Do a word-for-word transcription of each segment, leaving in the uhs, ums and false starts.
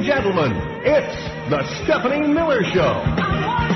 gentlemen, it's the Stephanie Miller Show.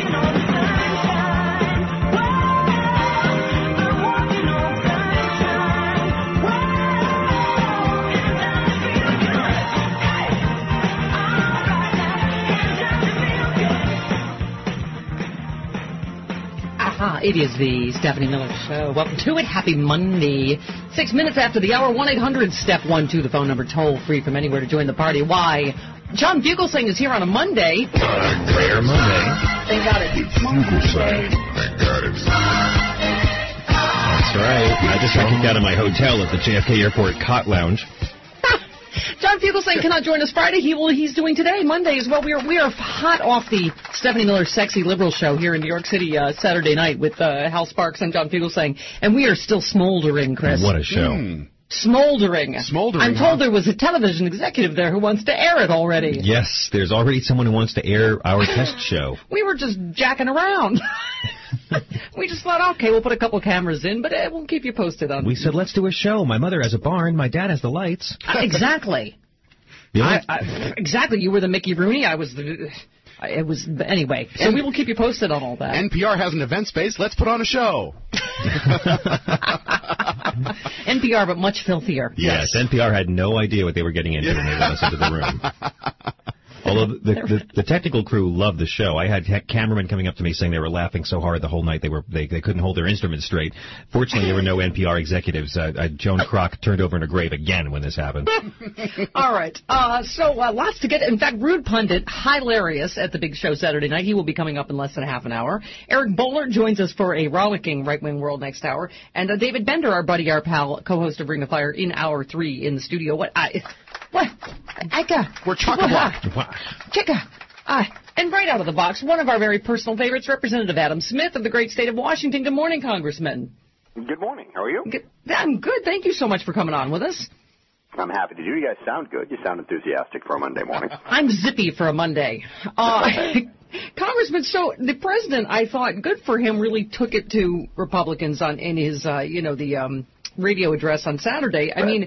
It is the Stephanie Miller Show. Welcome to it. Happy Monday. Six minutes after the hour, one eight hundred step one two, the phone number, toll free from anywhere to join the party. Why? John Fugelsang is here on a Monday. Uh, rare Monday. They got it. Fugelsang. Thank God it's... That's right. I just got kicked out of my hotel at the J F K Airport Cot Lounge. John Fugelsang cannot join us Friday. He will. He's doing today, Monday as well. We are we are hot off the Stephanie Miller Sexy Liberal Show here in New York City uh, Saturday night with uh, Hal Sparks and John Fugelsang, and we are still smoldering, Chris. What a show! Mm. Smoldering. Smoldering. I'm told huh? there was a television executive there who wants to air it already. Yes, there's already someone who wants to air our test show. We were just jacking around. We just thought, okay, we'll put a couple cameras in, but uh, we'll keep you posted on. We said, let's do a show. My mother has a barn. My dad has the lights. Uh, exactly. I, I, exactly. You were the Mickey Rooney. I was the... It was anyway. So we will keep you posted on all that. N P R has an event space. Let's put on a show. N P R, but much filthier. Yes, yes, N P R had no idea what they were getting into when they let us into the room. Although the, the, the technical crew loved the show. I had cameramen coming up to me saying they were laughing so hard the whole night they were they, they couldn't hold their instruments straight. Fortunately, there were no N P R executives. Uh, uh, Joan Kroc turned over in her grave again when this happened. All right. Uh, so uh, lots to get. In fact, Rude Pundit, hilarious at the big show Saturday night. He will be coming up in less than a half an hour. Eric Bowler joins us for a rollicking right-wing world next hour. And uh, David Bender, our buddy, our pal, co-host of Ring the Fire, in hour three in the studio. What? I... What? Eka. We're chock-a-block. Chicka. Uh, and right out of the box, one of our very personal favorites, Representative Adam Smith of the great state of Washington. Good morning, Congressman. Good morning. How are you? Good. I'm good. Thank you so much for coming on with us. I'm happy to do. You guys sound good. You sound enthusiastic for a Monday morning. I'm zippy for a Monday. Uh, Congressman, so the president, I thought, good for him, really took it to Republicans on in his, uh, you know, the um, radio address on Saturday. I mean,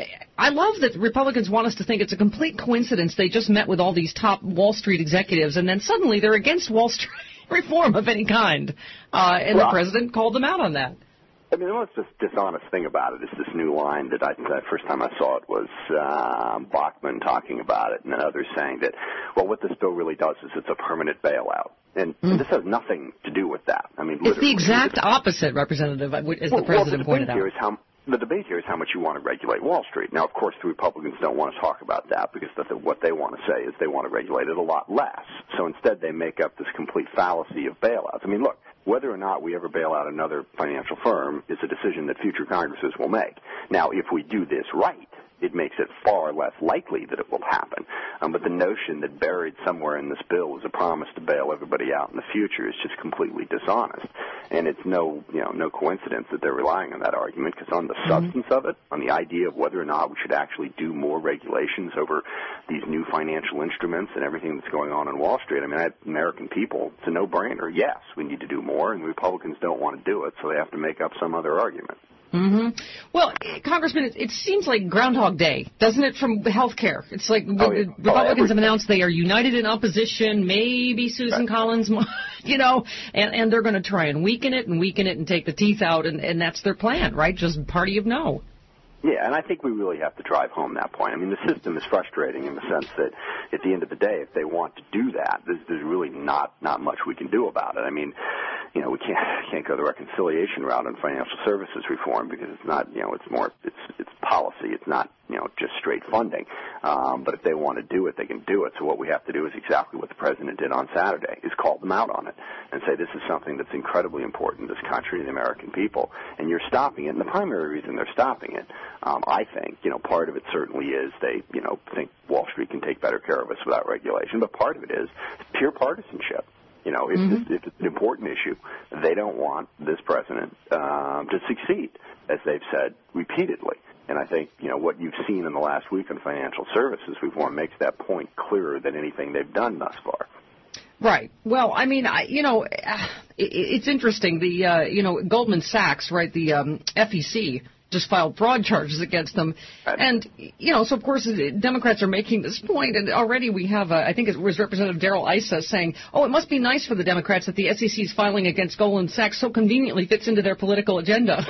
I love that Republicans want us to think it's a complete coincidence they just met with all these top Wall Street executives, and then suddenly they're against Wall Street reform of any kind. Uh, and well, the president called them out on that. I mean, the most dis- dishonest thing about it is this new line that I, the first time I saw it was uh, Bachmann talking about it, and then others saying that, well, what this bill really does is it's a permanent bailout. And, mm. and this has nothing to do with that. I mean, it's the exact opposite, Representative, as well, the president well, the pointed out. Here is how, the debate here is how much you want to regulate Wall Street. Now, of course, the Republicans don't want to talk about that because the, the, what they want to say is they want to regulate it a lot less. So instead, they make up this complete fallacy of bailouts. I mean, look. Whether or not we ever bail out another financial firm is a decision that future Congresses will make. Now, if we do this right, it makes it far less likely that it will happen. Um, but the notion that buried somewhere in this bill is a promise to bail everybody out in the future is just completely dishonest. And it's no, you know, no coincidence that they're relying on that argument, because on the mm-hmm. substance of it, on the idea of whether or not we should actually do more regulations over these new financial instruments and everything that's going on in Wall Street, I mean, I, American people, it's a no-brainer. Yes, we need to do more, and the Republicans don't want to do it, so they have to make up some other argument. Mm-hmm. Well, Congressman, it, it seems like Groundhog Day, doesn't it, from health care? It's like oh, the, yeah. the Republicans oh, have announced they are united in opposition, maybe Susan right. Collins, you know, and, and they're going to try and weaken it and weaken it and take the teeth out, and, and that's their plan, right? Just party of no. Yeah, and I think we really have to drive home that point. I mean, the system is frustrating in the sense that at the end of the day, if they want to do that, there's, there's really not, not much we can do about it. I mean, you know, we can't can't go the reconciliation route on financial services reform because it's not, you know, it's more, it's it's policy. It's not, you know, just straight funding. Um, but if they want to do it, they can do it. So what we have to do is exactly what the president did on Saturday, is call them out on it and say this is something that's incredibly important to this country and the American people, and you're stopping it. And the primary reason they're stopping it, um, I think, you know, part of it certainly is they, you know, think Wall Street can take better care of us without regulation, but part of it is pure partisanship. You know, if, mm-hmm. if it's an important issue, they don't want this president um, to succeed, as they've said repeatedly. And I think, you know, what you've seen in the last week in financial services reform makes that point clearer than anything they've done thus far. Right. Well, I mean, I, you know, it's interesting. The, uh, you know, Goldman Sachs, right, the um, F E C, just filed fraud charges against them. And, you know, so, of course, Democrats are making this point, and already we have, uh, I think it was Representative Darrell Issa saying, oh, it must be nice for the Democrats that the S E C's filing against Goldman Sachs so conveniently fits into their political agenda.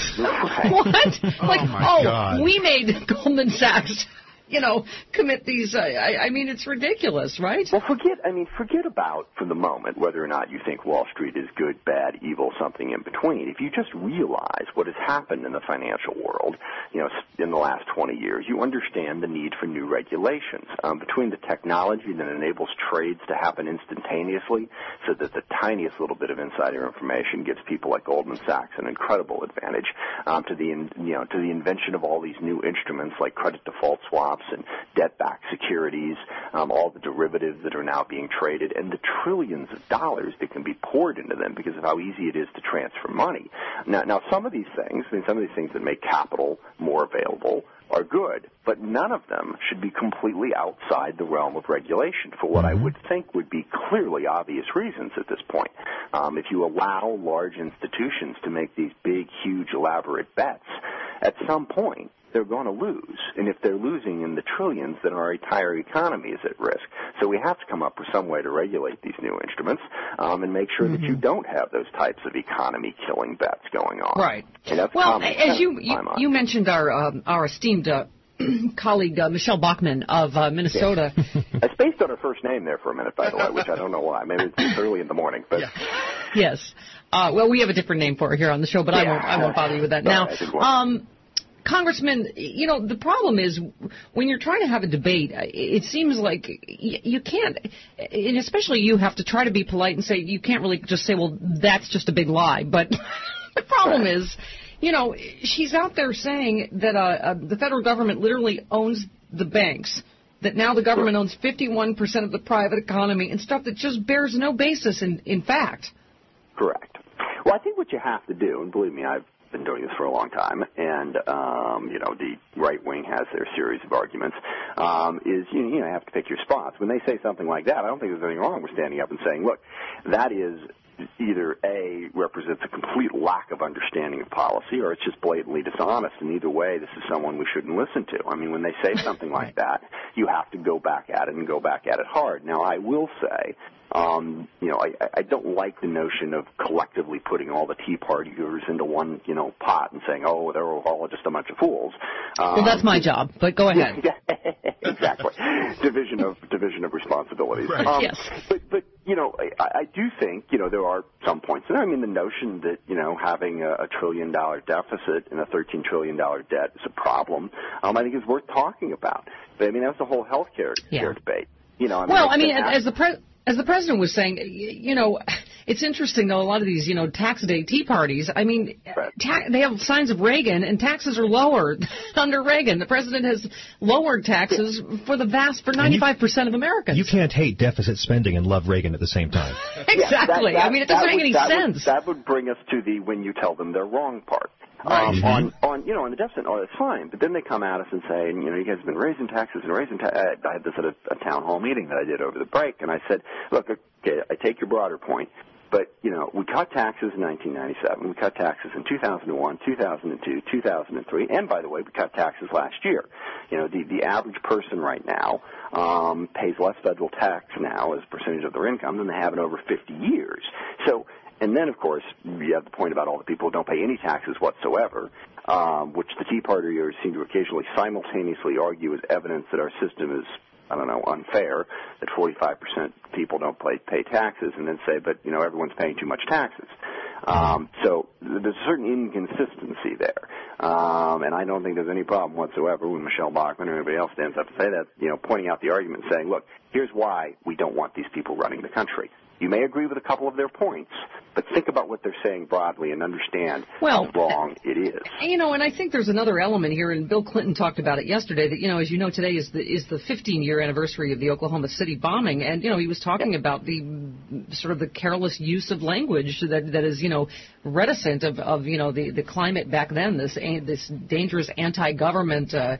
What? Like, oh, my oh God. we made Goldman Sachs, you know, commit these, uh, I, I mean, it's ridiculous, right? Well, forget, I mean, forget about, for the moment, whether or not you think Wall Street is good, bad, evil, something in between. If you just realize what has happened in the financial world, you know, in the last twenty years, you understand the need for new regulations. Um, between the technology that enables trades to happen instantaneously so that the tiniest little bit of insider information gives people like Goldman Sachs an incredible advantage, um, to the, you know, to the invention of all these new instruments like credit default swaps and debt-backed securities, um, all the derivatives that are now being traded, and the trillions of dollars that can be poured into them because of how easy it is to transfer money. Now, now some of these things, I mean, some of these things that make capital more available are good, but none of them should be completely outside the realm of regulation for what I would think would be clearly obvious reasons at this point. Um, if you allow large institutions to make these big, huge, elaborate bets, at some point, they're going to lose. And if they're losing in the trillions, then our entire economy is at risk. So we have to come up with some way to regulate these new instruments um, and make sure mm-hmm. that you don't have those types of economy-killing bets going on. Right. And that's well, as you you, you mentioned our um, our esteemed uh, colleague uh, Michelle Bachmann of uh, Minnesota. Yes. I spaced on her first name there for a minute, by the way, which I don't know why. Maybe it's early in the morning, but yeah. Yes. Uh, well, we have a different name for her here on the show, but yeah. I won't I won't bother you with that no, now. Um. Congressman, you know, the problem is when you're trying to have a debate, it seems like you can't, and especially you have to try to be polite and say, you can't really just say, well, that's just a big lie. But the problem right. is, you know, she's out there saying that uh, uh, the federal government literally owns the banks, that now the government owns fifty-one percent of the private economy and stuff that just bears no basis in, in fact. Correct. Well, I think what you have to do, and believe me, I've been doing this for a long time, and um, you know the right wing has their series of arguments. Um, is you, you know have to pick your spots. When they say something like that, I don't think there's anything wrong with standing up and saying, "Look, that is either A, represents a complete lack of understanding of policy, or it's just blatantly dishonest. And either way, this is someone we shouldn't listen to." I mean, when they say something like that, you have to go back at it and go back at it hard. Now, I will say. Um, you know, I, I don't like the notion of collectively putting all the Tea Partiers into one, you know, pot and saying, oh, they're all just a bunch of fools. Um, well, that's my job, but go ahead. Exactly. division of division of responsibilities. Right. Um, yes. But, but, you know, I, I do think, you know, there are some points there. I mean, the notion that, you know, having a, a trillion dollar deficit and a thirteen trillion dollar debt is a problem, um, I think is worth talking about. But, I mean, that's the whole health care yeah. debate. You know, I mean, well, I mean, have, as the pre- As the president was saying, you know, it's interesting, though, a lot of these, you know, tax day tea parties, I mean, ta- they have signs of Reagan, and taxes are lower under Reagan. The president has lowered taxes for the vast, for ninety-five percent of Americans. You can't hate deficit spending and love Reagan at the same time. Exactly. Yeah, that, that, I mean, it doesn't make would, any that sense. Would, that would bring us to the when you tell them they're wrong part. Right. Um, Mm-hmm. on, on, you know, on the deficit, oh, that's fine. But then they come at us and say, you know, you guys have been raising taxes and raising taxes. I had this at a, a town hall meeting that I did over the break, and I said, look, okay, I take your broader point, but, you know, we cut taxes in nineteen ninety-seven. We cut taxes in two thousand one, two thousand two, two thousand three, and, by the way, we cut taxes last year. You know, the, the average person right now um, pays less federal tax now as a percentage of their income than they have in over fifty years. So, and then, of course, you have the point about all the people who don't pay any taxes whatsoever, um, which the Tea Partiers seem to occasionally simultaneously argue is evidence that our system is, I don't know, unfair, that forty-five percent of people don't pay, pay taxes, and then say, but, you know, everyone's paying too much taxes. Um, so there's a certain inconsistency there. Um, and I don't think there's any problem whatsoever when Michelle Bachmann or anybody else stands up to say that, you know, pointing out the argument and saying, look, here's why we don't want these people running the country. You may agree with a couple of their points, but think about what they're saying broadly and understand well, how wrong it is. You know, and I think there's another element here, and Bill Clinton talked about it yesterday, that, you know, as you know, today is the is the fifteen-year anniversary of the Oklahoma City bombing, and, you know, he was talking yeah. about the sort of the careless use of language that that is, you know, reticent of, of you know, the, the climate back then, this this dangerous anti-government uh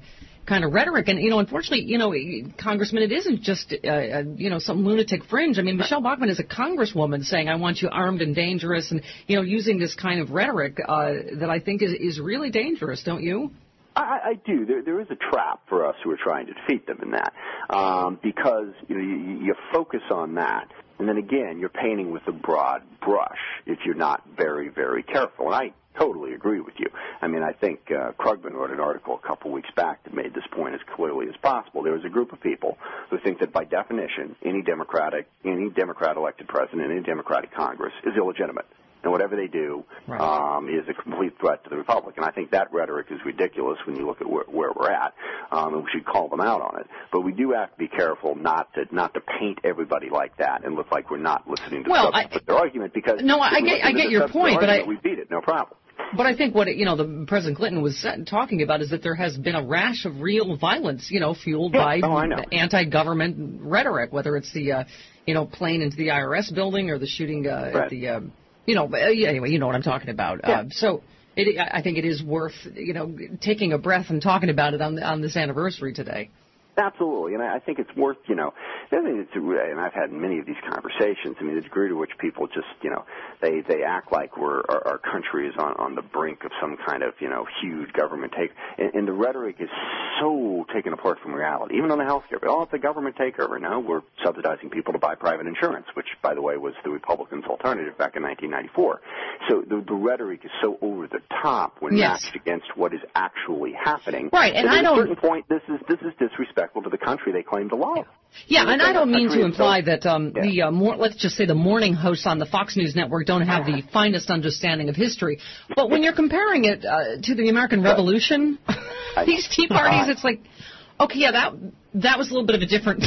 kind of rhetoric. And, you know, unfortunately, you know, Congressman, it isn't just, uh, uh, you know, some lunatic fringe. I mean, Michelle Bachmann is a congresswoman saying, I want you armed and dangerous, and, you know, using this kind of rhetoric uh, that I think is, is really dangerous, don't you? I, I do. There, there is a trap for us who are trying to defeat them in that, um, because you know you, you focus on that, and then again you're painting with a broad brush if you're not very, very careful. And I totally agree with you. I mean, I think uh, Krugman wrote an article a couple weeks back that made this point as clearly as possible. There is a group of people who think that by definition, any Democratic, any Democrat-elected president, any Democratic Congress is illegitimate. And whatever they do right. um, is a complete threat to the Republic. And I think that rhetoric is ridiculous when you look at where, where we're at, um, and we should call them out on it. But we do have to be careful not to not to paint everybody like that and look like we're not listening to well, the substance of their argument. Because no, I get I get your point, but I we beat it, no problem. But I think what, you know, the President Clinton was talking about is that there has been a rash of real violence, you know, fueled yeah. by oh, anti-government rhetoric, whether it's the, uh, you know, plane into the I R S building or the shooting uh, right. at the, uh, you know, yeah, anyway, you know what I'm talking about. Yeah. Uh, so it, I think it is worth, you know, taking a breath and talking about it on, on this anniversary today. Absolutely, and I think it's worth, you know, the other thing that's, and I've had many of these conversations, I mean, the degree to which people just, you know, they, they act like we're, our, our country is on, on the brink of some kind of, you know, huge government take, and, and the rhetoric is so taken apart from reality, even on the health care. Oh, it's a government takeover. No, we're subsidizing people to buy private insurance, which, by the way, was the Republicans' alternative back in nineteen ninety-four. So the, the rhetoric is so over the top when yes. matched against what is actually happening. Right, and I at don't... a certain point, this is, this is disrespectful to the country they claim to love. Yeah, and, and I don't mean to imply so, that um, yeah. the uh, more, let's just say the morning hosts on the Fox News network don't have the finest understanding of history. But when you're comparing it uh, to the American Revolution, these Tea Parties, it's like, okay, yeah, that that was a little bit of a different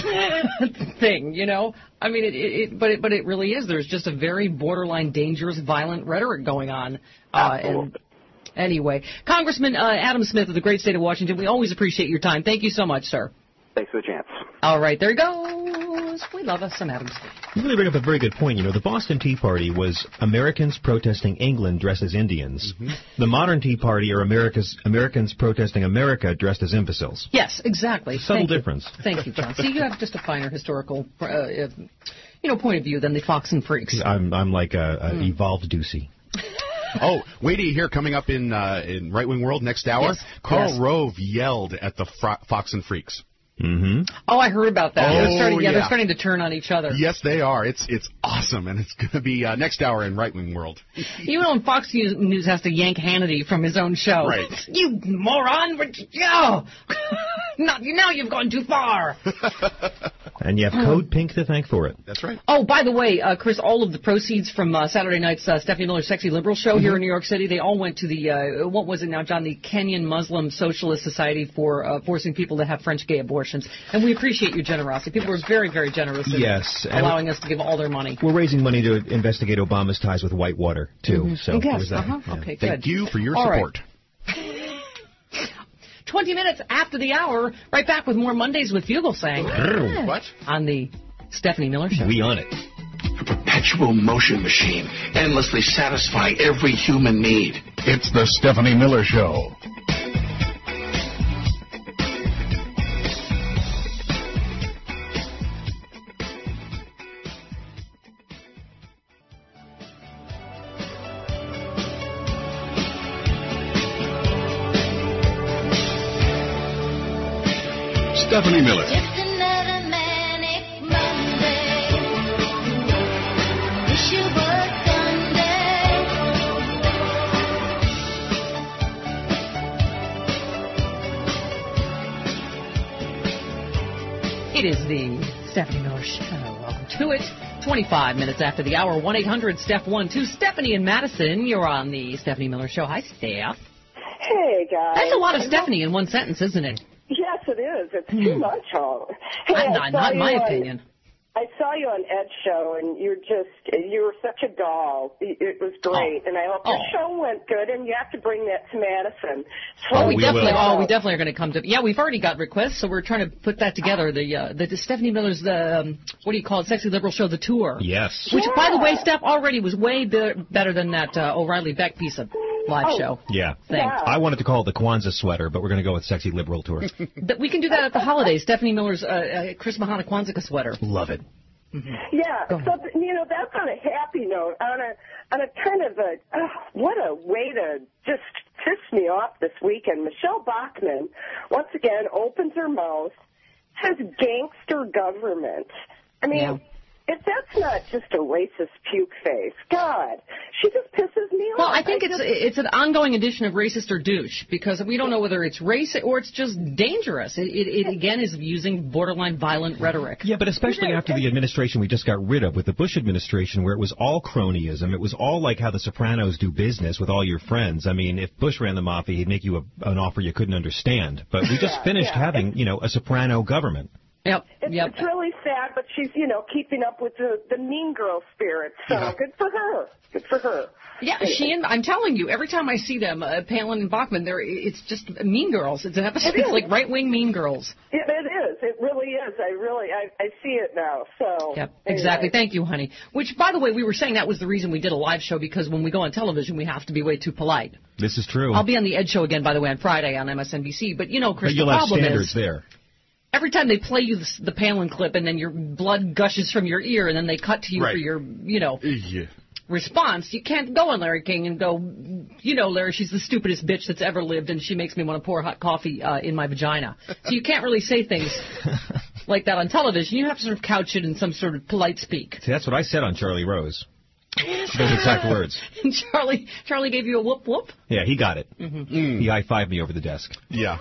thing, you know. I mean, it, it, but it, but it really is. There's just a very borderline, dangerous, violent rhetoric going on. Uh, and anyway, Congressman uh, Adam Smith of the great state of Washington, we always appreciate your time. Thank you so much, sir. Thanks for the chance. All right, there he goes. We love us some Adam Smith. You really bring up a very good point. You know, the Boston Tea Party was Americans protesting England dressed as Indians. Mm-hmm. The modern Tea Party are America's, Americans protesting America dressed as imbeciles. Yes, exactly. Subtle Thank difference. You. Thank you, John. See, you have just a finer historical, uh, you know, point of view than the Fox and Freaks. I'm, I'm like a, a mm. evolved Doocy. Oh, wait till you hear coming up in uh, in Right Wing World next hour. Yes. Karl yes. Rove yelled at the Fro- Fox and Freaks. Mm-hmm. Oh, I heard about that. Oh, they're starting, yeah, yeah, they're starting to turn on each other. Yes, they are. It's it's awesome, and it's going to be uh, next hour in Right Wing World. Even when Fox News has to yank Hannity from his own show. Right. You moron! Oh, not, now you've gone too far. And you have Code Pink to thank for it. That's right. Oh, by the way, uh, Chris, all of the proceeds from uh, Saturday night's uh, Stephanie Miller's Sexy Liberal show mm-hmm. here in New York City, they all went to the, uh, what was it now, John, the Kenyan Muslim Socialist Society for uh, forcing people to have French gay abortions. And we appreciate your generosity. People were very, very generous in yes, allowing us to give all their money. We're raising money to investigate Obama's ties with Whitewater, too. Mm-hmm. So yes, that, uh-huh. yeah. Okay, good. Thank you for your all support. Right. Twenty minutes after the hour, right back with more Mondays with Fugelsang. Yeah. What? On the Stephanie Miller Show. We on it. A perpetual motion machine, endlessly satisfying every human need. It's the Stephanie Miller Show. Stephanie Miller. Just another manic Monday. Wish it was Sunday. It is the Stephanie Miller Show. Welcome to it. twenty-five minutes after the hour. one eight hundred Steph one two. Stephanie in Madison, you're on the Stephanie Miller Show. Hi, Steph. Hey, guys. That's a lot of Stephanie in one sentence, isn't it? Yes, it is. It's too Hmm. much, all. Hey, Not, I not, saw not you my on- opinion. I saw you on Ed's show, and you're just, you were such a doll. It was great, Oh. and I hope your Oh. show went good, and you have to bring that to Madison. So Oh, we, we definitely. will. Oh, we definitely are going to come to. Yeah, we've already got requests, so we're trying to put that together. The uh, the, the Stephanie Miller's the um, what do you call it? Sexy Liberal Show, the tour. Yes. Which, Yeah. by the way, Steph, already was way be- better than that uh, O'Reilly Beck piece of live Oh. show Yeah. thing. Yeah. I wanted to call it the Kwanzaa sweater, but we're going to go with Sexy Liberal Tour. That we can do that at the holidays. Stephanie Miller's uh, uh, Chris Mahana Kwanzaa sweater. Love it. Yeah, so th- you know that's on a happy note. On a on a kind of a uh, what a way to just piss me off this weekend. Michelle Bachmann once again opens her mouth, says gangster government. I mean, Yeah. if that's not just a racist puke face, God, she just pisses me Well, off. I think it's just, it's an ongoing edition of racist or douche because we don't know whether it's race or it's just dangerous. It, it, it again is using borderline violent rhetoric. Yeah, but especially after the administration we just got rid of with the Bush administration where it was all cronyism. It was all like how the Sopranos do business with all your friends. I mean, if Bush ran the mafia, he'd make you a, an offer you couldn't understand. But we just Yeah, finished yeah. having, you know, a Soprano government. Yep. It's, Yep. it's really sad, but she's, you know, keeping up with the, the mean girl spirit. So Yeah. good for her. Good for her. Yeah, she and I'm telling you, every time I see them, uh, Palin and Bachman, they're it's just Mean Girls. It's an episode. It It's is. like right wing Mean Girls. It, it is. It really is. I really, I, I see it now. So. Yep, anyway. exactly. Thank you, honey. Which, by the way, we were saying that was the reason we did a live show because when we go on television, we have to be way too polite. This is true. I'll be on the Ed Show again, by the way, on Friday on M S N B C. But you know, Chris, but you'll the have problem standards is there. every time they play you the, the Palin clip, and then your blood gushes from your ear, and then they cut to you Right. for your, you know, Yeah. response. You can't go on Larry King and go, you know, Larry, she's the stupidest bitch that's ever lived, and she makes me want to pour hot coffee uh, in my vagina. So you can't really say things like that on television. You have to sort of couch it in some sort of polite speak. See, that's what I said on Charlie Rose. Those exact words. And Charlie, Charlie gave you a whoop whoop. Yeah, he got it. Mm-hmm. He high-fived me over the desk. Yeah.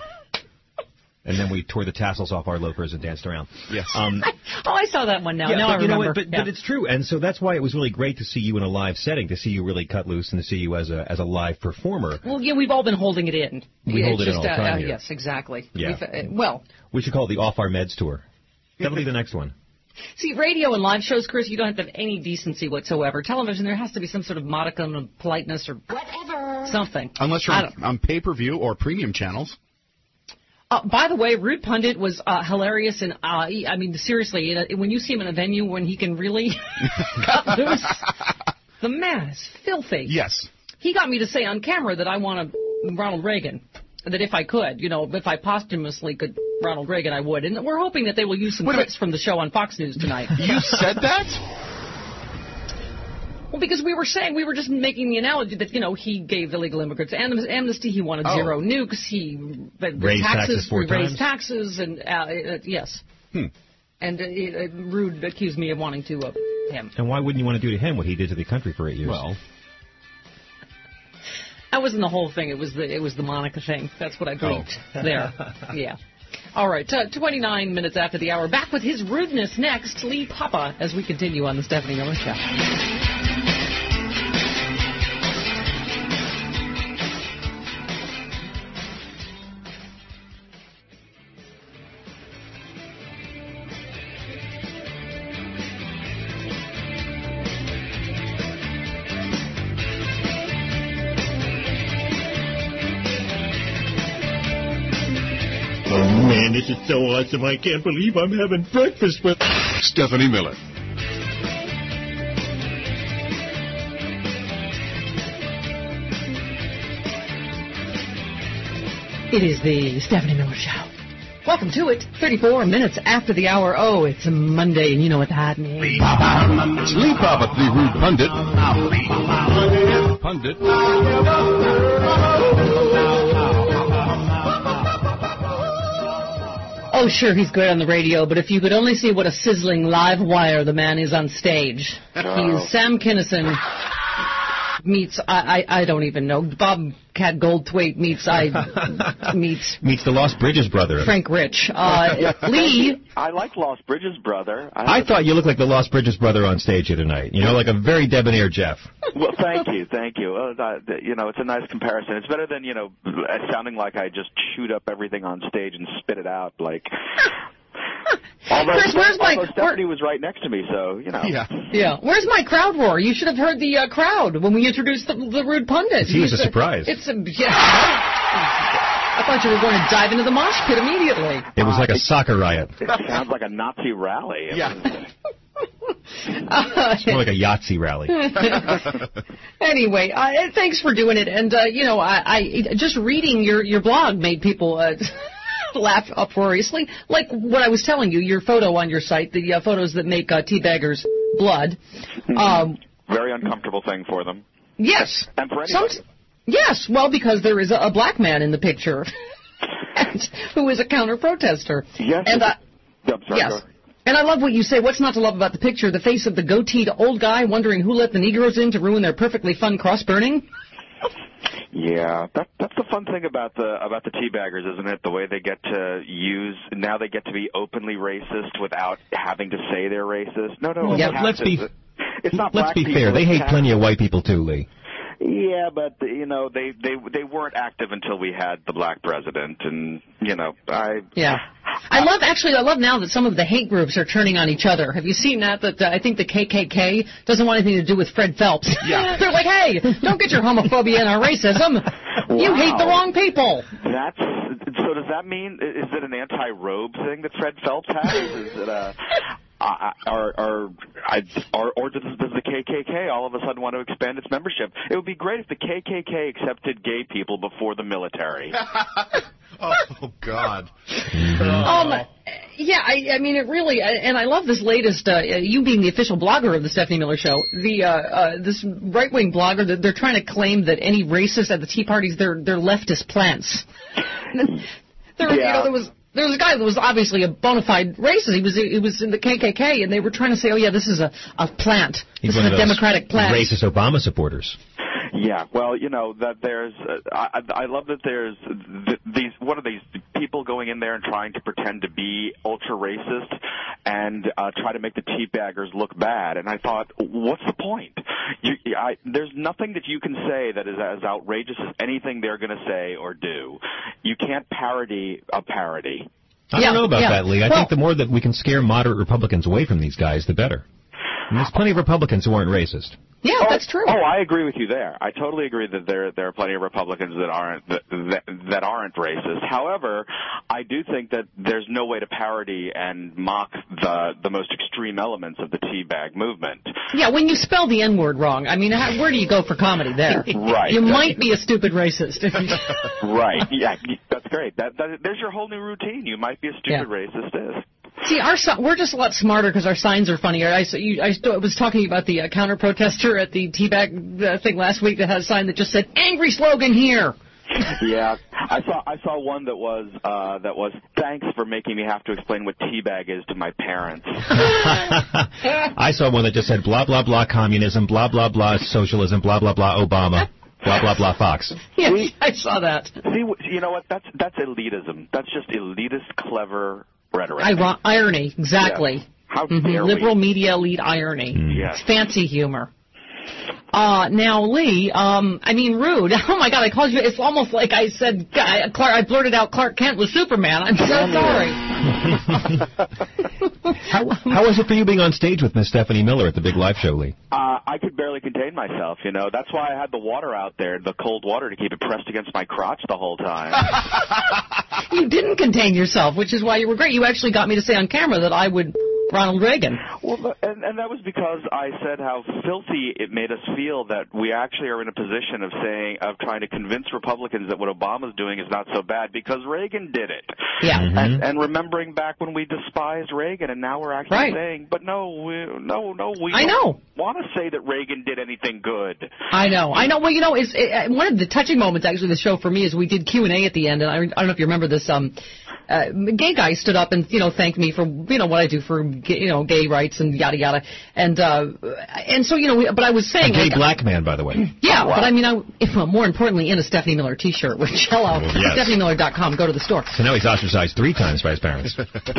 And then we tore the tassels off our loafers and danced around. Yes. Um, Oh, I saw that one now. yeah, now but I you know remember. what? But, Yeah. but it's true, and so that's why it was really great to see you in a live setting, to see you really cut loose, and to see you as a as a live performer. Well, yeah, we've all been holding it in. We Yeah, hold it's it in just, all the uh, time uh, here. Yes, exactly. Yeah. We've, uh, well, We should call it the Off Our Meds tour. That'll be the next one. see, radio and live shows, Chris, you don't have to have any decency whatsoever. Television, there has to be some sort of modicum of politeness or Whatever. something. Unless you're I on, don't- on pay-per-view or premium channels. Uh, by the way, Rude Pundit was uh, hilarious, and uh, he, I mean, seriously, uh, when you see him in a venue when he can really cut loose, the man is filthy. Yes. He got me to say on camera that I want a Ronald Reagan, that if I could, you know, if I posthumously could Ronald Reagan, I would. And we're hoping that they will use some Wait a clips from the show on Fox News tonight. You said that? Well, because we were saying, we were just making the analogy that, you know, he gave illegal immigrants am- amnesty, he wanted Oh. zero nukes, he uh, Raised taxes four raised times. taxes, and, uh, uh, yes. Hmm. And uh, uh, Rude accused me of wanting to uh, him. And why wouldn't you want to do to him what he did to the country for eight years? Well, That wasn't the whole thing. It was the it was the Monica thing. That's what I briefed Oh. there. Yeah. All right. Uh, twenty-nine minutes after the hour. Back with his rudeness next. Lee Papa as we continue on the Stephanie Miller Show. Oh man, this is so awesome. I can't believe I'm having breakfast with Stephanie Miller. It is the Stephanie Miller Show. Welcome to it. thirty-four minutes after the hour. Oh, it's a Monday, and you know what that means. Lee Papa, the rude pundit. Pundit. Oh, sure, he's great on the radio, but if you could only see what a sizzling live wire the man is on stage. He is Sam Kinison meets, I, I, I don't even know, Bobcat Goldthwait meets, I, meets Meets the Lost Bridges brother. Frank Rich. Uh, Lee, I like Lost Bridges brother. I thought you looked like the Lost Bridges brother on stage here tonight. You know, like a very debonair Jeff. Well, thank you, thank you. Uh, that, you know, it's a nice comparison. It's better than, you know, sounding like I just shoot up everything on stage and spit it out. Like, although, Chris, where's my- although Stephanie was right next to me, so you know. yeah. yeah, where's my crowd roar? You should have heard the uh, crowd when we introduced the, the rude pundit. He was a It's surprise. It's a, yeah. I thought you were going to dive into the mosh pit immediately. It was like a soccer riot. It sounds like a Nazi rally. Yeah. Uh, It's more like a Yahtzee rally. Anyway, uh, thanks for doing it. And, uh, you know, I, I just reading your, your blog made people uh, laugh uproariously. Like what I was telling you, your photo on your site, the uh, photos that make uh, teabaggers blood. Um, Very uncomfortable thing for them. yes. And for anybody. Some, yes, well, because there is a, a black man in the picture and, who is a counter-protester. Yes. And, uh, I'm sorry, yes. go ahead. And I love what you say. What's not to love about the picture? The face of the goateed old guy wondering who let the Negroes in to ruin their perfectly fun cross-burning? Yeah, that, that's the fun thing about the about the teabaggers, isn't it? The way they get to use now they get to be openly racist without having to say they're racist. No, no, Well, it's let's be it's not let's black be people, fair. They it's hate cats. plenty of white people too, Lee. Yeah, but you know they they they weren't active until we had the black president, and you know I Yeah. I love, actually, I love now that some of the hate groups are turning on each other. Have you seen that? That uh, I think the K K K doesn't want anything to do with Fred Phelps. Yeah. They're like, hey, don't get your homophobia and our racism. You hate the wrong people. That's so. Does that mean is it an anti-robe thing that Fred Phelps has? Is it a uh, or or, I, or or does, does the K K K all of a sudden want to expand its membership? It would be great if the K K K accepted gay people before the military. Oh, God. Um, yeah, I, I mean, it really, and I love this latest, uh, you being the official blogger of the Stephanie Miller Show, the uh, uh, this right-wing blogger, that they're trying to claim that any racists at the Tea Parties, they're, they're leftist plants. there, Yeah. you know, there was... There was a guy that was obviously a bona fide racist. He was he was in the K K K, and they were trying to say, oh, yeah, this is a, a plant. He's this one is of a those Democratic plant. racist Obama supporters. Yeah, well, you know that there's. Uh, I, I love that there's th- these. What are these people going in there and trying to pretend to be ultra racist and uh, try to make the teabaggers look bad? And I thought, what's the point? You, I, there's nothing that you can say that is as outrageous as anything they're going to say or do. You can't parody a parody. I Yeah, don't know about yeah. that, Lee. I Well- think the more that we can scare moderate Republicans away from these guys, the better. And there's plenty of Republicans who aren't racist. Yeah, Oh, that's true. Oh, I agree with you there. I totally agree that there there are plenty of Republicans that aren't that, that, that aren't racist. However, I do think that there's no way to parody and mock the the most extreme elements of the teabag movement. Yeah, when you spell the N-word wrong, I mean, how, where do you go for comedy there? Right. You might be a stupid racist. Right. Yeah, that's great. That, that there's your whole new routine. You might be a stupid Yeah. racist. Is. See, our si- we're just a lot smarter because our signs are funnier. I, s- you, I st- was talking about the uh, counter-protester at the teabag uh, thing last week that had a sign that just said, angry slogan here. Yeah, I saw I saw one that was uh, that was thanks for making me have to explain what teabag is to my parents. I saw one that just said blah, blah, blah communism, blah, blah, blah socialism, blah, blah, blah Obama, blah, blah, blah Fox. Yes, I saw that. See, you know what? That's that's elitism. That's just elitist, clever rhetoric. Iro- irony, exactly. Yeah. How Mhm, dare Liberal we? media elite irony. Yes. It's fancy humor. Uh, now, Lee, um, I mean, rude. Oh, my God, I called you. It's almost like I said, I, Clark, I blurted out Clark Kent was Superman. I'm so sorry. How, how was it for you being on stage with Miss Stephanie Miller at the big live show, Lee? Uh, I could barely contain myself, you know. That's why I had the water out there, the cold water, to keep it pressed against my crotch the whole time. You didn't contain yourself, which is why you were great. You actually got me to say on camera that I would Ronald Reagan. Well, but- and, and that was because I said how filthy it made us feel that we actually are in a position of saying, of trying to convince Republicans that what Obama's doing is not so bad because Reagan did it. Yeah. Mm-hmm. And, and remembering back when we despised Reagan, and now we're actually Right. saying, but no, we, no, no, we I don't know. want to say that Reagan did anything good. I know, I know. Well, you know, it's it, one of the touching moments actually of the show for me is we did Q and A at the end, and I, I don't know if you remember this. Um, uh, gay guy stood up and you know thanked me for you know what I do for you know gay rights and yada yada, and uh, and so you know, we, but I was A saying, gay like, black man, by the way. yeah, but I mean, I, if, well, more importantly, in a Stephanie Miller T-shirt, which hello, Yes. Stephanie Miller dot com, go to the store. So now he's ostracized three times by his parents.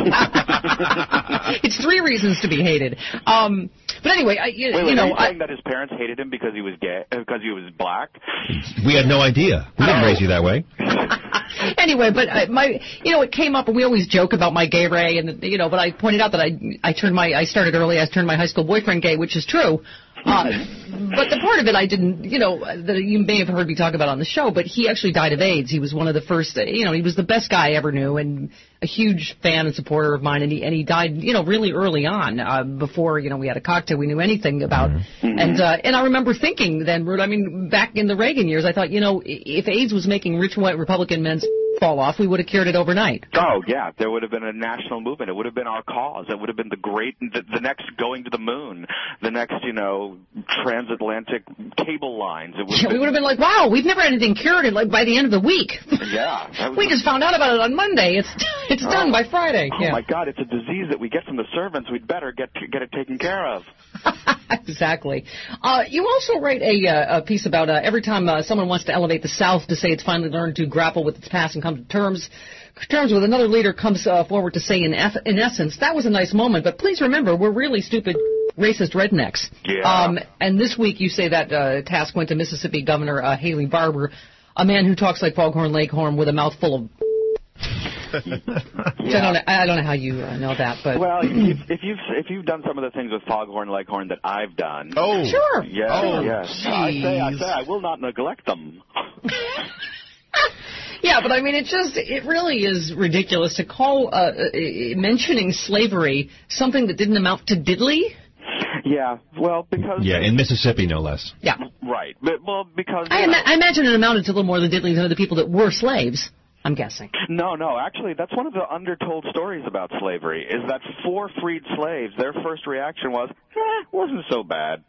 It's three reasons to be hated. Um, but anyway, I, you, Wait, wait, you know, are you I, saying that his parents hated him because he was gay, uh, because he was black? We had no idea. We didn't Oh. raise you that way. anyway, but I, my, you know, it came up, and we always joke about my gay ray, and you know, but I pointed out that I, I turned my, I started early, I turned my high school boyfriend gay, which is true. Uh, but the part of it I didn't, you know, that you may have heard me talk about on the show, but he actually died of AIDS. He was one of the first, you know, he was the best guy I ever knew and a huge fan and supporter of mine, and he, and he died, you know, really early on, uh, before, you know, we had a cocktail we knew anything about. Mm-hmm. And uh, and I remember thinking then, Rude, I mean, back in the Reagan years, I thought, you know, if AIDS was making rich white Republican men's fall off, we would have cured it overnight. Oh, yeah. There would have been a national movement. It would have been our cause. It would have been the great, the, the next going to the moon, the next, you know, transatlantic cable lines. It would yeah, been, we would have been like, wow, we've never had anything cured in, like, by the end of the week. Yeah. We just found out about it on Monday. It's it's oh. done by Friday. Oh, yeah. my God. It's a disease that we get from the servants. We'd better get get it taken care of. Exactly. Uh, you also write a, uh, a piece about uh, every time uh, someone wants to elevate the South to say it's finally learned to grapple with its past and come to terms terms with another leader comes uh, forward to say, in, eff- in essence, that was a nice moment, but please remember, we're really stupid, racist rednecks. Yeah. Um, and this week you say that uh, task went to Mississippi Governor uh, Haley Barbour, a man who talks like Foghorn Leghorn with a mouthful of... yeah. I don't know, I don't know how you uh, know that, but well, if, if you've if you've done some of the things with Foghorn Leghorn that I've done, oh, sure, yeah, oh, yes, geez. I say, I say, I will not neglect them. Yeah, but I mean, it just, it really is ridiculous to call uh, uh, mentioning slavery something that didn't amount to diddly. Yeah, well, because... Yeah, in Mississippi, no less. Yeah. Right, but, well, because... I, ima- I imagine it amounted to a little more than diddly to the people that were slaves, I'm guessing. No, no, actually, that's one of the undertold stories about slavery, is that for freed slaves, their first reaction was, eh, wasn't so bad.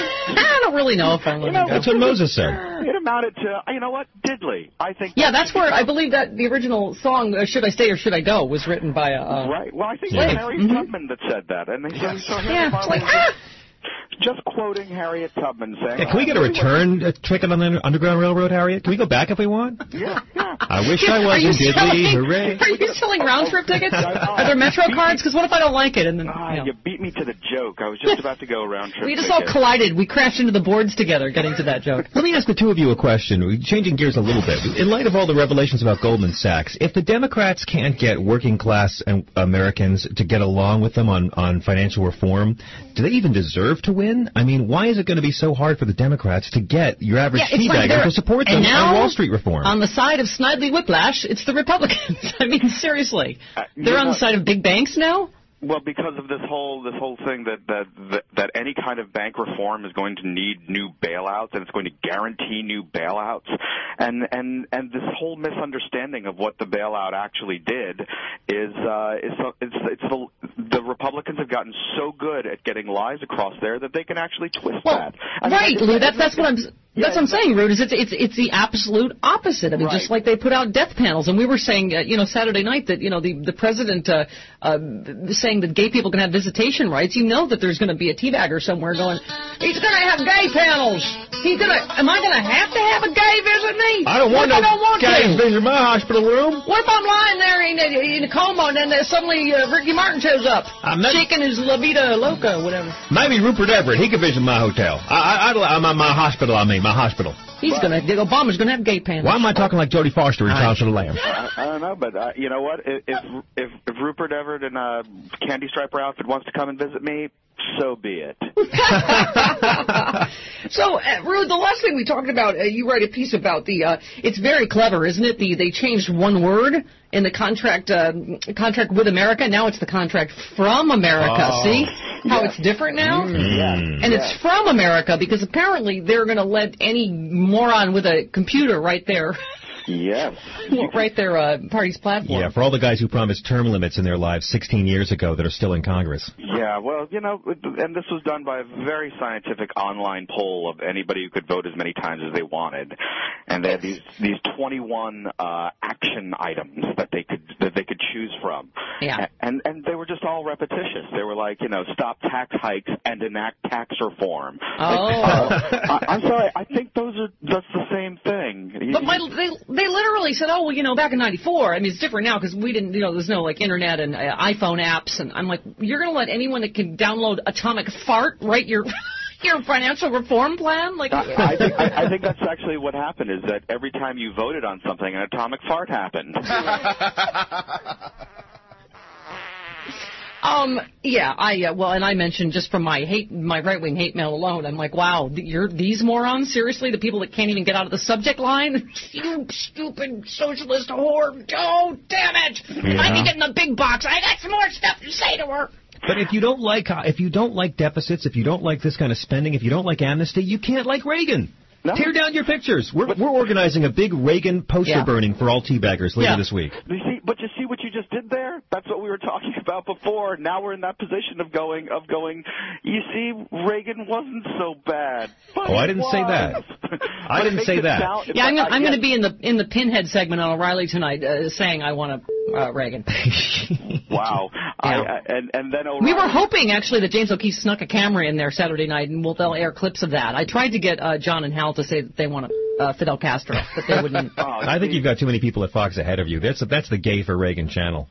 I don't really know if I you know, That's what Moses said. It amounted to, you know what, diddly. I think. Yeah, that's where I believe that the original song uh, "Should I Stay or Should I Go" was written by a. Uh, right. Well, I think yeah. it was Harriet mm-hmm. Tubman that said that, and they yes. so, so yeah, it's like ah. Just quoting Harriet Tubman saying. Hey, can we get a return uh, ticket on the Underground Railroad, Harriet? Can we go back if we want? Yeah, yeah. I wish I wasn't diddly. Hooray! Are you selling round trip tickets? Are there Metro cards? Because what if I don't like it? And then uh, you, know. you beat me to the joke. I was just about to go round trip. We just ticket. all collided. We crashed into the boards together, getting to that joke. Let me ask the two of you a question. We're changing gears a little bit. In light of all the revelations about Goldman Sachs, if the Democrats can't get working class Americans to get along with them on on financial reform, do they even deserve to win? I mean, why is it going to be so hard for the Democrats to get your average yeah, teabagger like to support them now, on Wall Street reform? On the side of Snidely Whiplash, it's the Republicans. I mean, seriously. Uh, They're on know, the side of big banks now? Well, because of this whole this whole thing that, that that that any kind of bank reform is going to need new bailouts, and it's going to guarantee new bailouts, and and and this whole misunderstanding of what the bailout actually did is uh, is it's it's the the Republicans have gotten so good at getting lies across there that they can actually twist well, that. I right, mean, Lou. That's that's what I'm. Yeah, That's what I'm saying, Rude, is it's, it's, it's the absolute opposite. I mean, right. just like they put out death panels. And we were saying, uh, you know, Saturday night that, you know, the, the president uh, uh, saying that gay people can have visitation rights. You know that there's going to be a teabagger somewhere going, he's going to have gay panels. He's going to, am I going to have to have a gay visit me? I don't want no gays visit my hospital room. What if I'm lying there in, in a coma and then uh, suddenly uh, Ricky Martin shows up? I'm not, shaking his La Vida Loca, whatever. Maybe Rupert Everett. He could visit my hotel. I, I, I, my, my hospital, I mean, my hospital. He's going to, Obama's going to have gay panels. Why am I talking like Jodie Foster in Silence of the Lambs? I, I don't know, but uh, you know what? If, if if Rupert Everett in a candy striper outfit wants to come and visit me, so be it. So, uh, Rude, the last thing we talked about, uh, you write a piece about the, uh, it's very clever, isn't it? The They changed one word in the contract uh, contract with America. Now it's the contract from America. Oh. See how Yeah. it's different now? Mm. Yeah. And yeah. it's from America because apparently they're going to let any moron with a computer right there Yes. write their uh, party's platform. Yeah, for all the guys who promised term limits in their lives sixteen years ago that are still in Congress. Yeah, well, you know, and this was done by a very scientific online poll of anybody who could vote as many times as they wanted, and they had these these twenty-one uh, action items that they could that they could choose from. Yeah. And and they were just all repetitious. They were like, you know, stop tax hikes and enact tax reform. Oh. Like, uh, I, I'm sorry, I think those are that's the same thing. But my, they they literally said, oh, well, you know, back in ninety-four, I mean, it's different now because we didn't, you know, there's no, like, internet and uh, iPhone apps. And I'm like, you're going to let anyone that can download Atomic Fart write your your financial reform plan? Like, I, I, think, I, I think that's actually what happened is that every time you voted on something, an atomic fart happened. Um, yeah, I uh, well, and I mentioned just from my hate, my right-wing hate mail alone, I'm like, wow, th- you're these morons, seriously, the people that can't even get out of the subject line, you stupid socialist whore, oh, damn it, Yeah. I can get in the big box, I got some more stuff to say to her. But if you don't like uh, if you don't like deficits, if you don't like this kind of spending, if you don't like amnesty, you can't like Reagan. No. Tear down your pictures. We're we're organizing a big Reagan poster Yeah. burning for all teabaggers later Yeah. this week. You see, but you see what you just did there? That's what we were talking about before. Now we're in that position of going, of going. You see, Reagan wasn't so bad. But Oh, I he didn't say that. was. I But it didn't makes say it that. sound- Yeah, I'm, but, gonna- I'm uh, going to be in the in the pinhead segment on O'Reilly tonight, uh, saying I want to uh, Reagan. Wow. I, Yeah. I, and and then O'Reilly. We were hoping actually that James O'Keefe snuck a camera in there Saturday night, and we'll they'll air clips of that. I tried to get uh, John and Hal to say that they want to, uh, Fidel Castro, but they wouldn't. Oh, I think see, you've got too many people at Fox ahead of you. That's that's the gay for Reagan channel.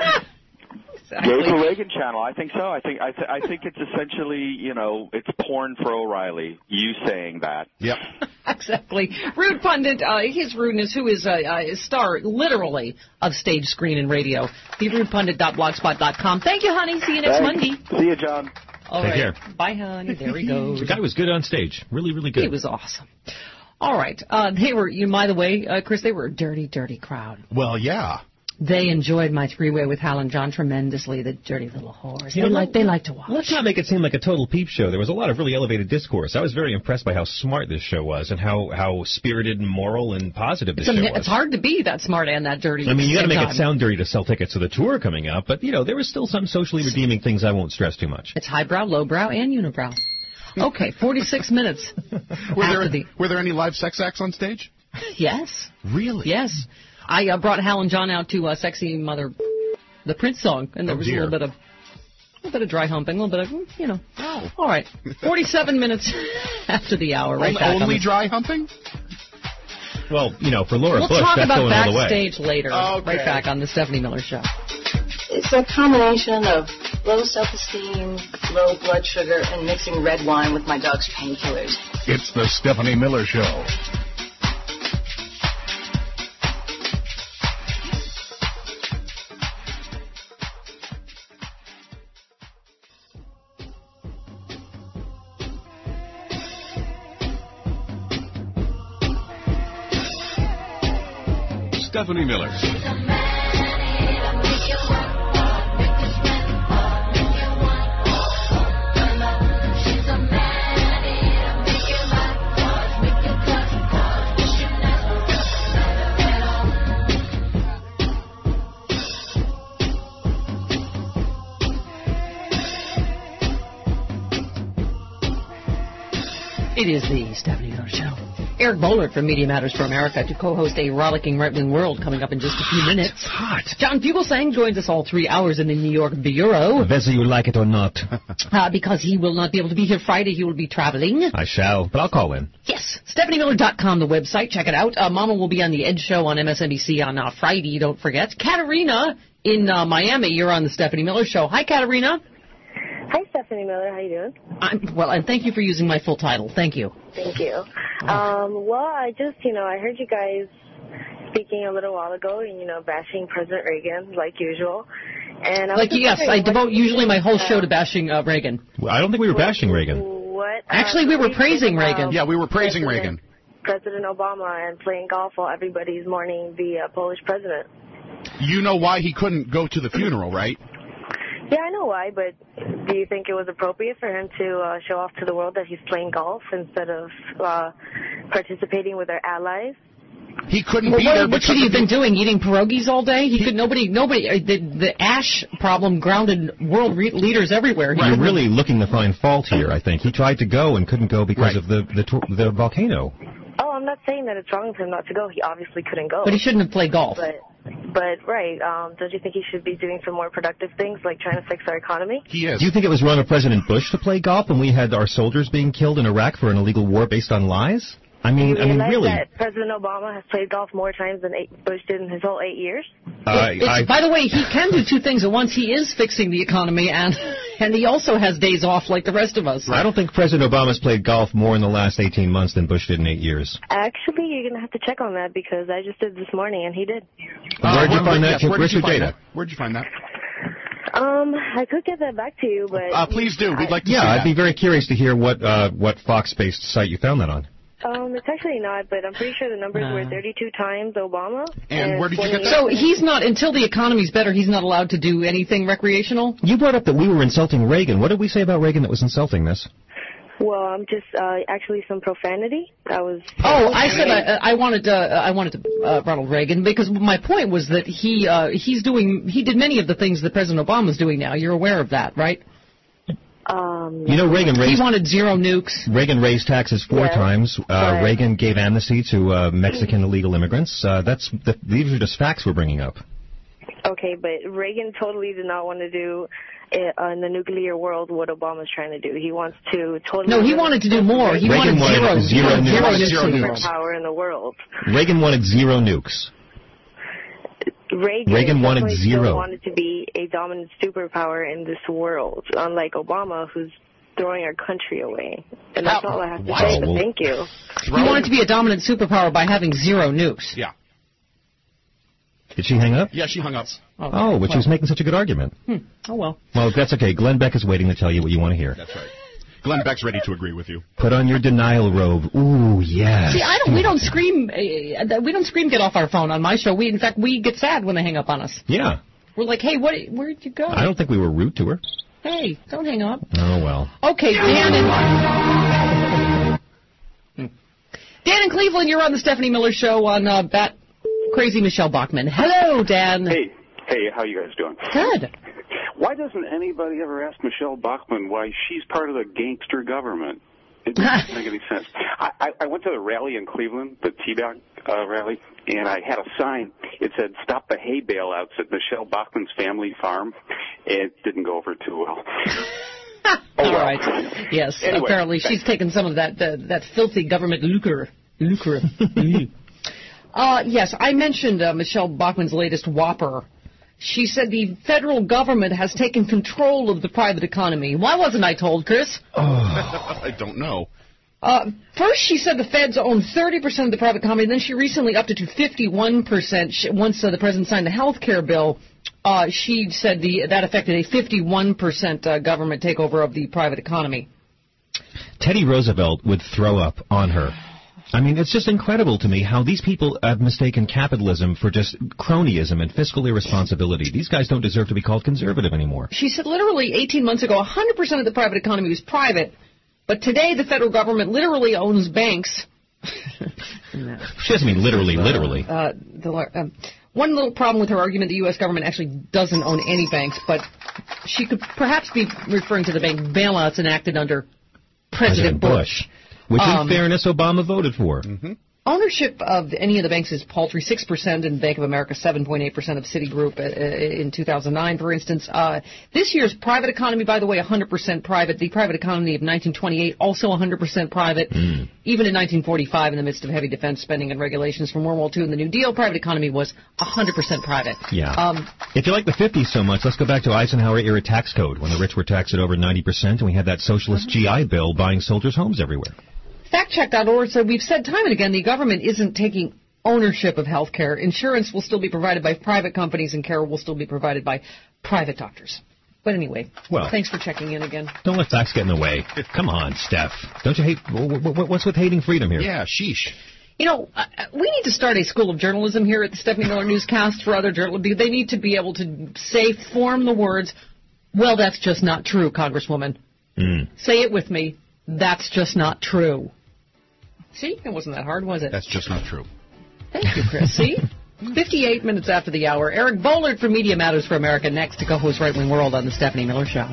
Gay for Reagan channel. I think so. I think I, th- I think it's essentially, you know, it's porn for O'Reilly. You saying that? Yep. Exactly. Rude pundit, uh, his rudeness, who is a, a star, literally, of stage, screen, and radio. the rude pundit dot blogspot dot com. Thank you, honey. See you next Thanks. Monday. See you, John. All Take right. care. Bye, honey. There he goes. The guy was good on stage. Really, really good. He was awesome. All right. Uh, they were, you, by the way, uh, Chris, they were a dirty, dirty crowd. Well, yeah. They enjoyed my three-way with Hal and John tremendously, the dirty little whores. You They know, like, they like to watch. Let's not make it seem like a total peep show. There was a lot of really elevated discourse. I was very impressed by how smart this show was and how, how spirited and moral and positive this It's, show a, was. it's hard to be that smart and that dirty. I mean, you got to make time. it sound dirty to sell tickets to the tour coming up, but, you know, there was still some socially redeeming things I won't stress too much. It's highbrow, lowbrow, and unibrow. Okay, forty-six minutes. Were after there the, were there any live sex acts on stage? yes, Really? yes. I uh, brought Hal and John out to uh, "Sexy Mother," the Prince song, and there Oh, was dear. a little bit of, a little bit of dry humping, a little bit of, you know. Oh. All right, forty-seven minutes after the hour. Right Only, back on only the- dry humping? Well, you know, for Laura We'll Bush, talk that's about going all the way. backstage later. Okay. Right back on the Stephanie Miller Show. It's a combination of low self-esteem, low blood sugar, and mixing red wine with my dog's painkillers. It's the Stephanie Miller Show. Stephanie Miller. It is the Stephanie Miller Show. Eric Bollert from Media Matters for America to co-host a rollicking right-wing world coming up in just a few minutes. Hot. John Fugelsang joins us all three hours in the New York Bureau. Whether you like it or not. Uh, because he will not be able to be here Friday. He will be traveling. I shall, but I'll call in. Yes. Stephanie Miller dot com, the website. Check it out. Uh, Mama will be on the Ed Show on M S N B C on uh, Friday, don't forget. Katerina in uh, Miami, you're on the Stephanie Miller Show. Hi, Katerina. Hi, Stephanie Miller. How you doing? I'm, well, and thank you for using my full title. Thank you. Thank you. Um, well, I just, you know, I heard you guys speaking a little while ago, and, you know, bashing President Reagan, like usual. And I was Like, just yes, I wondering devote what- usually my whole show to bashing uh, Reagan. Well, I don't think we were bashing Reagan. What? uh, Actually, we were what do you praising think about Reagan. Yeah, we were praising President- Reagan. President Obama and playing golf while everybody's mourning the uh, Polish president. You know why he couldn't go to the funeral, right? Yeah, I know why, but do you think it was appropriate for him to uh, show off to the world that he's playing golf instead of uh, participating with our allies? He couldn't Well, be what, there what because should he of have been the- doing? Eating pierogies all day? He, could. Nobody. Nobody. uh, The, the ash problem grounded world re- leaders everywhere. He You're could- really looking to find fault here, I think. He tried to go and couldn't go because Right. of the, the tor- the volcano. Oh, I'm not saying that it's wrong for him not to go. He obviously couldn't go. But he shouldn't have played golf. But, but right, um, don't you think he should be doing some more productive things, like trying to fix our economy? He is. Do you think it was wrong of President Bush to play golf when we had our soldiers being killed in Iraq for an illegal war based on lies? I Do mean, you I mean, realize really. that President Obama has played golf more times than eight, Bush did in his whole eight years? Uh, It's- I, by the way, he can do two things at once. He is fixing the economy, and and he also has days off like the rest of us. I don't think President Obama's played golf more in the last eighteen months than Bush did in eight years. Actually, you're going to have to check on that because I just did this morning, and he did. Uh, Where'd you where- find yes, that? where Where's did you your find data? that? Where'd you find that? Um, I could get that back to you, but Uh, please do. We'd like to Yeah, see I'd that. be very curious to hear what uh, what Fox-based site you found that on. um, it's actually not. But I'm pretty sure the numbers were thirty-two times Obama. And where did you get twenty that? So he's not, until the economy's better, he's not allowed to do anything recreational? You brought up that we were insulting Reagan. What did we say about Reagan that was insulting this? Well, I'm just uh, actually some profanity. That was. Oh, I said I, I wanted uh, I wanted to, uh, Ronald Reagan because my point was that he uh, he's doing he did many of the things that President Obama's doing now. You're aware of that, right? Um, You know, Reagan raised he wanted zero nukes. Reagan raised taxes four Yes, times. Uh, but- Reagan gave amnesty to uh, Mexican illegal immigrants. Uh, that's the, these are just facts we're bringing up. Okay, but Reagan totally did not want to do uh, in the nuclear world what Obama's trying to do. He wants to totally. No, he wanted to do more. He Reagan wanted wanted zero, zero zero, nukes. zero, Zero nukes. Superpower in the world. Reagan wanted zero nukes. Reagan, Reagan wanted definitely zero. Still wanted to be a dominant superpower in this world, unlike Obama, who's throwing our country away. And that's all I have to Wow. say. But Well- thank you. He wanted to be a dominant superpower by having zero nukes. Yeah. Did she hang up? Yeah, she hung up. Okay. Oh, but she was making such a good argument. Hmm. Oh well. Well, that's okay. Glenn Beck is waiting to tell you what you want to hear. That's right. Glenn Beck's ready to agree with you. Put on your denial robe. Ooh, yes. See, I don't. We don't scream. Uh, we don't scream. Get off our phone on my show. We, in fact, we get sad when they hang up on us. Yeah. We're like, hey, what? Where'd you go? I don't think we were rude to her. Hey, don't hang up. Oh, well. Okay, Dan and Hmm. Dan in Cleveland, you're on the Stephanie Miller Show on uh, Bat Crazy Michelle Bachman. Hello, Dan. Hey, hey, how you guys doing? Good. Why doesn't anybody ever ask Michelle Bachmann why she's part of the gangster government? It doesn't make any sense. I, I, I went to the rally in Cleveland, the T-Bag uh, rally, and I had a sign. It said, "Stop the hay bailouts at Michelle Bachmann's family farm." It didn't go over too well. All well. right. Yes. Anyway, apparently, thanks. she's taken some of that uh, that filthy government lucre. Lucre. uh, yes, I mentioned uh, Michelle Bachmann's latest whopper. She said the federal government has taken control of the private economy. Why wasn't I told, Chris? I don't know. Uh, first, she said the feds own thirty percent of the private economy. Then she recently upped it to fifty-one percent. She, once uh, the president signed the health care bill, uh, she said the, that affected a fifty-one percent uh, government takeover of the private economy. Teddy Roosevelt would throw up on her. I mean, it's just incredible to me how these people have mistaken capitalism for just cronyism and fiscal irresponsibility. These guys don't deserve to be called conservative anymore. She said literally eighteen months ago, one hundred percent of the private economy was private, but today the federal government literally owns banks. She doesn't mean literally, literally. Uh, the, um, one little problem with her argument, the U S government actually doesn't own any banks, but she could perhaps be referring to the bank bailouts enacted under President, President Bush. Which, in Um, fairness, Obama voted for. Mm-hmm. Ownership of any of the banks is paltry, six percent in Bank of America, seven point eight percent of Citigroup uh, in two thousand nine, for instance. Uh, this year's private economy, by the way, one hundred percent private. The private economy of nineteen twenty-eight, also one hundred percent private. Mm. Even in nineteen forty-five, in the midst of heavy defense spending and regulations from World War Two and the New Deal, private economy was one hundred percent private. Yeah. Um, if you like the fifties so much, let's go back to Eisenhower-era tax code, when the rich were taxed at over ninety percent, and we had that socialist G I Bill buying soldiers' homes everywhere. fact check dot org said, we've said time and again the government isn't taking ownership of health care. Insurance will still be provided by private companies and care will still be provided by private doctors. But anyway, Well, thanks for checking in again. Don't let facts get in the way. Come on, Steph. Don't you hate... wh- wh- What's with hating freedom here? Yeah, sheesh. You know, uh, we need to start a school of journalism here at the Stephanie Miller Newscast for other journalists. They need to be able to say, form the words, well, that's just not true, Congresswoman. Mm. Say it with me. That's just not true. See? It wasn't that hard, was it? That's just not true. Thank you, Chris. See? fifty-eight minutes after the hour. Eric Bollard from Media Matters for America next to co-host Right Wing World on the Stephanie Miller Show.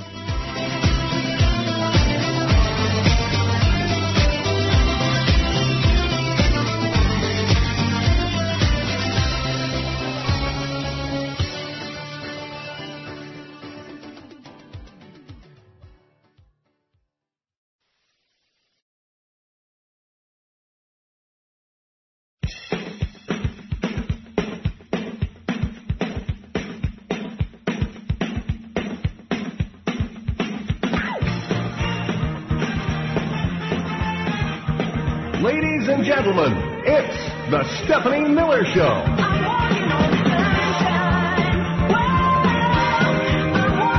Ladies and gentlemen, it's the Stephanie Miller Show.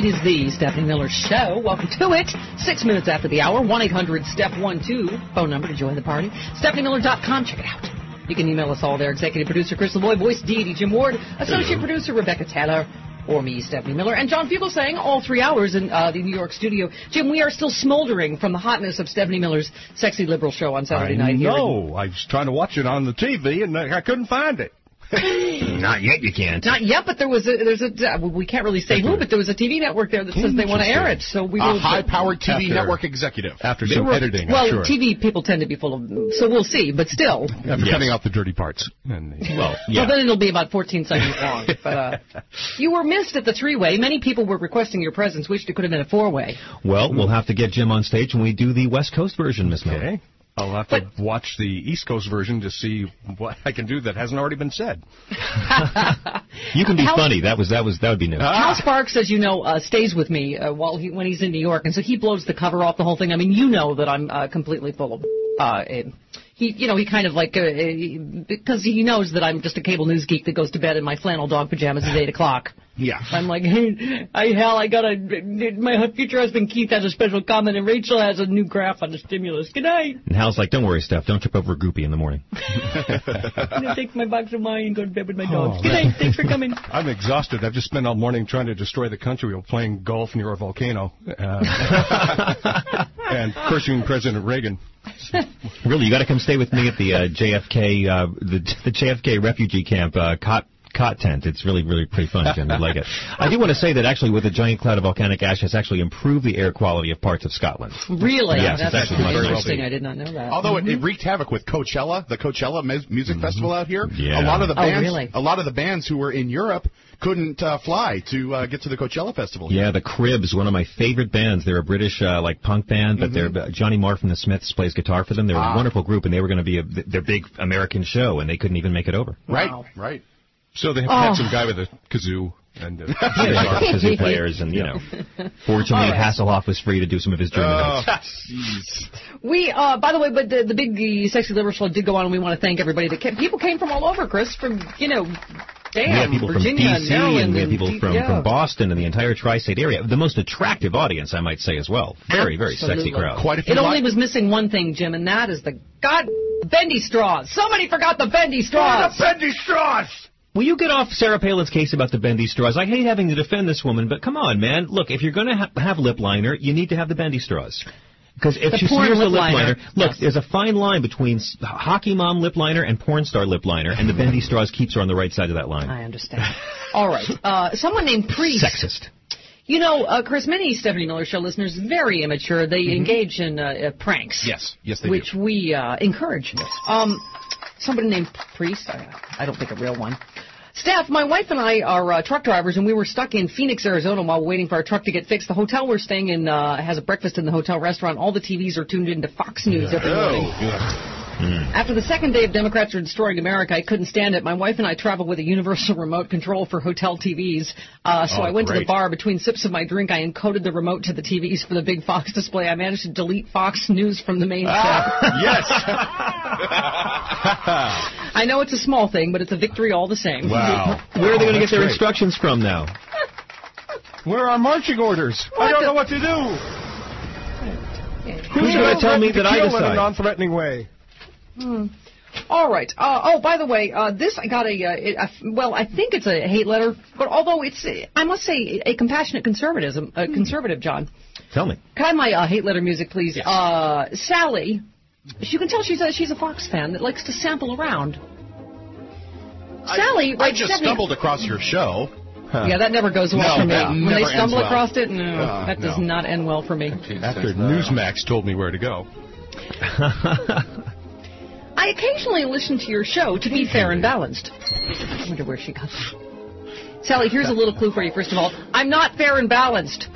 It is the Stephanie Miller Show. Welcome to it. Six minutes after the hour. one eight hundred step one two. Phone number to join the party. Stephanie Miller dot com. Check it out. You can email us all there. Executive producer Chris LeBoy, voice deity Jim Ward, associate producer Rebecca Taylor, or me, Stephanie Miller, and John Fugelsang, all three hours in uh, the New York studio. Jim, we are still smoldering from the hotness of Stephanie Miller's Sexy Liberal Show on Saturday I night. know. Here I was trying to watch it on the T V, and I couldn't find it. Not yet, you can't. Not yet, but there was a, there's a, uh, we can't really say who, but there was a T V network there that says they want to air it. So we will. A high-powered T V After- network executive. After They some were- editing, Well, I'm sure. T V people tend to be full of, so we'll see, but still. After cutting out the dirty parts. And the, Well, Well, then it'll be about fourteen seconds long. But uh, you were missed at the three-way. Many people were requesting your presence. Wished it could have been a four-way. Well, we'll have to get Jim on stage when we do the West Coast version, Miss Miller. Okay. I'll have to watch the East Coast version to see what I can do that hasn't already been said. You can be Hal- funny. That was that was that would be new. Hal Sparks, as you know, uh, stays with me uh, while he when he's in New York, and so he blows the cover off the whole thing. I mean, you know that I'm uh, completely full of. Uh, eh, he, you know, he kind of like uh, eh, because he knows that I'm just a cable news geek that goes to bed in my flannel dog pajamas at eight o'clock. Yeah. I'm like, hey, I, Hal, I got a, my future husband Keith has a special comment, and Rachel has a new graph on the stimulus. Good night. And Hal's like, don't worry, Steph. Don't trip over a groupie in the morning. I'm going to take my box of wine and go to bed with my dogs. Oh, Good man. night. Thanks for coming. I'm exhausted. I've just spent all morning trying to destroy the country while playing golf near a volcano. Uh, and cursing President Reagan. Really, you got to come stay with me at the uh, J F K uh, the the J F K refugee camp uh, cot cot tent. It's really really pretty fun, Jim. You'd like it. I do want to say that actually, with a giant cloud of volcanic ash, has actually improved the air quality of parts of Scotland. Really? Yes, That's it's actually much interesting. nicer. I did not know that. Although Mhm. it, it wreaked havoc with Coachella, the Coachella Mus- Music Festival out here. Yeah. A lot of the Oh, bands, really? a lot of the bands who were in Europe couldn't uh, fly to uh, get to the Coachella Festival. Yeah, the Cribs, one of my favorite bands. They're a British uh, like punk band, but Mhm. they're Johnny Marr from the Smiths plays guitar for them. They're Ah. a wonderful group, and they were going to be a, their big American show, and they couldn't even make it over. Right, Wow. right. So they have Oh. had some guy with a kazoo. And uh, They are kazoo players, and you know, fortunately All right. Hasselhoff was free to do some of his German Oh, hits. jeez. We, uh, by the way, but the, the big the Sexy Liberal Show did go on, and we want to thank everybody that came. People came from all over, Chris, from, you know, We damn, had people Virginia from and D C, Maryland. and we had people D- from, yeah. from Boston and the entire tri-state area. The most attractive audience, I might say, as well. Very, very sexy Absolutely. crowd. Quite a few. It only li- was missing one thing, Jim, and that is the god bendy straws. Somebody forgot the bendy straws. bendy straws! Will you get off Sarah Palin's case about the bendy straws? I hate having to defend this woman, but come on, man. Look, if you're going to ha- have lip liner, you need to have the bendy straws. Because if The she porn smears the lip lip liner. liner, look, Yes. there's a fine line between s- hockey mom lip liner and porn star lip liner, and the bendy straws keeps her on the right side of that line. I understand. All right. Uh, someone named Priest. Sexist. You know, uh, Chris, many Stephanie Miller Show listeners, very immature. They engage in uh, uh, pranks. Yes, yes, they Which do. we uh, encourage. Um, somebody named Priest, I, I don't think a real one. Steph, my wife and I are uh, truck drivers, and we were stuck in Phoenix, Arizona while waiting for our truck to get fixed. The hotel we're staying in uh, has a breakfast in the hotel restaurant. All the T Vs are tuned into Fox News every morning. After the second day of Democrats are destroying America, I couldn't stand it. My wife and I traveled with a universal remote control for hotel T Vs. Uh, so Oh, I went to the great. bar. Between sips of my drink, I encoded the remote to the T Vs for the big Fox display. I managed to delete Fox News from the main set. Yes. I know it's a small thing, but it's a victory all the same. Wow. Where are they going to get that's their great. instructions from now? Where are marching orders? I don't the- know what to do. Who's going to tell me that I Kill in a decide? non-threatening way. Hmm. All right. Uh, oh, by the way, uh, this I got a, uh, it, a. Well, I think it's a hate letter, but although it's, uh, I must say, a compassionate conservatism, uh, conservative, John. Tell me. Can I have my uh, hate letter music, please? Uh, Sally. You can tell she's a she's a Fox fan that likes to sample around. Sally, I right, just Stephanie- stumbled across your show. Yeah, that never goes well No, for me. that When never they ends stumble well. across it, no, Uh, that does no. not end well for me. After Newsmax told me where to go. I occasionally listen to your show to be fair and balanced. I wonder where she got that. Sally, here's a little clue for you, first of all. I'm not fair and balanced.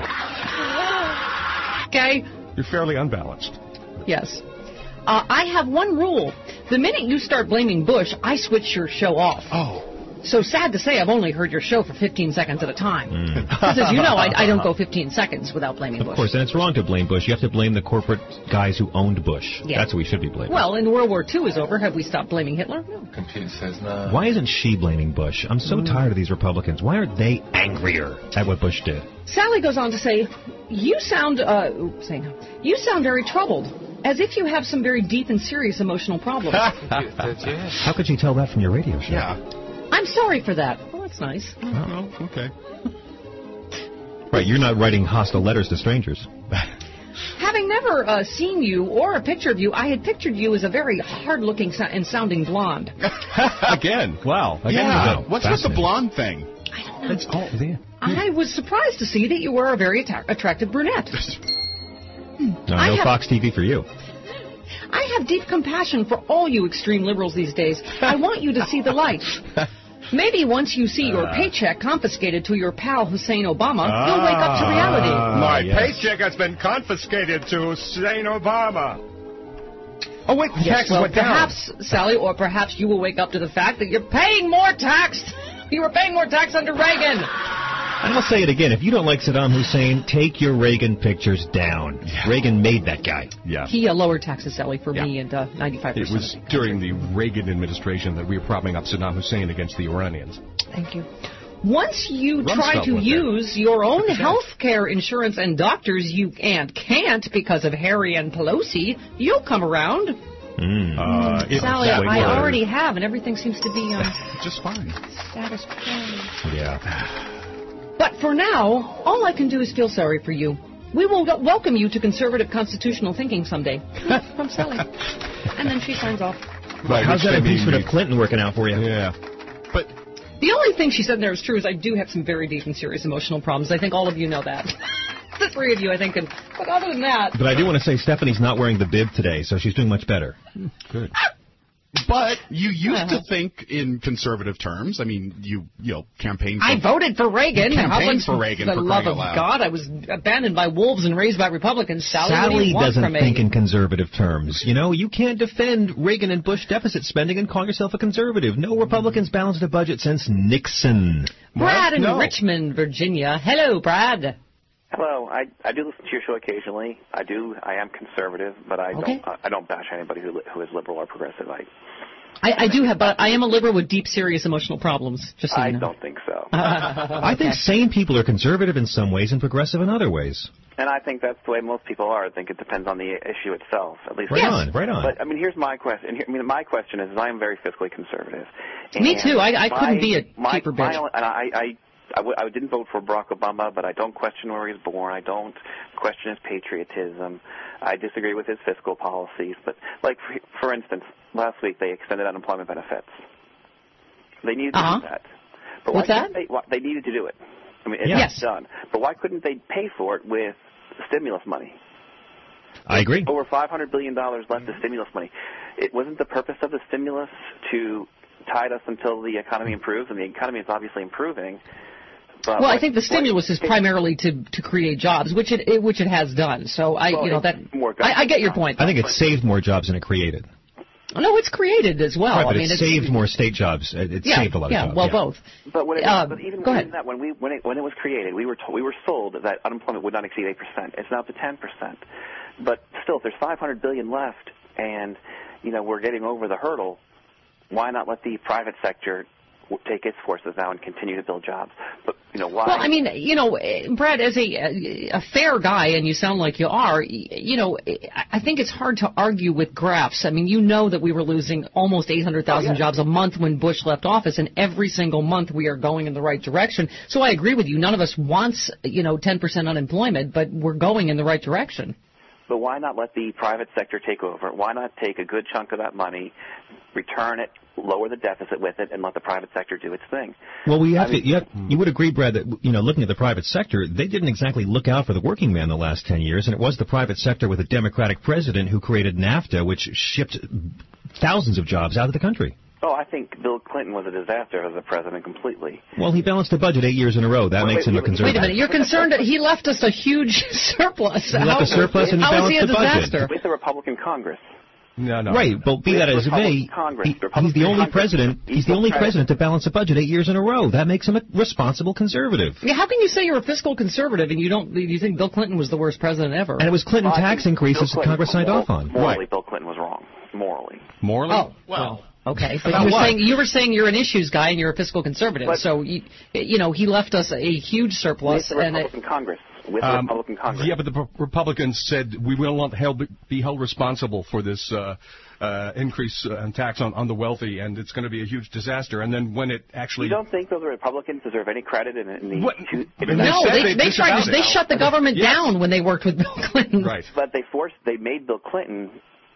Okay? You're fairly unbalanced. Yes. Uh, I have one rule. The minute you start blaming Bush, I switch your show off. Oh. So sad to say, I've only heard your show for fifteen seconds at a time. Mm. Because as you know, I, I don't go fifteen seconds without blaming Bush. Of course, and it's wrong to blame Bush. You have to blame the corporate guys who owned Bush. Yeah. That's what we should be blaming. Well, and World War Two is over. Have we stopped blaming Hitler? No. Computer says no. Why isn't she blaming Bush? I'm so tired of these Republicans. Why aren't they angrier at what Bush did? Sally goes on to say, you sound, uh, oops, hang on. You sound very troubled, as if you have some very deep and serious emotional problems. How could you tell that from your radio show? Yeah. I'm sorry for that. Well, that's nice. Oh, okay. Right, you're not writing hostile letters to strangers. Having never uh, seen you or a picture of you, I had pictured you as a very hard-looking so- and sounding blonde. Again, wow. Again, Yeah. wow. What's with the blonde thing? I don't know. It's all there. I was surprised to see that you were a very atta- attractive brunette. No, I no have- Fox T V for you. I have deep compassion for all you extreme liberals these days. I want you to see the light. Maybe once you see your paycheck confiscated to your pal Hussein Obama, you'll wake up to reality. My yes. paycheck has been confiscated to Hussein Obama. Oh, wait, the Yes, taxes well, went down. perhaps, Sally, or perhaps you will wake up to the fact that you're paying more tax. You were paying more tax under Reagan. And I'll say it again. If you don't like Saddam Hussein, take your Reagan pictures down. Reagan made that guy. Yeah. He uh, lowered taxes, Sally, for Yeah. me and uh, ninety-five It percent. was during the Reagan administration that we were propping up Saddam Hussein against the Iranians. Thank you. Once you Rumsfeld try to was there. use your own health care insurance and doctors, you and can't because of Harry and Pelosi, you'll come around. Mm. Uh, it- Sally, that I was- already have, and everything seems to be um, Just fine. status quo. Yeah. But for now, all I can do is feel sorry for you. We will w- welcome you to conservative constitutional thinking someday. From Sally. And then she signs off. By How's which that they mean impeachment we- of Clinton working out for you? Yeah. But The only thing she said there is true is I do have some very deep and serious emotional problems. I think all of you know that. The three of you, I think. And, but other than that... But I do want to say Stephanie's not wearing the bib today, so she's doing much better. Good. but you used Uh-huh. to think in conservative terms. I mean, you you know campaigned. For, I voted for Reagan. You campaigned How much- for Reagan, For the for love crying of out loud. God, I was abandoned by wolves and raised by Republicans. Sally, what do Sally you want doesn't from me? think in conservative terms. You know, you can't defend Reagan and Bush deficit spending and call yourself a conservative. No Republicans balanced a budget since Nixon. Brad in No. Richmond, Virginia. Hello, Brad. Hello. I I do listen to your show occasionally. I do. I am conservative, but I Okay. don't. I don't bash anybody who li- who is liberal or progressive. I I, I do have, but I am a liberal with deep, serious emotional problems. Just so I you know. don't think so. I think sane people are conservative in some ways and progressive in other ways. And I think that's the way most people are. I think it depends on the issue itself, at least. Right on, right on. But I mean, here's my question. Here, I mean, my question is, I am very fiscally conservative. Me And too. I, I my- couldn't be a my, cheaper my bitch. own- And I, I, I, w- I didn't vote for Barack Obama, but I don't question where he was born. I don't question his patriotism. I disagree with his fiscal policies. But, like, for, for instance, last week they extended unemployment benefits. They needed to Uh-huh. do that. But What's why that? couldn't They, why, they needed to do it. I mean, it's Yes. done. But why couldn't they pay for it with stimulus money? I agree. Over five hundred billion dollars left of stimulus money. It wasn't the purpose of the stimulus to tide us until the economy improves, and the economy is obviously improving. But Well, I what- think the stimulus is what- primarily to to create jobs, which it, it which it has done. So I, Well, you know, it's that more I, I get your point. I think it saved more jobs than it created. No, it's created as well. right, but I mean, it it's, saved more state jobs. It, it yeah, saved a lot of yeah, jobs. well, yeah. both. But, when it, Uh, but even, go even ahead. that, when we when it when it was created, we were told, we were sold that unemployment would not exceed eight percent. It's now up to ten percent. But still, if there's five hundred billion left, and you know we're getting over the hurdle, why not let the private sector w- take its forces now and continue to build jobs? But you know why? Well, I mean, you know, eh, Brad, as a a fair guy, and you sound like you are, y- you know, I I think it's hard to argue with graphs. I mean, you know that we were losing almost eight hundred thousand Oh, yeah. jobs a month when Bush left office, and every single month we are going in the right direction. So I agree with you. None of us wants, you know, ten percent unemployment, but we're going in the right direction. But why not let the private sector take over? Why not take a good chunk of that money, return it, lower the deficit with it, and let the private sector do its thing? Well, we have I mean- to. You, have, you would agree, Brad, that you know, looking at the private sector, they didn't exactly look out for the working man the last ten years, and it was the private sector with a Democratic president who created NAFTA, which shipped thousands of jobs out of the country. Oh, I think Bill Clinton was a disaster as a president completely. Well, he balanced the budget eight years in a row. That Wait, makes wait, him a wait, conservative. Wait a minute, you're concerned that he left us a huge surplus. He left a surplus and he how is he a balanced the budget. disaster? With a Republican Congress. No, no. Right, but be that as it may, Congress, he, he's the only president. He's the only president to balance a budget eight years in a row. That makes him a responsible conservative. Yeah, how can you say you're a fiscal conservative and you don't? You think Bill Clinton was the worst president ever? And it was Clinton Well, I tax think increases Bill that Congress signed Clinton- off on. Morally, Right. Bill Clinton was wrong. Morally. Morally? Oh, well. Okay, but About you were what? saying you were saying you're an issues guy and you're a fiscal conservative. But- so you, you know he left us a huge surplus With the and it, Republican Congress. With the Um, Republican Congress. Yeah, but the Pro- Republicans said we will not held, be held responsible for this uh, uh, increase uh, in tax on, on the wealthy, and it's going to be a huge disaster. And then when it actually... You don't think those Republicans deserve any credit in, in the... What? Two, in no, the- they they tried to, they shut the government Yes. down when they worked with Bill Clinton. Right. But they forced, they made Bill Clinton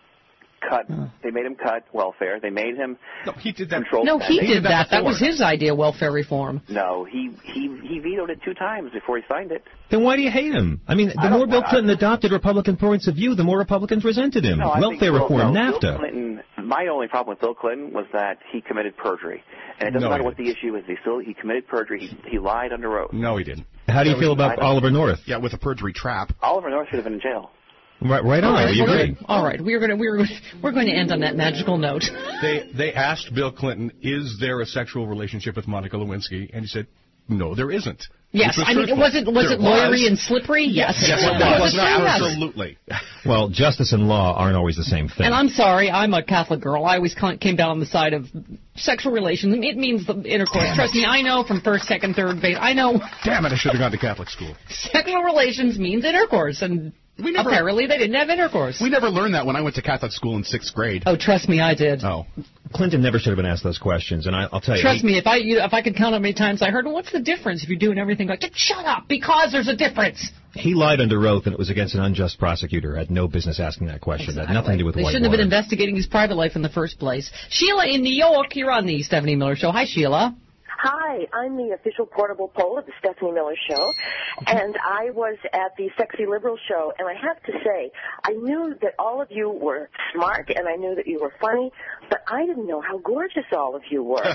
cut, they made him cut welfare. They made him no, he did that. control No, he spending. did that. That was his idea, welfare reform. No, he, he, he vetoed it two times before he signed it. Then why do you hate him? I mean, the I more don't- Bill I- Clinton adopted Republican points of view, the more Republicans resented him. No, I think Welfare Bill- reform, no, Bill NAFTA. Clinton, my only problem with Bill Clinton was that he committed perjury. And it doesn't No, matter he what the issue is. He still he committed perjury. He, he lied under oath. No, he didn't. How do you No, feel he about lied. Oliver North? Yeah, with a perjury trap. Oliver North should have been in jail. Right, right on. All right, you we're agree? gonna- all right, we're going to we're we're going to end on that magical note. They they asked Bill Clinton, is there a sexual relationship with Monica Lewinsky? And he said, no, there isn't. Yes, Which I mean, truthful. was it was There it lawyery and slippery? Yes, Yes, it Was was. it true? Yes. Absolutely. Well, justice and law aren't always the same thing. And I'm sorry, I'm a Catholic girl. I always ca- came down on the side of sexual relations. It means the intercourse. Damn Trust it. me, I know from first, second, third base. I know Damn it, I should have gone to Catholic school. sexual relations means intercourse, and We never- apparently they didn't have intercourse. We never learned that when I went to Catholic school in sixth grade. Oh, trust me, I did. Oh. Clinton never should have been asked those questions, and I, I'll tell you. Trust he- me, if I you, if I could count how many times I heard, well, what's the difference if you're doing everything like, just shut up, because there's a difference. He lied under oath, and it was against an unjust prosecutor. Had no business asking that question. It had nothing to do with They white shouldn't have been water. investigating his private life in the first place. Sheila in New York, you're on the Stephanie Miller Show. Hi, Sheila. Hi, I'm the official portable pole of the Stephanie Miller Show, and I was at the Sexy Liberal Show, and I have to say, I knew that all of you were smart, and I knew that you were funny, but I didn't know how gorgeous all of you were. Oh.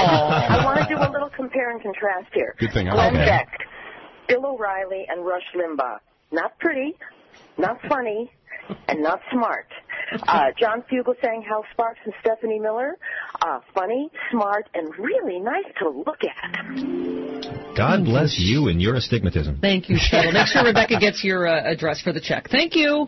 I want to do a little compare and contrast here. Good thing I Glenn okay. Beck, Bill O'Reilly, and Rush Limbaugh. Not pretty, not funny, and not smart. Uh, John Fugelsang, Hal Sparks, and Stephanie Miller, uh, funny, smart, and really nice to look at. God bless you and your astigmatism. Thank you, Sheila. Make sure Rebecca gets your uh, address for the check. Thank you.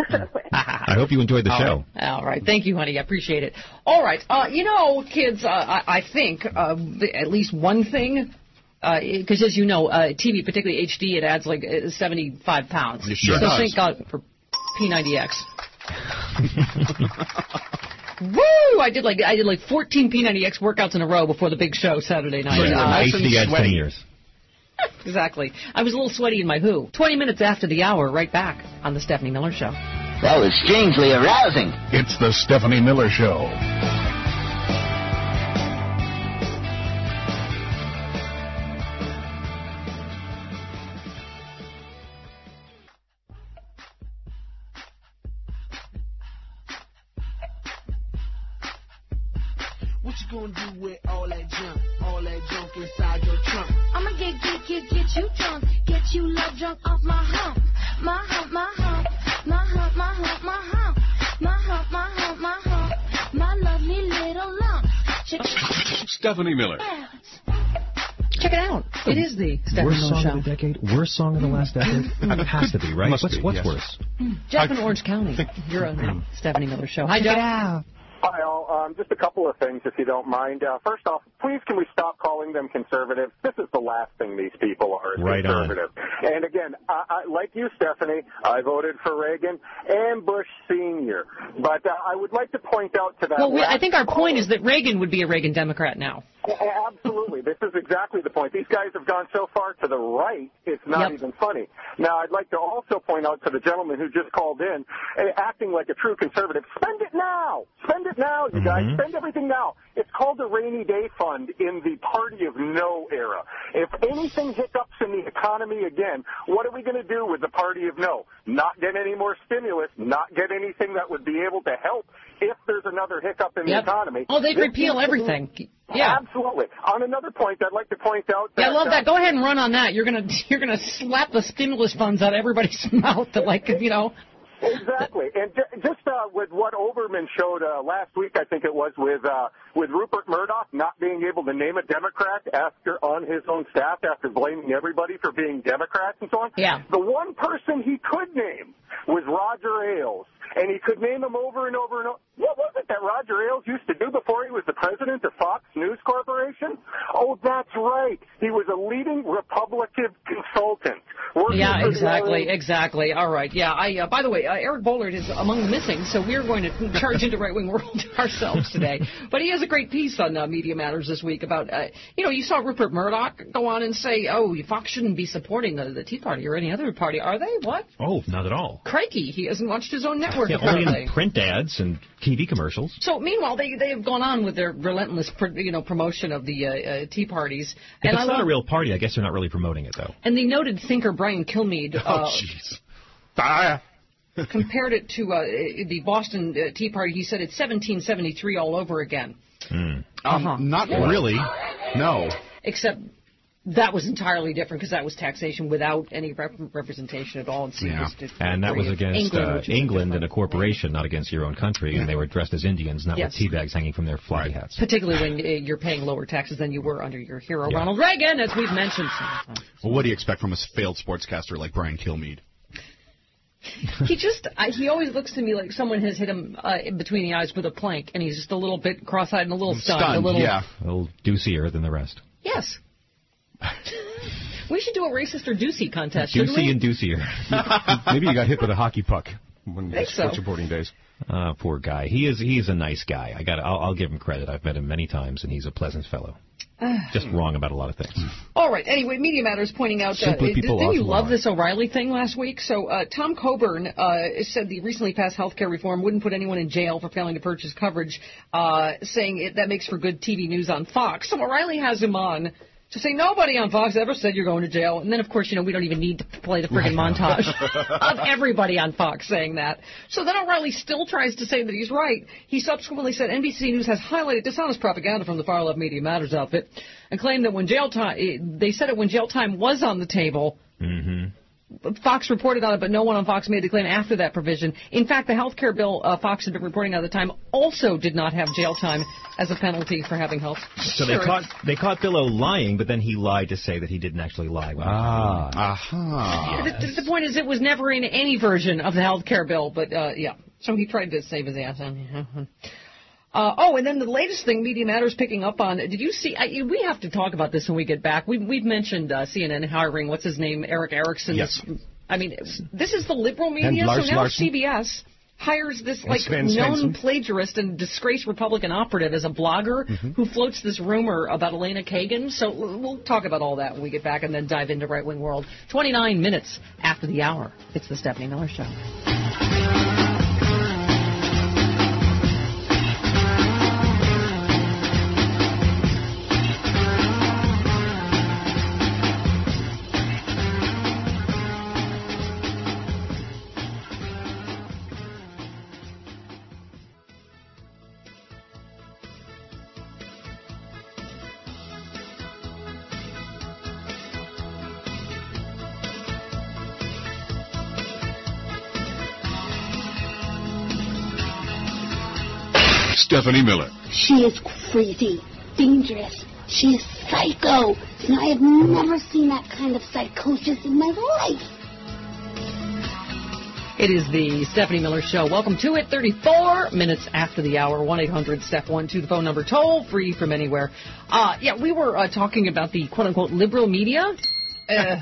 I hope you enjoyed the show. All right. Thank you, honey. I appreciate it. All right. Uh, you know, kids, uh, I, I think uh, the, at least one thing, because as you know, uh, T V, particularly H D, it adds like uh, seventy-five pounds. It sure so does. thank God for P ninety X. Woo! I did like I did like fourteen P ninety X workouts in a row before the big show Saturday night. Right, Uh, H D adds ten years. Exactly. I was a little sweaty in my Who. Twenty minutes after the hour, right back on the Stephanie Miller Show. That was strangely arousing. It's the Stephanie Miller Show. What you gonna do with all that junk, all that junk inside your trunk? I'ma get, get, get, get you drunk, get you love drunk off my hump, my hump, my hump, my hump, my hump, my hump, my hump, my hump, my hump, my lovely little lump. Check, Stephanie Miller. Check it out. It is the Stephanie Worst Miller song Show. of the decade? Worst song of the last decade? It has to be, right? Must what's be, what's yes. worse? Jeff in Orange County. You're on the Stephanie Miller Show. Hi, Jeff. Hi, all. Um, just a couple of things, if you don't mind. Uh, first off, please can we stop calling them conservative? This is the last thing these people are, is Right on. conservative. And again, I, I, like you, Stephanie, I voted for Reagan and Bush Senior But uh, I would like to point out to that. Well, we, I last think our point caller- is that Reagan would be a Reagan Democrat now. Absolutely. This is exactly the point. These guys have gone so far to the right, it's not Yep. even funny. Now, I'd like to also point out to the gentleman who just called in, eh, acting like a true conservative, spend it now. Spend it now, you guys. Mhm. Spend everything now. It's called the rainy day fund in the party of no era. If anything hiccups in the economy again, what are we going to do with the party of no? Not get any more stimulus, not get anything that would be able to help if there's another hiccup in Yep. the economy. Oh, they'd This repeal seems to be- everything. Yeah. Absolutely. On another point, I'd like to point out that... Yeah, I love uh, that. Go ahead and run on that. You're gonna you're gonna slap the stimulus funds out of everybody's mouth. That like you know. Exactly, and ju- just uh, with what Oberman showed uh, last week, I think it was with uh, with Rupert Murdoch not being able to name a Democrat after on his own staff after blaming everybody for being Democrats and so on. Yeah. The one person he could name was Roger Ailes, and he could name him over and over and over. What was it that Roger Ailes used to do before he was the president of Fox News Corporation? Oh, that's right. He was a leading Republican consultant. Yeah, exactly, exactly. All right. Yeah. I. Uh, by the way, uh, Eric Bollard is among the missing, so we're going to charge into Right Wing World ourselves today. But he has a great piece on uh, Media Matters this week about, uh, you know, you saw Rupert Murdoch go on and say, oh, Fox shouldn't be supporting the, the Tea Party or any other party. Are they? What? Oh, not at all. Crikey, he hasn't watched his own network. Yeah, only in print ads and T V commercials. So meanwhile, they they have gone on with their relentless, you know, promotion of the uh, uh, Tea Parties. If and it's I not love, a real party, I guess they're not really promoting it, though. And the noted thinker Brian Kilmeade uh, Oh, jeez. compared it to uh, the Boston uh, Tea Party. He said it's seventeen seventy-three all over again. Mm. Um, Uh-huh. Not Yeah. really. No. Except that was entirely different because that was taxation without any rep- representation at all. And, see, Yeah. just, And that was against England, uh, which is England and a corporation, not against your own country, and they were dressed as Indians, not Yes. with tea bags hanging from their fly hats. particularly when uh, you're paying lower taxes than you were under your hero, Yeah. Ronald Reagan, as we've mentioned. Well, what do you expect from a failed sportscaster like Brian Kilmeade? He just, I, he always looks to me like someone has hit him uh, in between the eyes with a plank, and he's just a little bit cross-eyed and a little stunned. a little, A little deucier than the rest. Yes. We should do a racist or deucey contest, shouldn't Deucey we? and deucier. Maybe you got hit with a hockey puck when Think his sports so. reporting days. Uh, poor guy. He is he's a nice guy. I got I'll, I'll give him credit. I've met him many times, and he's a pleasant fellow. Just wrong about a lot of things. All right. Anyway, Media Matters pointing out, uh, Simply did, people didn't off you the love line. this O'Reilly thing last week? So uh, Tom Coburn uh, said the recently passed health care reform wouldn't put anyone in jail for failing to purchase coverage, uh, saying it, that makes for good T V news on Fox. So O'Reilly has him on to say nobody on Fox ever said you're going to jail. And then, of course, you know, we don't even need to play the friggin' montage of everybody on Fox saying that. So then O'Reilly still tries to say that he's right. He subsequently said N B C News has highlighted dishonest propaganda from the far-left Media Matters outfit and claimed that when jail time, they said it when jail time was on the table. Mm-hmm. Fox reported on it, but no one on Fox made the claim after that provision. In fact, the health care bill uh, Fox had been reporting at the time also did not have jail time as a penalty for having health. So they caught they caught Bill O lying, but then he lied to say that he didn't actually lie. Ah. Aha. The, the, the point is, it was never in any version of the health care bill, but uh, yeah. So he tried to save his ass. Uh, oh, and then the latest thing Media Matters picking up on. Did you see? I, we have to talk about this when we get back. We, we've mentioned uh, C N N hiring, what's his name, Eric Erickson. Yes. I mean, this is the liberal media, And Lars so now Larson. C B S hires this And like Sven known Svensson. plagiarist and disgraced Republican operative as a blogger Mm-hmm. who floats this rumor about Elena Kagan. So we'll talk about all that when we get back and then dive into Right Wing World. twenty-nine minutes after the hour. It's the Stephanie Miller Show. Stephanie Miller. She is crazy, dangerous. She is psycho. And I have never seen that kind of psychosis in my life. It is the Stephanie Miller Show. Welcome to it. thirty-four minutes after the hour. one eight hundred step one two, the phone number, toll free from anywhere. Uh, yeah, we were uh, talking about the quote-unquote liberal media. Uh,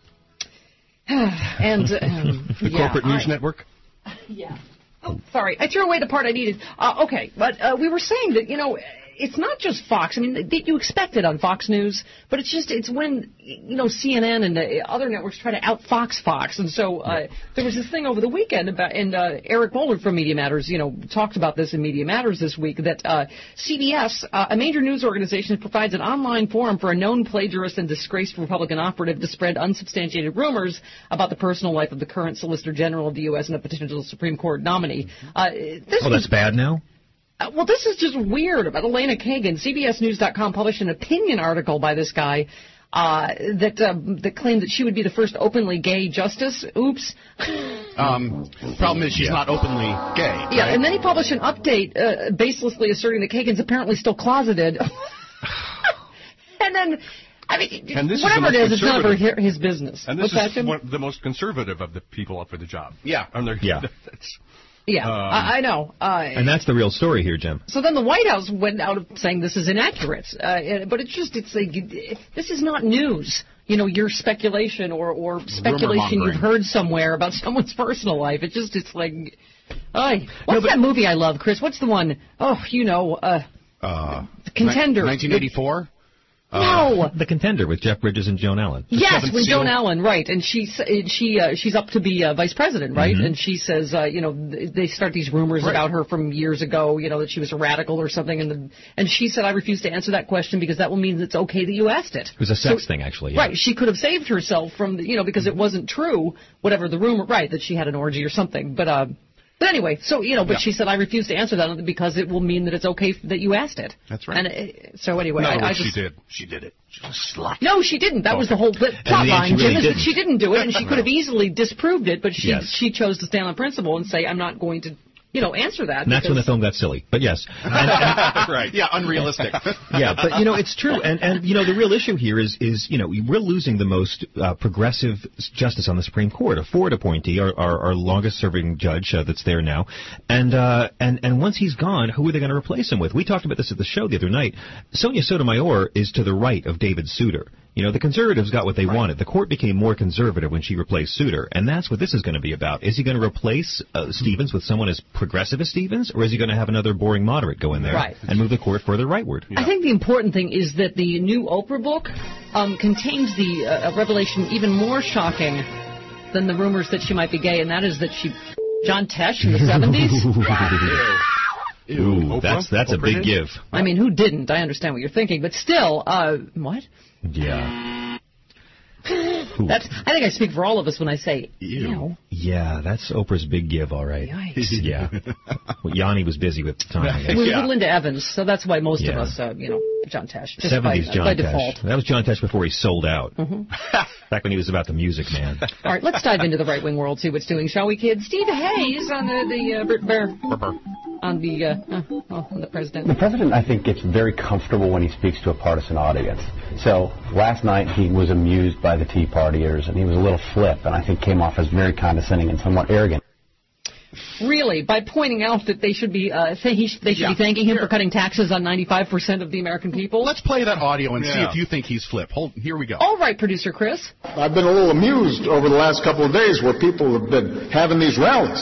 and um, The yeah, corporate news I- network. Yeah. Oh, sorry. I threw away the part I needed. Uh, okay, but uh, we were saying that, you know, it's not just Fox. I mean, that you expect it on Fox News, but it's just, it's when, you know, C N N and uh, other networks try to out-Fox Fox. And so uh, there was this thing over the weekend about, and uh, Eric Bollard from Media Matters, you know, talked about this in Media Matters this week, that uh, C B S, uh, a major news organization, provides an online forum for a known plagiarist and disgraced Republican operative to spread unsubstantiated rumors about the personal life of the current Solicitor General of the U S and a potential Supreme Court nominee. Uh, this Oh, was that's bad now? Uh, well, this is just weird about Elena Kagan. C B S News dot com published an opinion article by this guy uh, that uh, that claimed that she would be the first openly gay justice. Oops. Um, problem is she's Yeah. not openly gay. Yeah, right? and then he published an update uh, baselessly asserting that Kagan's apparently still closeted. And then, I mean, And this whatever is the it most is, it's none of her, conservative. his business. And What's this that, is Jim? one, the most conservative of the people up for the job. Yeah. And they're, Yeah. That's, Yeah, um, I, I know. Uh, And that's the real story here, Jim. So then the White House went out of saying this is inaccurate. Uh, and- but it's just, it's like, this is not news. You know, your speculation or, or speculation Rumor-mongering. you've heard somewhere about someone's personal life. It's just, it's like, ay. What's No, but- that movie I love, Chris? What's the one? Oh, you know, uh, Uh, Contender. nineteen eighty-four? no. The Contender with Jeff Bridges and Joan Allen. Yes, Seventh with Seal. Joan Allen, right, and she she uh, she's up to be uh, vice president, right? Mhm. And she says, uh, you know, th- they start these rumors Right. about her from years ago, you know, that she was a radical or something, and the, and she said, I refuse to answer that question because that will mean it's okay that you asked it. It was a sex So- thing, actually. Yeah. Right, she could have saved herself from, the, you know, because it wasn't true, whatever the rumor, right, that she had an orgy or something, but. uh But anyway, so, you know, but Yeah. she said, I refuse to answer that because it will mean that it's okay that you asked it. That's right. And uh, so anyway, in other I, I words, just... she did. She did it. She was a slut. No, she didn't. That was the whole plot And in the end, line, she really Jim, is that didn't. she didn't do it, and she could have easily disproved it, but she Yes. she chose to stand on principle and say, I'm not going to, you know, answer that. And that's when the because- film got silly. But yes. And, and, right. Yeah, unrealistic. yeah, but you know it's true, and and you know the real issue here is is you know we're losing the most uh, progressive justice on the Supreme Court, a Ford appointee, our our, our longest serving judge uh, that's there now, and uh, and and once he's gone, who are they going to replace him with? We talked about this at the show the other night. Sonia Sotomayor is to the right of David Souter. You know, the conservatives got what they wanted. The court became more conservative when she replaced Souter, and that's what this is going to be about. Is he going to replace uh, Stevens with someone as progressive as Stevens, or is he going to have another boring moderate go in there Right. and move the court further rightward? I think the important thing is that the new Oprah book um, contains the uh, revelation even more shocking than the rumors that she might be gay, and that is that she John Tesh in the seventies. Ooh, that's that's a Oprah big did? give. I mean, who didn't? I understand what you're thinking, but still, uh, what? Yeah. That's. I think I speak for all of us when I say, ew. Yeah, that's Oprah's big give, all right. Yikes. Yeah. Well, Yanni was busy with the time. I guess. With, with Linda Evans, so that's why most of Yeah. us, uh, you know, John Tesh. Just seventies by, John by Tesh. default. That was John Tesh before he sold out. Mhm. Back when he was about the music, man. All right, let's dive into the right-wing world, see what's doing, shall we, kids? Steve Hayes on the, the uh, Bert Bear, on the, uh, uh, oh, on the president. The president, I think, gets very comfortable when he speaks to a partisan audience. So last night he was amused by the Tea Partiers, and he was a little flip, and I think came off as very condescending and somewhat arrogant. Really, by pointing out that they should be, uh, th- he sh- they should Yeah. be thanking him Here. for cutting taxes on ninety-five percent of the American people. Let's play that audio and see Yeah. if you think he's flip. Hold, here we go. All right, producer Chris. I've been a little amused over the last couple of days where people have been having these rallies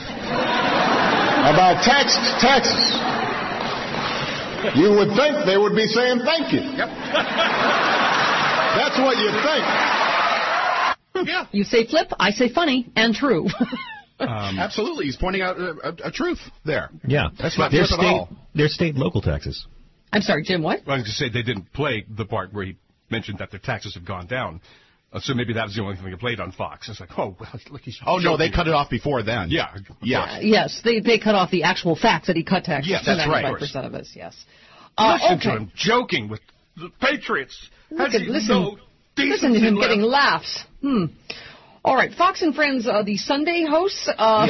about taxes, taxes. You would think they would be saying thank you. Yep. That's what you think. Yeah. You say flip, I say funny, and true. Um, Absolutely. He's pointing out a, a, a truth there. Yeah. That's not Their flip at state, all. their state local taxes. I'm sorry, Jim, what? I was going to say they didn't play the part where he mentioned that their taxes have gone down. Uh, so maybe that was the only thing they played on Fox. It's like, oh, well, look, he's Oh, no, they joking. cut it off before then. Yeah. Yeah. Uh, yes, they they cut off the actual fact that he cut taxes. Yes, to that's right. ninety-five percent of us, yes. Uh, Listen okay. to him joking with the Patriots. Look Has at, he listen, no listen to him decency getting left? laughs. Hmm. All right, Fox and Friends, uh, the Sunday hosts. Uh,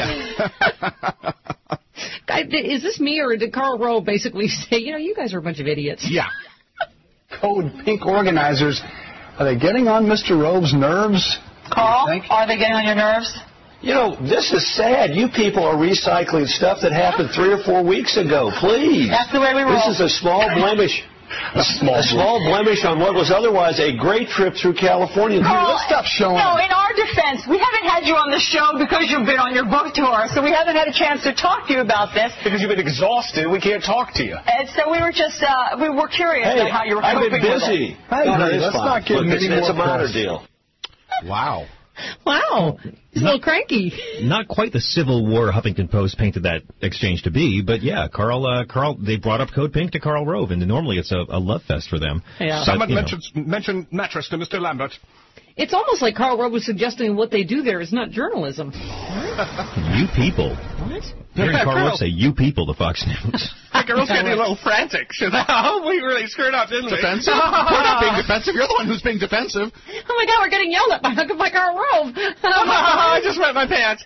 Guy, is this me or did Karl Rove basically say, you know, you guys are a bunch of idiots? Yeah. Code Pink organizers, are they getting on Mister Rove's nerves? Carl, are they getting on your nerves? You know, this is sad. You people are recycling stuff that happened three or four weeks ago. Please. That's the way we roll. This is a small blemish. A small, a small blemish on what was otherwise a great trip through California. Carl, Let's stop showing. No, in our defense, we haven't had you on the show because you've been on your book tour, so we haven't had a chance to talk to you about this. Because you've been exhausted, we can't talk to you. And so we were just, uh, we were curious Hey, about how you were I've coping been with busy. it. Hey, No, no, it's let's fine. not give Look, him it's, any it's a more minor press. deal. Wow. Wow. He's a little cranky. Not quite the Civil War Huffington Post painted that exchange to be, but yeah, Carl, uh, Carl, they brought up Code Pink to Karl Rove, and normally it's a, a love fest for them. Yeah. But, Someone you know. mentioned, mentioned mattress to Mister Lambert. It's almost like Karl Rove was suggesting what they do there is not journalism. You people. What? Hearing Karl Rove say "you people" to Fox News. The girl's getting a little frantic. Oh, we really screwed up, didn't we? Defensive? We're not being defensive. You're the one who's being defensive. Oh, my God, we're getting yelled at by, by Karl Rove. I just wet my pants.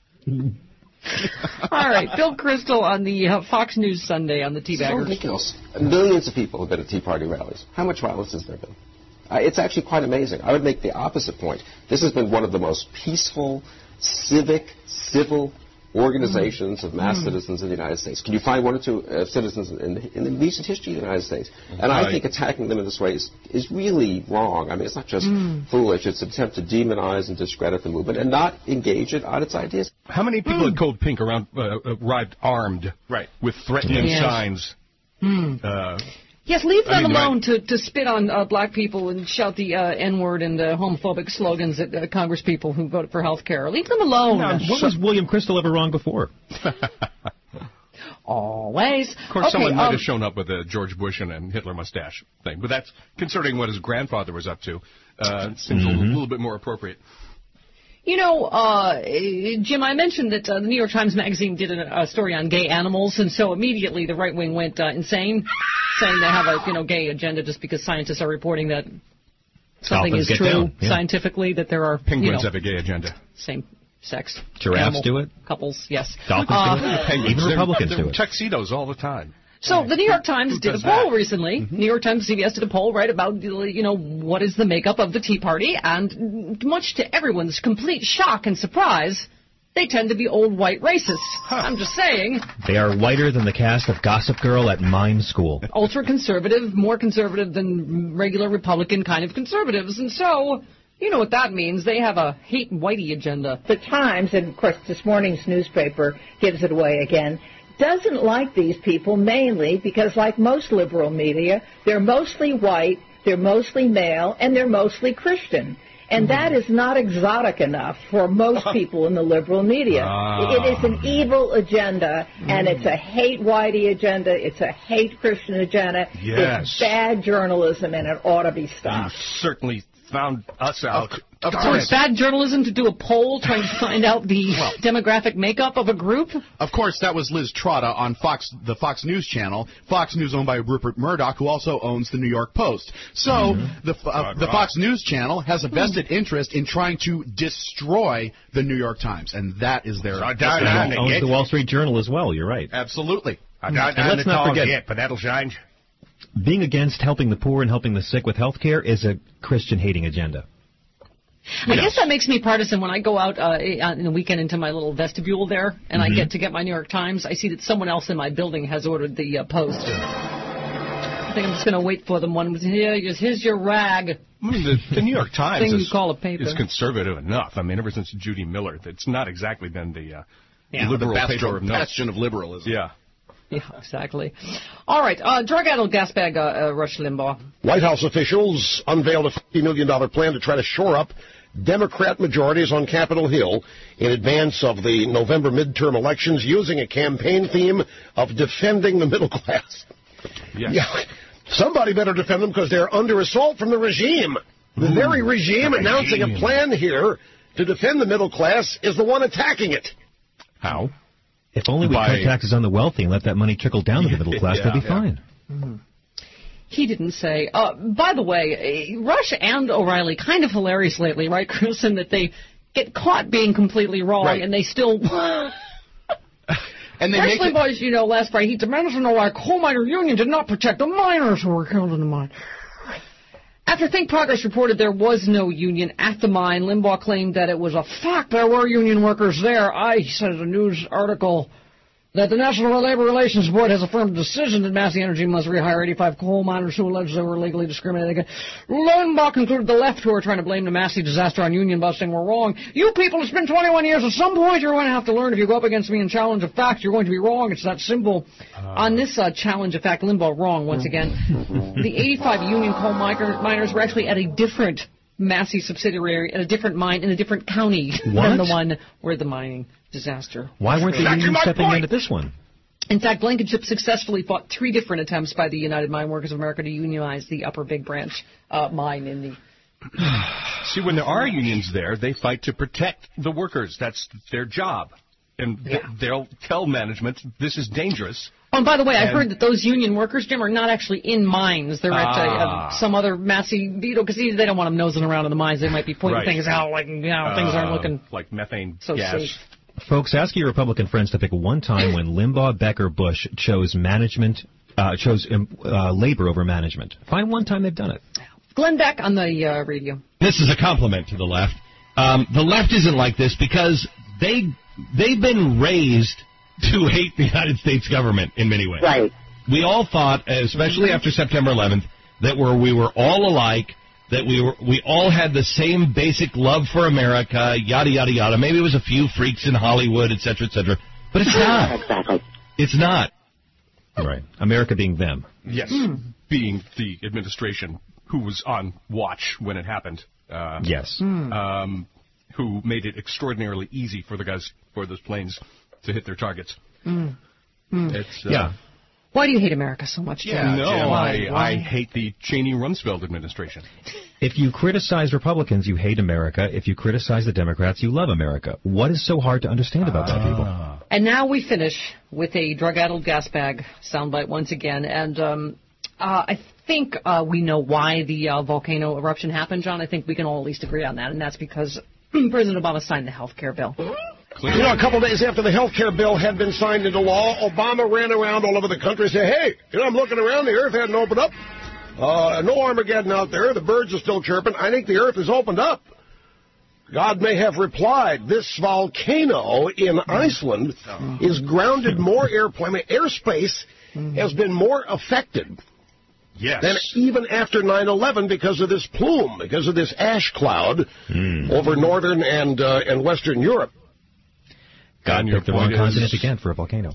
All right, Bill Kristol on the uh, Fox News Sunday on the Teabaggers. So ridiculous. Millions of people have been at Tea Party rallies. How much violence has there been? Uh, it's actually quite amazing. I would make the opposite point. This has been one of the most peaceful, civic, civil organizations mm. of mass mm. citizens in the United States. Can you find one or two uh, citizens in the, in the recent history of the United States? And I think attacking them in this way is, is really wrong. I mean, it's not just mm. foolish. It's an attempt to demonize and discredit the movement and not engage it on its ideas. How many people mm. at Cold Pink around uh, arrived armed, right, with threatening yes. signs? Mm. Uh, Yes, leave them I mean, alone right. to, to spit on uh, black people and shout the uh, N-word and uh, homophobic slogans at uh, Congress people who voted for health care. Leave them alone. No, what was William Kristol ever wrong before? Always. Of course, okay, someone might um, have shown up with a George Bush and a Hitler mustache thing, but that's, concerning what his grandfather was up to, uh, seems mm-hmm. a little, little bit more appropriate. You know, uh, Jim, I mentioned that uh, the New York Times Magazine did a, a story on gay animals, and so immediately the right wing went uh, insane, saying they have a you know gay agenda just because scientists are reporting that something Dolphins is true yeah. scientifically, that there are penguins you know, have a gay agenda. Same sex. Giraffes do it. Couples, yes. Dolphins uh, do it. Penguins. Even Republicans they're, do they're it. Tuxedos all the time. So the New York Times Who did a does poll that? recently. Mm-hmm. New York Times, C B S did a poll, right, about, you know, what is the makeup of the Tea Party, and much to everyone's complete shock and surprise, they tend to be old white racists. Huh. I'm just saying. They are whiter than the cast of Gossip Girl at Mime School. Ultra-conservative, more conservative than regular Republican kind of conservatives, and so... You know what that means. They have a hate whitey agenda. The Times, and of course this morning's newspaper gives it away again, doesn't like these people mainly because, like most liberal media, they're mostly white, they're mostly male, and they're mostly Christian. And that is not exotic enough for most people in the liberal media. Ah. It is an evil agenda, and it's a hate whitey agenda, it's a hate Christian agenda, Yes. it's bad journalism, and it ought to be stopped. You certainly found us out. Of course, bad journalism to do a poll trying to find out the well, demographic makeup of a group. Of course, that was Liz Trotta on Fox, the Fox News channel. Fox News owned by Rupert Murdoch, who also owns the New York Post. So mm-hmm. the uh, right, the right. Fox News channel has a vested interest in trying to destroy the New York Times, and that is their. So owns the Wall Street Journal as well. You're right. Absolutely. And let's not forget, yet, but that'll shine. Being against helping the poor and helping the sick with health care is a Christian-hating agenda. I guess that makes me partisan when I go out uh, in the weekend into my little vestibule there, and mm-hmm. I get to get my New York Times. I see that someone else in my building has ordered the uh, Post. I think I'm just going to wait for them. One, here, here's your rag. I mean, the, the New York Times thing is, you call a paper. is conservative enough. I mean, ever since Judy Miller, it's not exactly been the, uh, yeah, liberal the bastion, paper of note. bastion of liberalism. Yeah. Yeah, exactly. All right, uh, drug-addled gas bag, uh, uh, Rush Limbaugh. White House officials unveiled a fifty million dollars plan to try to shore up Democrat majorities on Capitol Hill in advance of the November midterm elections using a campaign theme of defending the middle class. Yes. Yeah. Somebody better defend them because they're under assault from the regime. The Ooh, very regime the announcing regime. a plan here to defend the middle class is the one attacking it. How? If only we By, cut taxes on the wealthy and let that money trickle down to the middle class, yeah, they'll be yeah. fine. Mm-hmm. He didn't say. Uh, by the way, Rush and O'Reilly kind of hilarious lately, right, Chris, in that they get caught being completely wrong right. and they still... And they Rush make Limbaugh, it... you know, last Friday, he demanded to know why coal miner union did not protect the miners who were killed in the mine. After Think Progress reported there was no union at the mine, Limbaugh claimed that it was a fact there were union workers there. I said in a news article that the National Labor Relations Board has affirmed a decision that Massey Energy must rehire eighty-five coal miners who allege they were illegally discriminated against. Limbaugh concluded the left who are trying to blame the Massey disaster on union busting were wrong. You people, it's been twenty-one years. At some point you're going to have to learn if you go up against me and challenge a fact, you're going to be wrong. It's that simple. Uh, on this uh, challenge a fact, Limbaugh wrong once again. The eighty-five union coal miner, miners were actually at a different Massey subsidiary, at a different mine in a different county what? than the one where the mining disaster. Why weren't the unions stepping point. into this one? In fact, Blankenship successfully fought three different attempts by the United Mine Workers of America to unionize the Upper Big Branch uh, mine in the See, when there are unions there, they fight to protect the workers. That's their job. And Yeah. th- they'll tell management this is dangerous. Oh, and by the way, I And- heard that those union workers, Jim, are not actually in mines. They're at uh, Ah. uh, some other massy veto because they don't want them nosing around in the mines. They might be pointing Right. things out like, you know, things aren't Uh, looking like methane so gas. safe. Folks, ask your Republican friends to pick one time when Limbaugh, Becker, Bush chose management, uh, chose um, uh, labor over management. Find one time they've done it. Glenn Beck on the uh, radio. This is a compliment to the left. Um, the left isn't like this because they they've been raised to hate the United States government in many ways. Right. We all thought, especially after September eleventh, that we're, we were all alike, that we were we all had the same basic love for America, yada yada yada. Maybe it was a few freaks in Hollywood, et cetera, et cetera. But it's not. Exactly. It's not. Right. America being them. Yes, being the administration who was on watch when it happened. Uh, Yes. Um, who made it extraordinarily easy for the guys, for those planes to hit their targets. Mm. Mm. It's, uh, Yeah. Why do you hate America so much, Jim? Yeah, no, Why? I, Why? I hate the Cheney-Rumsfeld administration. If you criticize Republicans, you hate America. If you criticize the Democrats, you love America. What is so hard to understand about that, people? And now we finish with a drug-addled gas bag soundbite once again. And um, uh, I think uh, we know why the uh, volcano eruption happened, John. I think we can all at least agree on that. And that's because President Obama signed the health care bill. You know, a couple days after the health care bill had been signed into law, Obama ran around all over the country and said, hey, you know, I'm looking around, the earth hadn't opened up. Uh, no Armageddon out there. The birds are still chirping. I think the earth has opened up. God may have replied, this volcano in Iceland is grounded more airplane. I mean, airspace has been more affected Yes. than even after nine eleven because of this plume, because of this ash cloud over northern and uh, and western Europe. God And your picked the wrong point continent is- again for a volcano.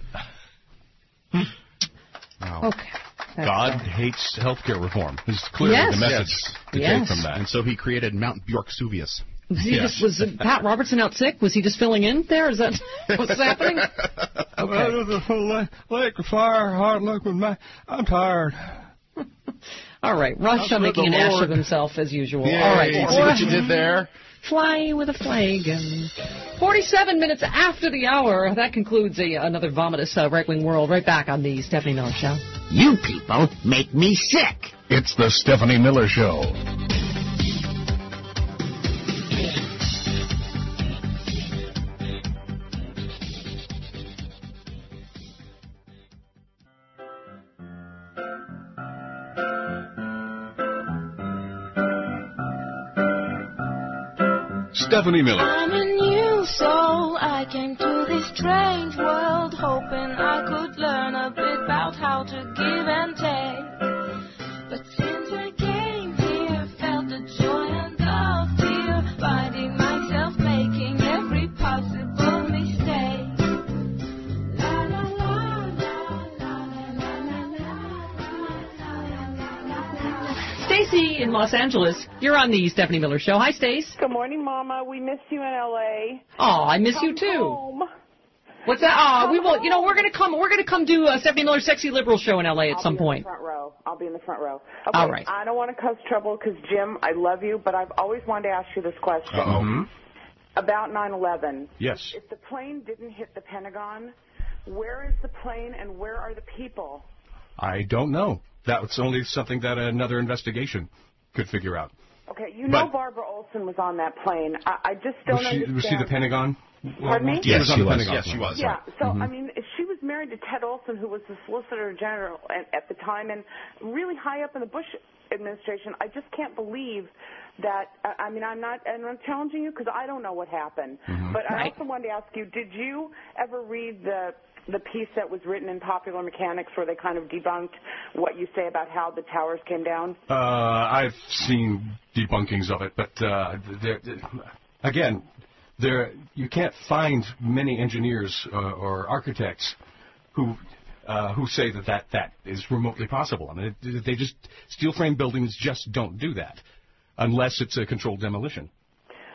Wow. Okay. That's God uh, hates healthcare reform. This is clearly Yes. the message Yes. to Yes. take from that. And so he created Mount Bjorksuvius. Was, he Yes. just, was uh, Pat Robertson out sick? Was he just filling in there? Is that what's happening? Okay. Lake fire, hard look with my. I'm tired. All right. Rush That's on with making the an ass Lord. of himself as usual. Yay, All right. see what you did there? Fly with a flag. And forty-seven minutes after the hour, that concludes a, another vomitous uh, right-wing world. Right back on the Stephanie Miller Show. You people make me sick. It's the Stephanie Miller Show. Stephanie Miller. I'm a new soul. I came to this strange world hoping I could learn a bit about how to give and take. But since I came here, felt the joy and the fear, finding myself making every possible mistake. La la la la la la la la la. Stacy in Los Angeles, you're on the Stephanie Miller Show. Hi, Stace. Good morning, Mama. We miss you in L A. Oh, I miss you Come too. home. What's that? Oh, we will. You know, we're gonna come. We're gonna come do a Stephanie Miller Sexy Liberal Show in L A at I'll some be in point. the front row. I'll be in the front row. Okay, All right. I don't want to cause trouble because, Jim, I love you, but I've always wanted to ask you this question. Uh-oh. About nine eleven. Yes. If the plane didn't hit the Pentagon, where is the plane and where are the people? I don't know. That's only something that another investigation could figure out. Okay, you know But- Barbara Olson was on that plane. I, I just don't Was she, understand. was she the Pentagon? Pardon me? She was on she the was. Pentagon. Yes, she was. Yeah, so, Mhm. I mean, if she was married to Ted Olson, who was the Solicitor General at, at the time and really high up in the Bush administration, I just can't believe that, I I mean, I'm not, and I'm challenging you because I don't know what happened. Mhm. But I Right. also wanted to ask you, did you ever read the the piece that was written in Popular Mechanics where they kind of debunked what you say about how the towers came down? Uh, I've seen debunkings of it, but uh, there, there- again, there you can't find many engineers uh, or architects who uh, who say that, that that is remotely possible. I mean, it, they just steel frame buildings just don't do that unless it's a controlled demolition.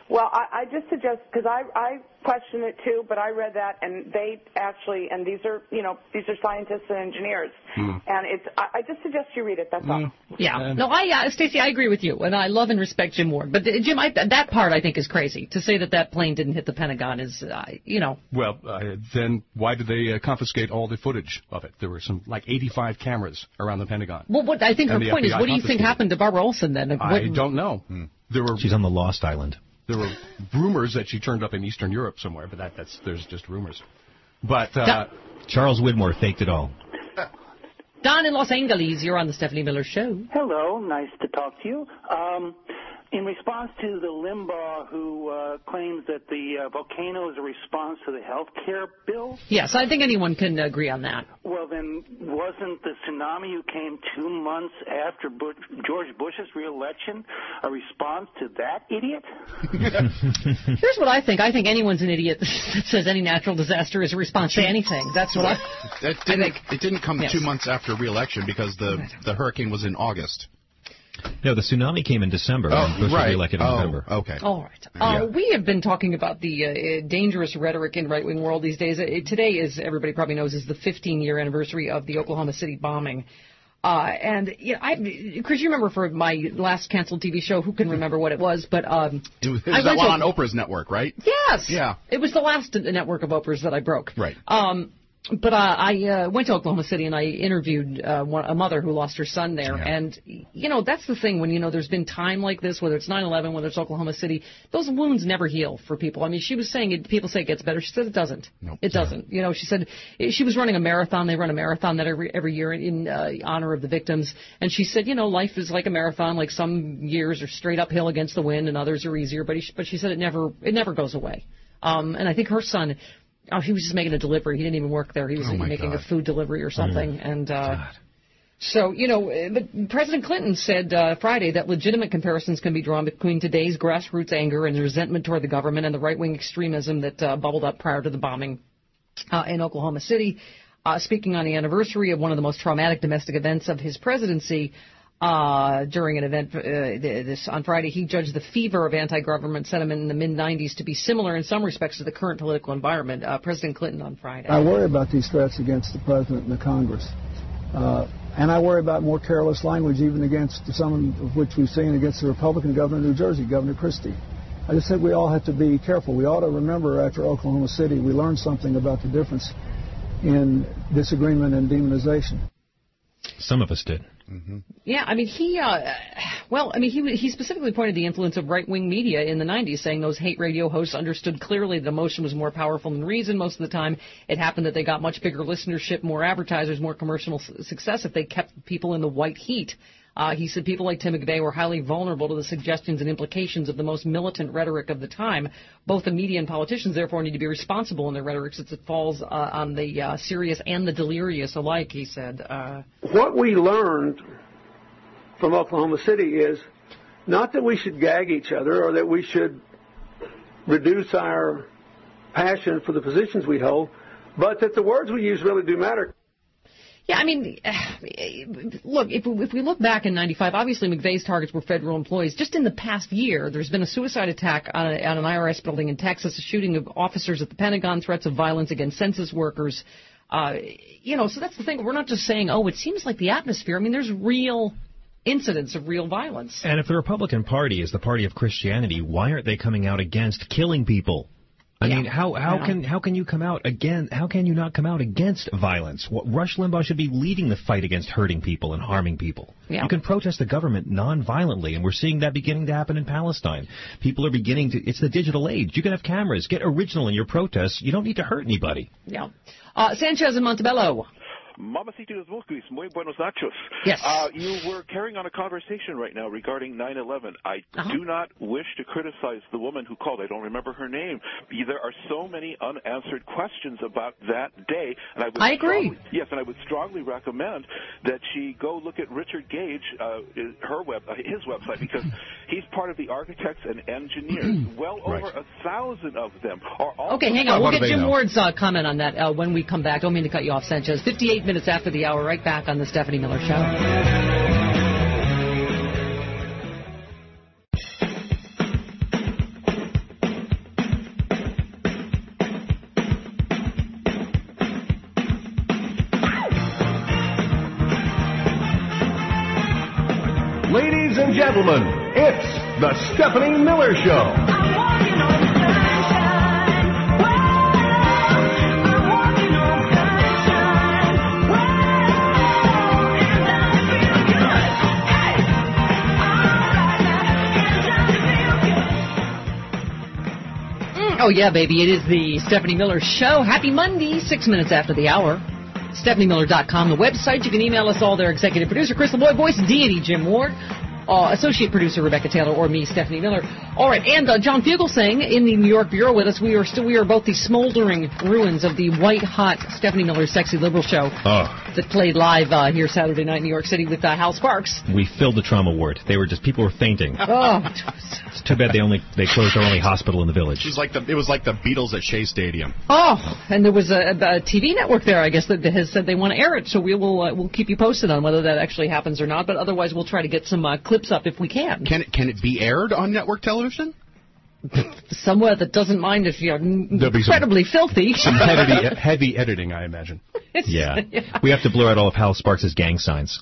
Well, I, I just suggest, because I, I question it too, but I read that, and they actually, and these are, you know, these are scientists and engineers, mm. and it's, I, I just suggest you read it, that's mm. all. Yeah. No, I, uh, Stacey, I agree with you, and I love and respect Jim Ward. But, uh, Jim, I, that part I think is crazy. To say that that plane didn't hit the Pentagon is, uh, you know. Well, uh, then why did they uh, confiscate all the footage of it? There were some, like, eighty-five cameras around the Pentagon. Well, what I think her point is, what do you think happened to Barbara Olson then? What, I don't know. Hmm. There were. She's on the Lost Island. There were rumors that she turned up in Eastern Europe somewhere, but that, that's there's just rumors. But uh, Charles Widmore faked it all. Don in Los Angeles, you're on the Stephanie Miller Show. Hello, nice to talk to you. Um, in response to the Limbaugh who uh, claims that the uh, volcano is a response to the health care bill. Yes, I think anyone can agree on that. Well, then wasn't the tsunami who came two months after Bush, George Bush's reelection a response to that idiot? Here's what I think. I think anyone's an idiot that says any natural disaster is a response to anything. That's what I, it didn't, I think. It didn't come yes. two months after reelection because the, the hurricane was in August. No, the tsunami came in December. Oh, and Bush right. was reelected in oh, November. Okay. All right. Uh, yeah. We have been talking about the uh, dangerous rhetoric in right-wing world these days. Uh, today, as everybody probably knows, is the fifteen-year anniversary of the Oklahoma City bombing. Uh, and, you know, I, Chris, you remember for my last canceled T V show, who can remember what it was? But um, It was, it was that one on Oprah's network, right? Yes. Yeah. It was the last network of Oprah's that I broke. Right. Um, But uh, I uh, went to Oklahoma City and I interviewed uh, one, a mother who lost her son there. Yeah. And, you know, that's the thing when, you know, there's been time like this, whether it's nine eleven, whether it's Oklahoma City, those wounds never heal for people. I mean, she was saying it, people say it gets better. She said it doesn't. Nope. It doesn't. Yeah. You know, she said she was running a marathon. They run a marathon that every, every year in uh, honor of the victims. And she said, you know, life is like a marathon. Like some years are straight uphill against the wind and others are easier. But, he, but she said it never, it never goes away. Um, and I think her son... Oh, he was just making a delivery. He didn't even work there. He was oh making God. a food delivery or something. Mm. And uh, so, you know, but President Clinton said uh, Friday that legitimate comparisons can be drawn between today's grassroots anger and resentment toward the government and the right-wing extremism that uh, bubbled up prior to the bombing uh, in Oklahoma City. Uh, speaking on the anniversary of one of the most traumatic domestic events of his presidency, Uh, during an event uh, this on Friday, he judged the fever of anti-government sentiment in the mid nineties to be similar in some respects to the current political environment. Uh, President Clinton on Friday. I worry about these threats against the president and the Congress. Uh, and I worry about more careless language even against some of which we've seen against the Republican governor of New Jersey, Governor Christie. I just think we all have to be careful. We ought to remember after Oklahoma City we learned something about the difference in disagreement and demonization. Some of us did. Mm-hmm. Yeah, I mean, he, uh, well, I mean, he he specifically pointed the influence of right-wing media in the nineties, saying those hate radio hosts understood clearly that emotion was more powerful than reason most of the time. It happened that they got much bigger listenership, more advertisers, more commercial success if they kept people in the white heat. Uh, he said people like Tim McVeigh were highly vulnerable to the suggestions and implications of the most militant rhetoric of the time. Both the media and politicians, therefore, need to be responsible in their rhetoric since it falls uh, on the uh, serious and the delirious alike, he said. Uh, what we learned from Oklahoma City is not that we should gag each other or that we should reduce our passion for the positions we hold, but that the words we use really do matter. Yeah, I mean, look, if we, if we look back in ninety-five, obviously McVeigh's targets were federal employees. Just in the past year, there's been a suicide attack on, a, on an I R S building in Texas, a shooting of officers at the Pentagon, threats of violence against census workers. Uh, you know, so that's the thing. We're not just saying, oh, it seems like the atmosphere. I mean, there's real incidents of real violence. And if the Republican Party is the party of Christianity, why aren't they coming out against killing people? I yeah. mean, how how yeah. can how can you come out again? How can you not come out against violence? What, Rush Limbaugh should be leading the fight against hurting people and harming people. Yeah. You can protest the government non-violently, and we're seeing that beginning to happen in Palestine. People are beginning to. It's the digital age. You can have cameras. Get original in your protests. You don't need to hurt anybody. Yeah. Uh, Sanchez in Montebello. Mamacitos Vulcus, muy buenos nachos. Yes. Uh, you were carrying on a conversation right now regarding nine eleven. I uh-huh. do not wish to criticize the woman who called. I don't remember her name. There are so many unanswered questions about that day. And I, would I agree. Strongly, yes, and I would strongly recommend that she go look at Richard Gage, uh, her web, uh, his website, because he's part of the architects and engineers. Well right. over a thousand of them are all. Okay, hang on. We'll get Jim know? Ward's uh, comment on that uh, when we come back. Don't mean to cut you off, Sanchez. fifty-eight minutes after the hour, right back on the Stephanie Miller Show. Ladies and gentlemen, it's the Stephanie Miller Show. Oh, yeah, baby. It is the Stephanie Miller Show. Happy Monday, six minutes after the hour. Stephanie Miller dot com, the website. You can email us all there. Executive producer, Chris LeBoy, voice deity, Jim Ward. Uh, associate producer, Rebecca Taylor, or me, Stephanie Miller. All right, and uh, John Fugelsang in the New York Bureau with us. We are still, we are both the smoldering ruins of the white-hot Stephanie Miller Sexy Liberal Show oh. that played live uh, here Saturday night in New York City with uh, Hal Sparks. We filled the trauma ward. They were just, people were fainting. Oh, it's too bad they only they closed our only hospital in the village. It was like the, it was like the Beatles at Shea Stadium. Oh, and there was a, a T V network there, I guess, that has said they want to air it. So we will uh, we'll keep you posted on whether that actually happens or not. But otherwise, we'll try to get some uh, clips up if we can. Can it can it be aired on network television? Somewhere that doesn't mind if you're incredibly some, filthy. Some heavy, heavy editing, I imagine. Yeah. yeah. We have to blur out all of Hal Sparks' gang signs.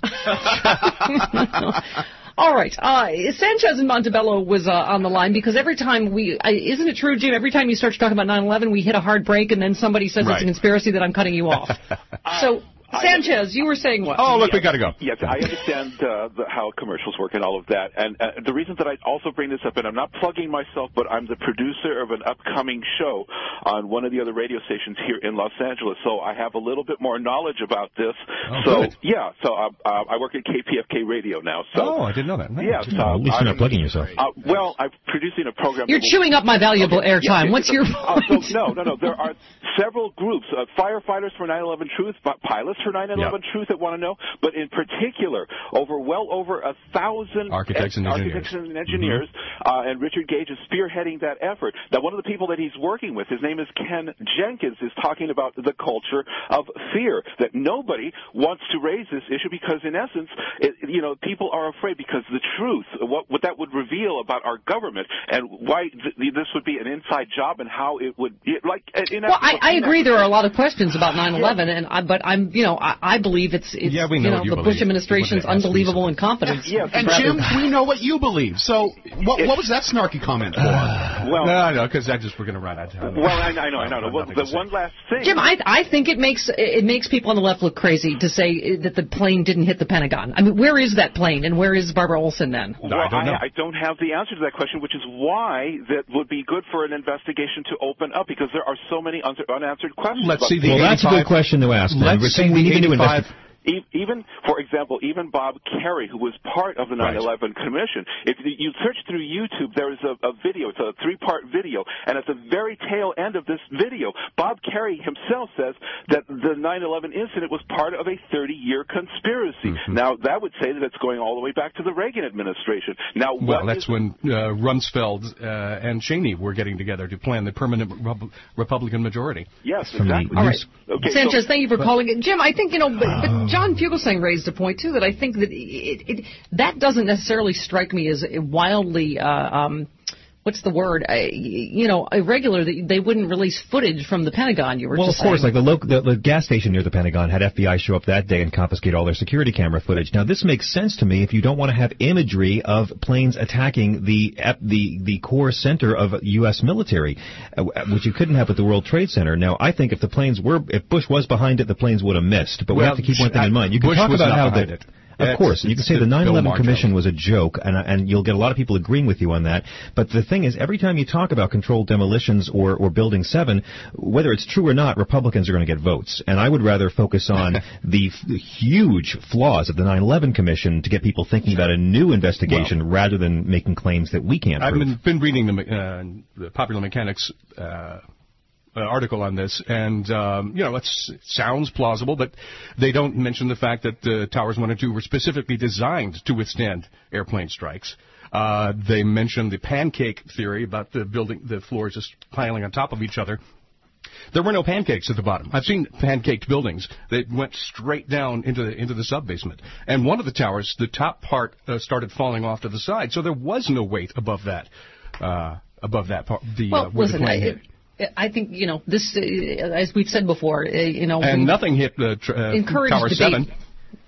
All right. Uh, Sanchez in Montebello was uh, on the line because every time we, uh, isn't it true, Jim, every time you start to talk about nine eleven, we hit a hard break and then somebody says right. it's a conspiracy that I'm cutting you off. So, Sanchez, you were saying what? Oh, look, we got to go. Yes, I understand uh, the, how commercials work and all of that. And uh, the reason that I also bring this up, and I'm not plugging myself, but I'm the producer of an upcoming show on one of the other radio stations here in Los Angeles. So I have a little bit more knowledge about this. Oh, so, good. yeah, so uh, uh, I work at K P F K Radio now. So, oh, I didn't know that. No, yeah, so at least you're not plugging yourself. Uh, well, I'm producing a program. You're chewing up my valuable okay, airtime. yeah, What's your uh, so, No, no, no. There are several groups, uh, firefighters for nine eleven Truth, pilots for nine eleven yep. Truth that want to know, but in particular, over well over a thousand architects and architects engineers, and, engineers mm-hmm. uh, and Richard Gage is spearheading that effort. Now, one of the people that he's working with, his name is Ken Jenkins, is talking about the culture of fear, that nobody wants to raise this issue because, in essence, it, you know, people are afraid because the truth, what, what that would reveal about our government and why th- this would be an inside job and how it would, it, like, in well, I, I agree there are a lot of questions about nine eleven, yeah. and I, but I'm, you know, I, I believe it's, it's yeah, we know you know, you the believe. Bush administration's unbelievable incompetence. Yes, and Jim, we know what you believe. So, what, what was that snarky comment for? Well, no, no, because I just we're going to run out of time. Well, I, I know, I know. Well, the one last thing, Jim, I, I think it makes it makes people on the left look crazy to say that the plane didn't hit the Pentagon. I mean, where is that plane, and where is Barbara Olson then? Well, I don't know. I, I don't have the answer to that question, which is why that would be good for an investigation to open up, because there are so many un- unanswered questions. Let's see the well, that's a good question to ask. Let's We're see we the need to eighty-five. Even, for example, even Bob Kerrey, who was part of the nine eleven right. Commission, if you search through YouTube, there is a, a video. It's a three-part video, and at the very tail end of this video, Bob Kerrey himself says that the nine eleven incident was part of a thirty-year conspiracy. Mm-hmm. Now, that would say that it's going all the way back to the Reagan administration. Now, well, that's is, when uh, Rumsfeld uh, and Cheney were getting together to plan the permanent Re- Republican majority. Yes, exactly. All right. Okay, Sanchez, so, thank you for but, calling it. Jim, I think, you know, but, but John Fugelsang raised a point, too, that I think that it, it, that doesn't necessarily strike me as wildly, uh, um, what's the word, uh, you know, irregular, that they wouldn't release footage from the Pentagon, you were well, just of course, saying. like the, local, the, the gas station near the Pentagon had F B I show up that day and confiscate all their security camera footage. Now, this makes sense to me if you don't want to have imagery of planes attacking the the the core center of U S military, uh, which you couldn't have at the World Trade Center. Now, I think if the planes were, if Bush was behind it, the planes would have missed. But well, we have to keep one thing in mind. You can Bush talk was about not how behind the, it. Of It's, course, you can say the nine eleven Commission was a joke, and, and you'll get a lot of people agreeing with you on that. But the thing is, every time you talk about controlled demolitions or, or Building seven, whether it's true or not, Republicans are going to get votes. And I would rather focus on the, f- the huge flaws of the nine eleven Commission to get people thinking about a new investigation well, rather than making claims that we can't I've prove. been, been reading the, uh, the Popular Mechanics uh Uh, article on this, and um, you know, it's, it sounds plausible, but they don't mention the fact that uh, Towers one and two were specifically designed to withstand airplane strikes. Uh, they mention the pancake theory about the building, the floors just piling on top of each other. There were no pancakes at the bottom. I've seen pancaked buildings that went straight down into the into the sub-basement. And one of the towers, the top part uh, started falling off to the side, so there was no weight above that, uh, above that part. The, well, uh, where listen, the plane I, hit. I think, you know, this, uh, as we've said before, uh, you know. And nothing hit the uh, encourage Tower debate. seven.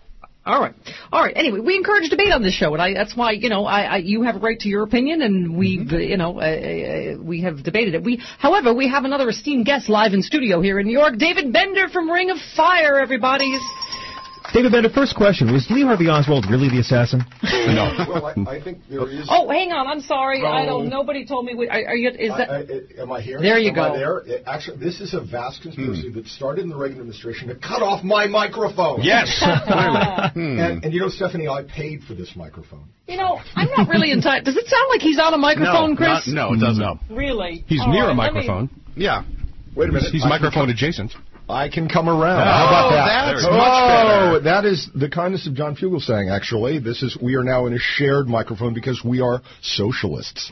All right. All right. Anyway, we encourage debate on this show, and I, that's why, you know, I, I, you have a right to your opinion, and we, mm-hmm. you know, uh, uh, we have debated it. We, however, we have another esteemed guest live in studio here in New York, David Bender from Ring of Fire, everybody. David Bender, first question. Was Lee Harvey Oswald really the assassin? No. Well, I, I think there is... Oh, hang on. I'm sorry. Oh. I don't... Nobody told me... We, are, are you... Is that... I, I, am I here? There you am go. I there? It, actually, this is a vast conspiracy hmm. that started in the Reagan administration to cut off my microphone. Yes. hmm. and, and, you know, Stephanie, I paid for this microphone. You know, I'm not really entitled... Does it sound like he's on a microphone, no, Chris? Not, no, it doesn't. No. Really? He's All near right, a microphone. Me... Yeah. Wait a minute. He's I microphone adjacent. I can come around. Oh, How about that? That's oh, much better. That is the kindness of John Fugelsang, actually. This is, we are now in a shared microphone because we are socialists.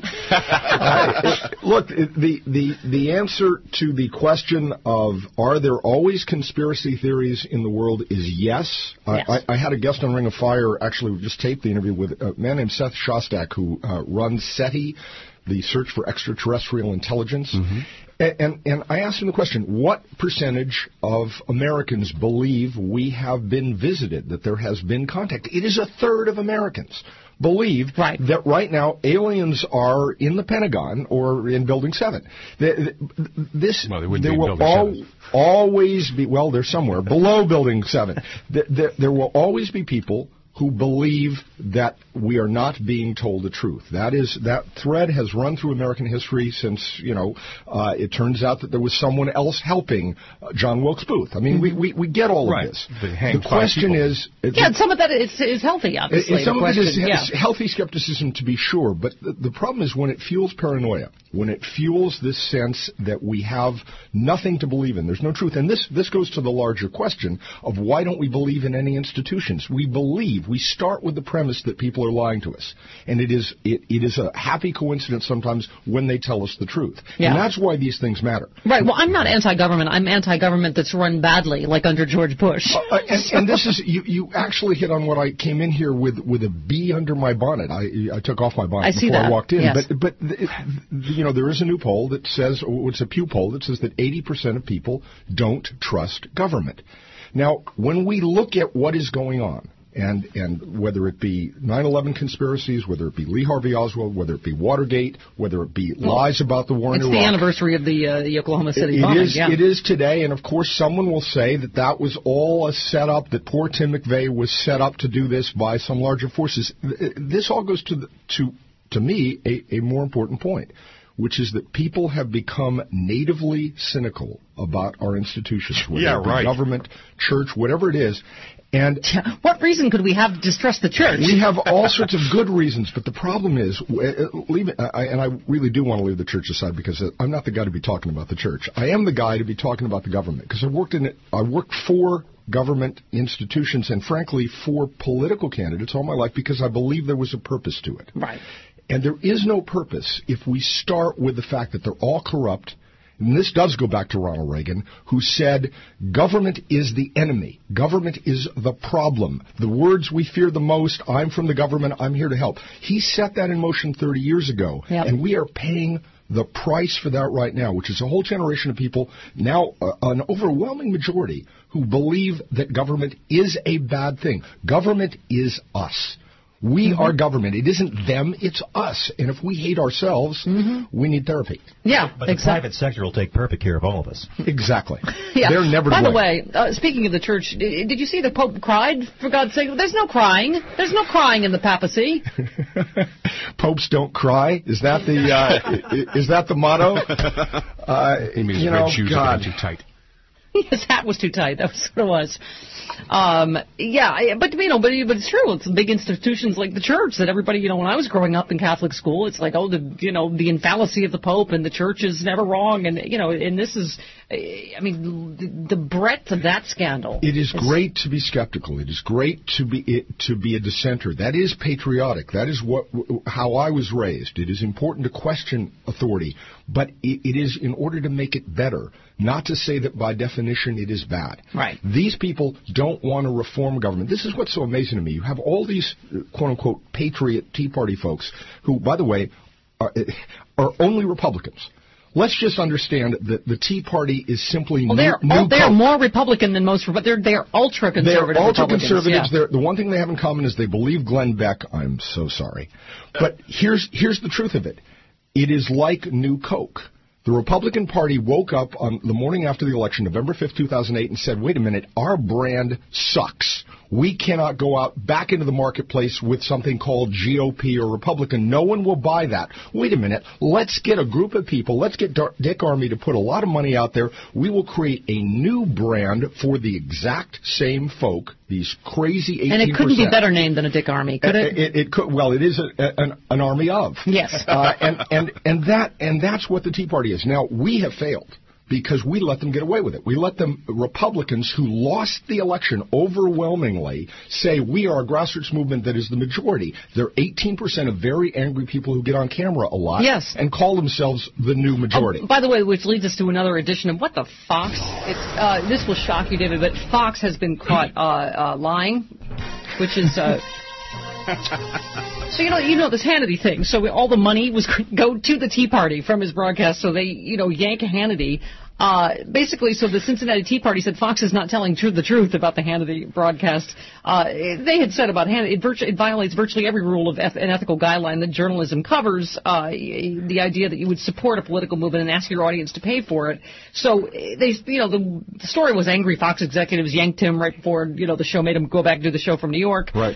uh, it, look, it, the, the, the answer to the question of are there always conspiracy theories in the world is yes. yes. I, I, I had a guest on Ring of Fire, actually, we just taped the interview with a man named Seth Shostak, who uh, runs SETI, the Search for Extraterrestrial Intelligence. Mm-hmm. And, and, and I asked him the question, what percentage of Americans believe we have been visited, that there has been contact? It is a third of Americans believe right. that right now aliens are in the Pentagon or in Building seven. The, the, this, well, they there will al- always be, well, they're somewhere below Building seven. The, the, there will always be people who believe that we are not being told the truth. That is, that thread has run through American history since, you know, uh, it turns out that there was someone else helping uh, John Wilkes Booth. I mean, mm-hmm. we, we, we get all right. of this. The question is... Yeah, some of that is, is healthy, obviously. It, some of it is yeah. healthy skepticism, to be sure, but the, the problem is when it fuels paranoia, when it fuels this sense that we have nothing to believe in, there's no truth. And this, this goes to the larger question of why don't we believe in any institutions? We believe, we start with the premise that people are lying to us. And it is it, it is a happy coincidence sometimes when they tell us the truth. Yeah. And that's why these things matter. Right. Well, I'm not anti-government. I'm anti-government that's run badly, like under George Bush. Uh, and, and this is, you, you actually hit on what I came in here with, with a bee under my bonnet. I, I took off my bonnet I before I walked in. Yes. But, but it, you know, there is a new poll that says, or it's a Pew poll that says that eighty percent of people don't trust government. Now, when we look at what is going on, And and whether it be nine eleven conspiracies, whether it be Lee Harvey Oswald, whether it be Watergate, whether it be well, lies about the war in It's Iraq. the anniversary of the, uh, the Oklahoma City it, bombing. It is, yeah. it is today, and of course someone will say that that was all a setup, that poor Tim McVeigh was set up to do this by some larger forces. This all goes to, the, to, to me, a, a more important point, which is that people have become natively cynical about our institutions, whether yeah, it be right. government, church, whatever it is. And what reason could we have to distrust the church? We have all sorts of good reasons, but the problem is, leave it, I, and I really do want to leave the church aside because I'm not the guy to be talking about the church. I am the guy to be talking about the government because I worked in it. I worked for government institutions and, frankly, for political candidates all my life because I believe there was a purpose to it. Right. And there is no purpose if we start with the fact that they're all corrupt. And this does go back to Ronald Reagan, who said, government is the enemy. Government is the problem. The words we fear the most, I'm from the government, I'm here to help. He set that in motion thirty years ago, yep. and we are paying the price for that right now, which is a whole generation of people, now uh, an overwhelming majority, who believe that government is a bad thing. Government is us. We mm-hmm. are government. It isn't them, it's us. And if we hate ourselves, mm-hmm. we need therapy. Yeah, But the exactly. private sector will take perfect care of all of us. Exactly. Yeah. They're never By to the way, uh, speaking of the church, did you see the Pope cried? For God's sake, there's no crying. There's no crying in the papacy. Popes don't cry? Is that the uh, is that the motto? Uh, he means you red know, shoes God. are too tight. His hat was too tight. That was what it was. Um, yeah, but you know, but but it's true. It's big institutions like the church that everybody, you know, when I was growing up in Catholic school, it's like, oh, the you know, the infallacy of the Pope and the church is never wrong, and you know, and this is, I mean, the, the breadth of that scandal. It is, is great to be skeptical. It is great to be it, to be a dissenter. That is patriotic. That is what how I was raised. It is important to question authority, but it, it is in order to make it better. Not to say that by definition it is bad. Right. These people don't want to reform government. This is what's so amazing to me. You have all these quote-unquote patriot Tea Party folks who, by the way, are, are only Republicans. let's just understand that the Tea Party is simply well, new, they're, new they're Coke. more Republican than most, but they're they're ultra conservative. They're ultra conservatives. Yeah. They're, the one thing they have in common is they believe Glenn Beck. I'm so sorry, but here's here's the truth of it. It is like new Coke. The Republican Party woke up on the morning after the election, November fifth, two thousand eight, and said, wait a minute, our brand sucks. We cannot go out back into the marketplace with something called G O P or Republican. No one will buy that. Wait a minute. Let's get a group of people. Let's get Dick Armey to put a lot of money out there. We will create a new brand for the exact same folk, these crazy eighteen percent. And it couldn't be better named than a Dick Armey, could it? It, it, it could. Well, it is a, an, an army of. Yes. Uh, and, and, and, that, and that's what the Tea Party is. Now, we have failed because we let them get away with it. We let them, Republicans who lost the election overwhelmingly, say we are a grassroots movement that is the majority. They're eighteen percent of very angry people who get on camera a lot yes. and call themselves the new majority. Oh, by the way, which leads us to another edition of What the Fox? It's, uh, this will shock you, David, but Fox has been caught uh, uh, lying, which is... Uh, So, you know, you know this Hannity thing. So all the money was go to the Tea Party from his broadcast. So they, you know, yank Hannity. Uh, basically, so the Cincinnati Tea Party said Fox is not telling tr- the truth about the Hannity broadcast. Uh, they had said about Hannity, it, virtu- it violates virtually every rule of eth- an ethical guideline that journalism covers, uh, the idea that you would support a political movement and ask your audience to pay for it. So they, you know, the, the story was angry Fox executives yanked him right before, you know, the show made him go back and do the show from New York. Right.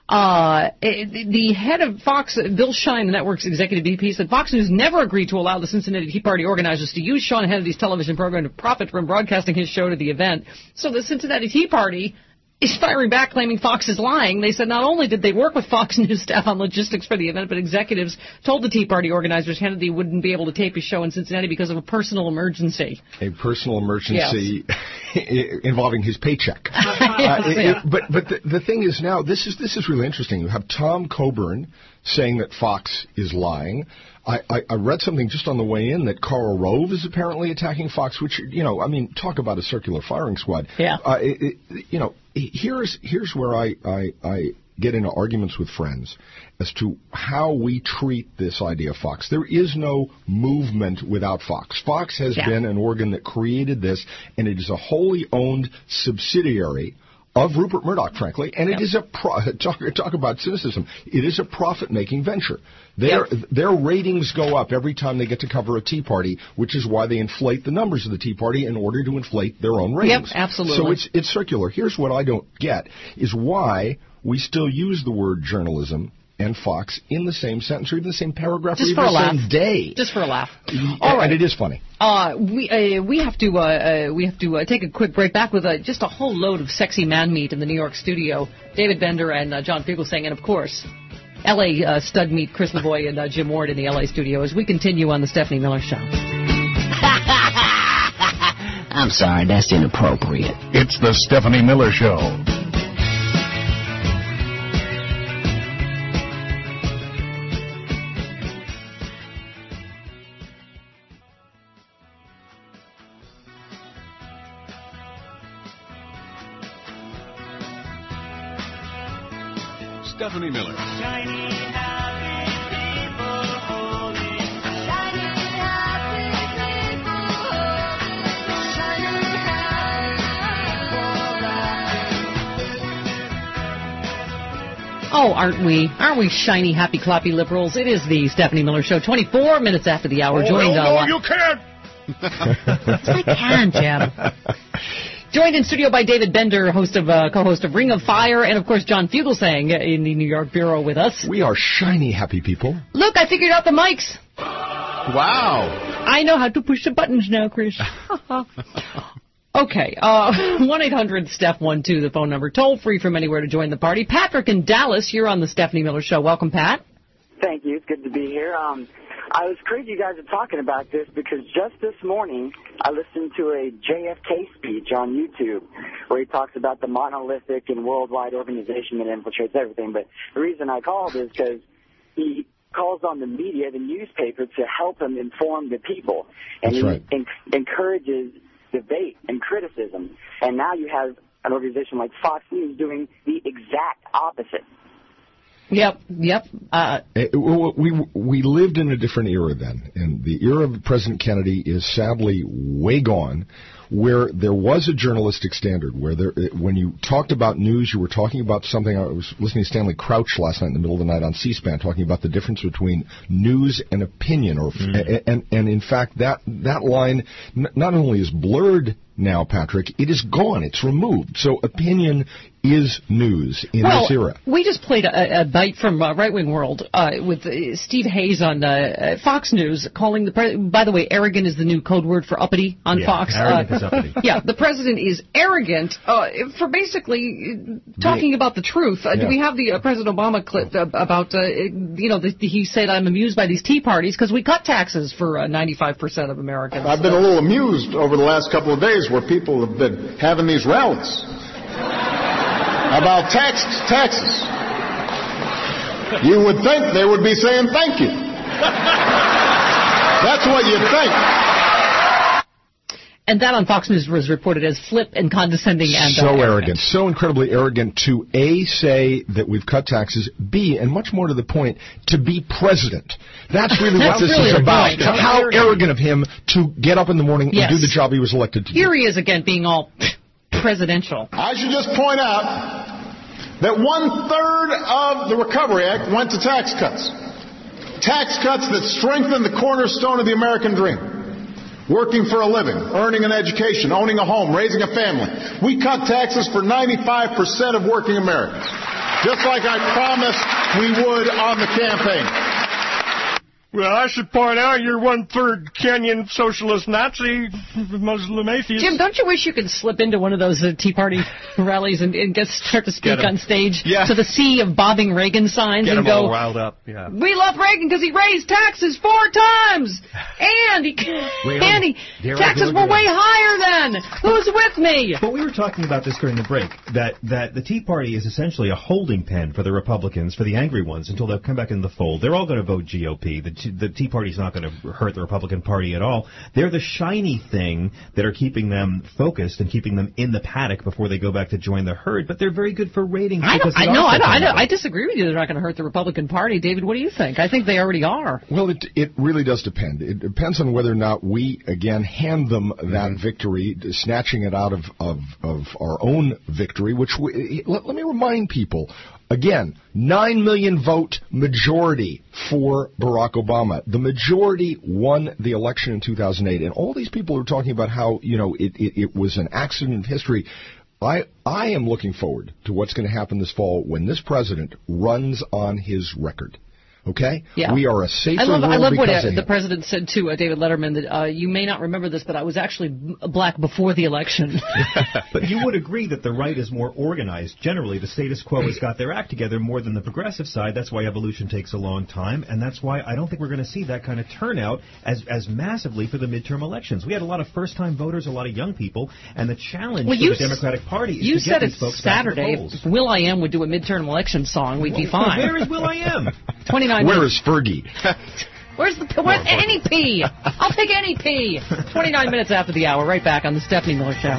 Uh, the head of Fox, Bill Shine, the network's executive V P, said Fox News never agreed to allow the Cincinnati Tea Party organizers to use Sean Hannity's television program to profit from broadcasting his show to the event. So the Cincinnati Tea Party is firing back, claiming Fox is lying. They said not only did they work with Fox News staff on logistics for the event, but executives told the Tea Party organizers Hannity wouldn't be able to tape his show in Cincinnati because of a personal emergency. A personal emergency yes. involving his paycheck. yes, uh, it, yeah. it, but but the, the thing is now, this is this is really interesting. You have Tom Coburn saying that Fox is lying. I, I, I read something just on the way in that Karl Rove is apparently attacking Fox, which, you know, I mean, talk about a circular firing squad. Yeah. Uh, it, it, you know, here's here's where I, I, I get into arguments with friends as to how we treat this idea of Fox. There is no movement without Fox. Fox has yeah. been an organ that created this, and it is a wholly owned subsidiary of Rupert Murdoch, frankly, and it yep. is a pro- talk, talk about cynicism. It is a profit-making venture. Their yep. their ratings go up every time they get to cover a Tea Party, which is why they inflate the numbers of the Tea Party in order to inflate their own ratings. Yep, absolutely. So it's it's circular. Here's what I don't get is why we still use the word journalism and Fox in the same sentence or even the same paragraph Just or for even a the laugh. same day. Just for a laugh. All right. And it is funny. Uh, we uh, we have to uh, uh, we have to uh, take a quick break. Back with uh, just a whole load of sexy man meat in the New York studio. David Bender and uh, John Fugelsang, and of course, L A uh, stud meat Chris Lavoie and uh, Jim Ward in the L A studio as we continue on the Stephanie Miller Show. I'm sorry, that's inappropriate. It's the Stephanie Miller Show. Stephanie Miller. Oh, aren't we? Aren't we shiny, happy, clappy liberals? It is the Stephanie Miller Show. twenty-four minutes after the hour. Oh, joined no, on. no, you can't. I can, Jim. Joined in studio by David Bender, host of uh, co-host of Ring of Fire, and of course John Fugelsang in the New York bureau with us. We are shiny, happy people. Look, I figured out the mics. Wow. I know how to push the buttons now, Chris. Okay, uh, one eight hundred Steph one two, the phone number, toll free from anywhere to join the party. Patrick in Dallas, you're on the Stephanie Miller Show. Welcome, Pat. Thank you. It's good to be here. Um, I was crazy you guys are talking about this because just this morning I listened to a J F K speech on YouTube where he talks about the monolithic and worldwide organization that infiltrates everything. But the reason I called is because he calls on the media, the newspaper, to help him inform the people. And That's he right. en- encourages debate and criticism. And now you have an organization like Fox News doing the exact opposite. Yep, yep. Uh, we we lived in a different era then, and the era of President Kennedy is sadly way gone, where there was a journalistic standard, where there, when you talked about news, you were talking about something. I was listening to Stanley Crouch last night in the middle of the night on C-SPAN, talking about the difference between news and opinion, or mm. and, and and in fact that that line n- not only is blurred now, Patrick, it is gone. It's removed. So opinion is news in well, this era. We just played a, a bite from uh, Right Wing World uh, with uh, Steve Hayes on uh, Fox News, calling the pre- by the way, arrogant is the new code word for uppity on yeah, Fox. Arrogant uh, is uppity. Yeah, the president is arrogant uh, for basically talking about the truth. Uh, yeah. Do we have the uh, President Obama clip uh, about, uh, you know, the, he said, I'm amused by these tea parties because we cut taxes for uh, ninety-five percent of Americans. I've been a little amused over the last couple of days where people have been having these rallies about tax, taxes. You would think they would be saying thank you. That's what you'd think. And that on Fox News was reported as flip and condescending and so uh, arrogant. arrogant, so incredibly arrogant to A, say that we've cut taxes, B, and much more to the point, to be president. That's really what That's this really is about. How, How arrogant. arrogant of him to get up in the morning yes. and do the job he was elected to do. Here he is again being all presidential. I should just point out that one-third of the Recovery Act went to tax cuts. Tax cuts that strengthen the cornerstone of the American dream. Working for a living, earning an education, owning a home, raising a family. We cut taxes for ninety-five percent of working Americans, just like I promised we would on the campaign. Well, I should point out you're one-third Kenyan socialist Nazi Muslim atheist. Jim, don't you wish you could slip into one of those uh, Tea Party rallies and, and get start to speak on stage yeah. to the sea of bobbing Reagan signs get and them go, all riled up. Yeah. We love Reagan because he raised taxes four times, and he, and he taxes were way higher then. Who's with me? But we were talking about this during the break, that, that the Tea Party is essentially a holding pen for the Republicans, for the angry ones, until they'll come back in the fold. They're all going to vote G O P. The The Tea Party's not going to hurt the Republican Party at all. They're the shiny thing that are keeping them focused and keeping them in the paddock before they go back to join the herd. But they're very good for ratings. I don't, because I, no, I, don't, I, don't, I I disagree with you. They're not going to hurt the Republican Party. David, what do you think? I think they already are. Well, it it really does depend. It depends on whether or not we, again, hand them that mm-hmm. victory, snatching it out of, of, of our own victory, which we, let, let me remind people. Again, nine million vote majority for Barack Obama. The majority won the election in two thousand eight. And all these people are talking about how, you know, it, it, it was an accident of history. I, I am looking forward to what's going to happen this fall when this president runs on his record. Okay? Yeah. We are a safer I love, world I love what because uh, of the him. president said to uh, David Letterman that uh, you may not remember this, but I was actually b- black before the election. But you would agree that the right is more organized. Generally, the status quo has got their act together more than the progressive side. That's why evolution takes a long time, and that's why I don't think we're going to see that kind of turnout as as massively for the midterm elections. We had a lot of first-time voters, a lot of young people, and the challenge well, for you the Democratic Party is you to get said these it's folks back to the Saturday. polls. If Will.i.am would do a midterm election song, we'd be fine. Where is Will.i.am? twenty-nine Where minutes. is Fergie? Where's the where's any P? I'll take any P. twenty-nine minutes after the hour, right back on the Stephanie Miller Show.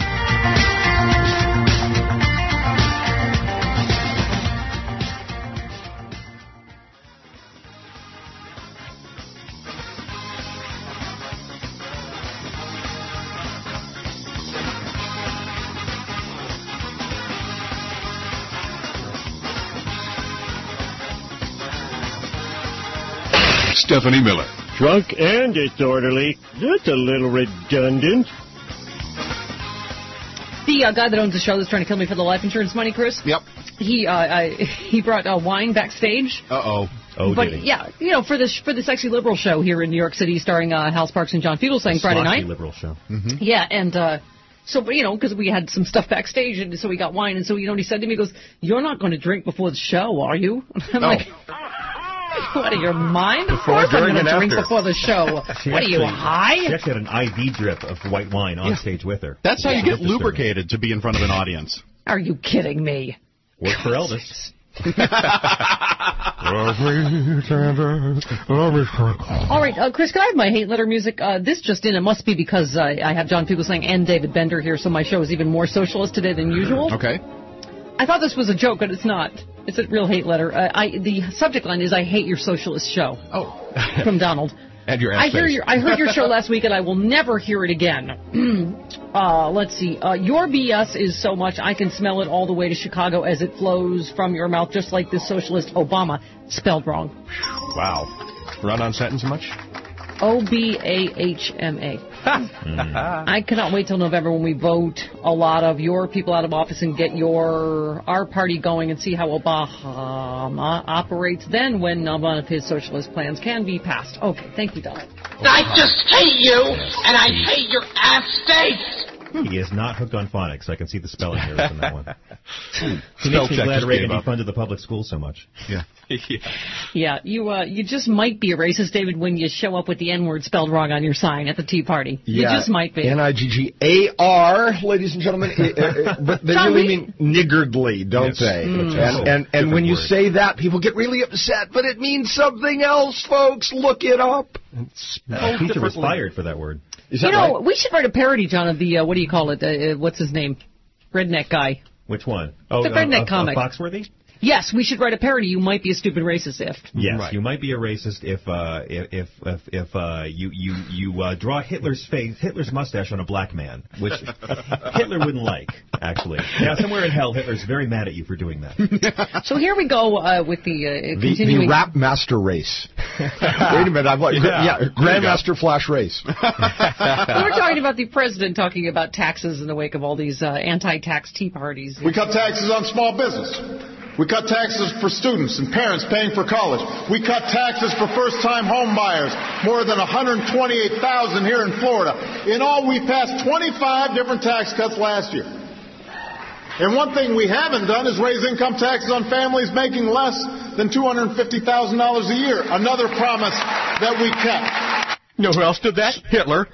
Stephanie Miller. Drunk and disorderly. That's a little redundant. The uh, guy that owns the show that's trying to kill me for the life insurance money, Chris. Yep. He uh, I, he brought uh, wine backstage. Uh oh. Oh, but did he? yeah, you know, for the for the sexy liberal show here in New York City, starring uh, Hal Sparks and John Fugelsang Friday Sloshy night. liberal show. Mm-hmm. Yeah, and uh, so you know, because we had some stuff backstage, and so we got wine, and so you know, what he said to me, he goes, "You're not going to drink before the show, are you?" I'm No. like, "What, are your mind? Of Before, course I'm during, going to and drink after. before the show. She What are you, actually- high?" She actually had an I V drip of white wine on stage with her. That's how Yeah. you get Just disturbing. lubricated to be in front of an audience. Are you kidding me? Work for Elvis. All right, uh, Chris, can I have my hate letter music? Uh, this just in. It must be because uh, I have John Fugelsang and David Bender here, so my show is even more socialist today than usual. Okay. I thought this was a joke, but it's not. It's a real hate letter. Uh, I the subject line is "I hate your socialist show." Oh, from Donald. And your I hear your I heard your show last week, and I will never hear it again. uh, let's see. Uh, your B S is so much I can smell it all the way to Chicago as it flows from your mouth, just like this socialist Obama, spelled wrong. Wow. Run-on sentence much? O B A H M A. I cannot wait till November when we vote a lot of your people out of office and get your our party going and see how Obama operates then when one of his socialist plans can be passed. Okay, thank you, Donald. I just hate you, and I hate your ass face. He is not hooked on phonics. I can see the spelling errors in that one. He Spell makes me check glad just Reagan gave up. defunded the public schools so much. Yeah. Yeah, you uh, you just might be a racist, David, when you show up with the N-word spelled wrong on your sign at the Tea Party. You Yeah, just might be. N I G G A R, ladies and gentlemen. Uh, uh, but they John, really we- mean niggardly, don't Yes. they? Mm. And, and, and Different when you word. say that, people get really upset, but it means something else, folks. Look it up. A teacher was fired for that word. Is you that know, right? we should write a parody, John, of the, uh, what do you call it, uh, uh, what's his name? Redneck guy. Which one? Oh, The uh, redneck uh, uh, comic. Foxworthy? Yes, we should write a parody. You might be a stupid racist if. Yes, Right. you might be a racist if uh, if if if, if uh, you you you uh, draw Hitler's face, Hitler's mustache on a black man, which Hitler wouldn't like. Actually, now somewhere in hell, Hitler's very mad at you for doing that. So here we go uh, with the uh, The, continuing. the rap master race. Wait a minute, I've like, Yeah. yeah, Grandmaster Flash race. We were talking about the president talking about taxes in the wake of all these uh, anti-tax tea parties. We cut taxes on small business. We cut taxes for students and parents paying for college. We cut taxes for first-time home buyers, more than one hundred twenty-eight thousand here in Florida. In all, we passed twenty-five different tax cuts last year. And one thing we haven't done is raise income taxes on families making less than two hundred fifty thousand dollars a year. Another promise that we kept. You know who else did that? Hitler.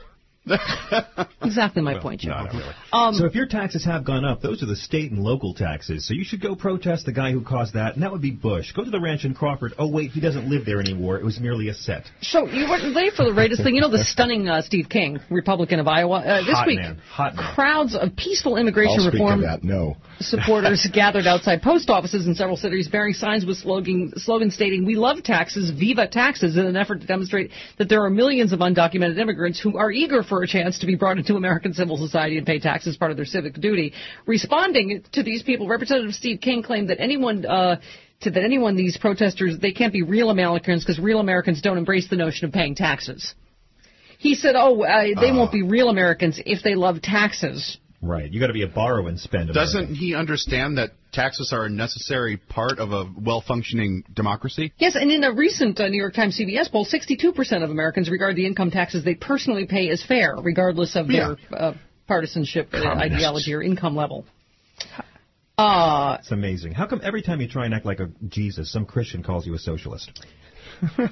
Exactly my point, Joe. No, not really. Um, so if your taxes have gone up, those are the state and local taxes. So you should go protest the guy who caused that, and that would be Bush. Go to the ranch in Crawford. Oh, wait, he doesn't live there anymore. It was merely a set. So you weren't late for the latest thing. You know the stunning uh, Steve King, Republican of Iowa. Uh, this Hot week, man. Hot man. crowds of peaceful immigration I'll speak reform to that, no. supporters gathered outside post offices in several cities bearing signs with slogan, slogans stating, "We love taxes, viva taxes," in an effort to demonstrate that there are millions of undocumented immigrants who are eager for a chance to be brought into American civil society and pay taxes, part of their civic duty. Responding to these people, Representative Steve King claimed that anyone... Uh, to that anyone, these protesters, they can't be real Americans because real Americans don't embrace the notion of paying taxes. He said, oh, uh, they uh, won't be real Americans if they love taxes. Right. You got to be a borrow and spend. Doesn't American. he understand that taxes are a necessary part of a well-functioning democracy? Yes, and in a recent uh, New York Times C B S poll, sixty-two percent of Americans regard the income taxes they personally pay as fair, regardless of Yeah. their uh, partisanship, uh, Communists. ideology, or income level. Uh, it's amazing. How come every time you try and act like a Jesus, some Christian calls you a socialist? Oh,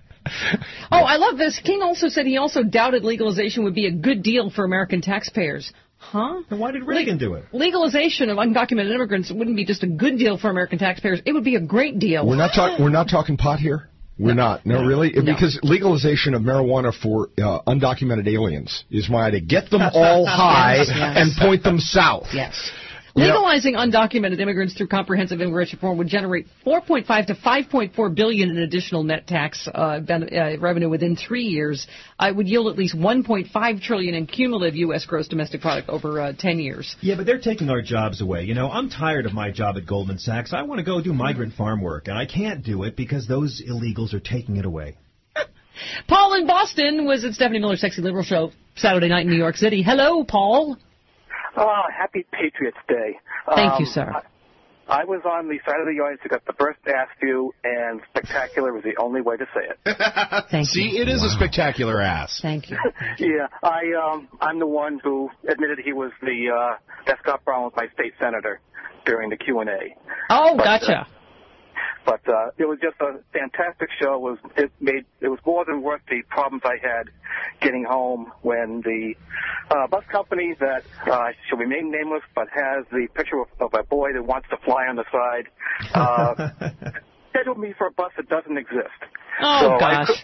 I love this. King also said he also doubted legalization would be a good deal for American taxpayers. Huh? Then why did Reagan do it? Legalization of undocumented immigrants wouldn't be just a good deal for American taxpayers. It would be a great deal. We're not talking. We're not talking pot here. We're not. No, really, No. because legalization of marijuana for uh, undocumented aliens is my idea. Get them all high Yes, yes. and point them south. Yes. You know- Legalizing undocumented immigrants through comprehensive immigration reform would generate four point five to five point four billion in additional net tax uh, ben- uh, revenue within three years. Uh, it would yield at least one point five trillion in cumulative U S gross domestic product over uh, ten years. Yeah, but they're taking our jobs away. You know, I'm tired of my job at Goldman Sachs. I want to go do migrant farm work, and I can't do it because those illegals are taking it away. Paul in Boston was at Stephanie Miller's Sexy Liberal Show Saturday night in New York City. Hello, Paul. Ah, happy Patriots Day. Thank um, you, sir. I, I was on the side of the audience who got the first ass view, and spectacular was the only way to say it. Thank See, you. it is a spectacular ass. Thank you. Yeah, I, um, I'm the one who admitted he was the, uh, that Scott Brown was my state senator during the Q and A. Oh, But, gotcha. Uh, But uh, it was just a fantastic show. It was it made it was more than worth the problems I had getting home when the uh, bus company that uh, shall remain nameless but has the picture of, of a boy that wants to fly on the side uh, scheduled me for a bus that doesn't exist. Oh, so gosh. I,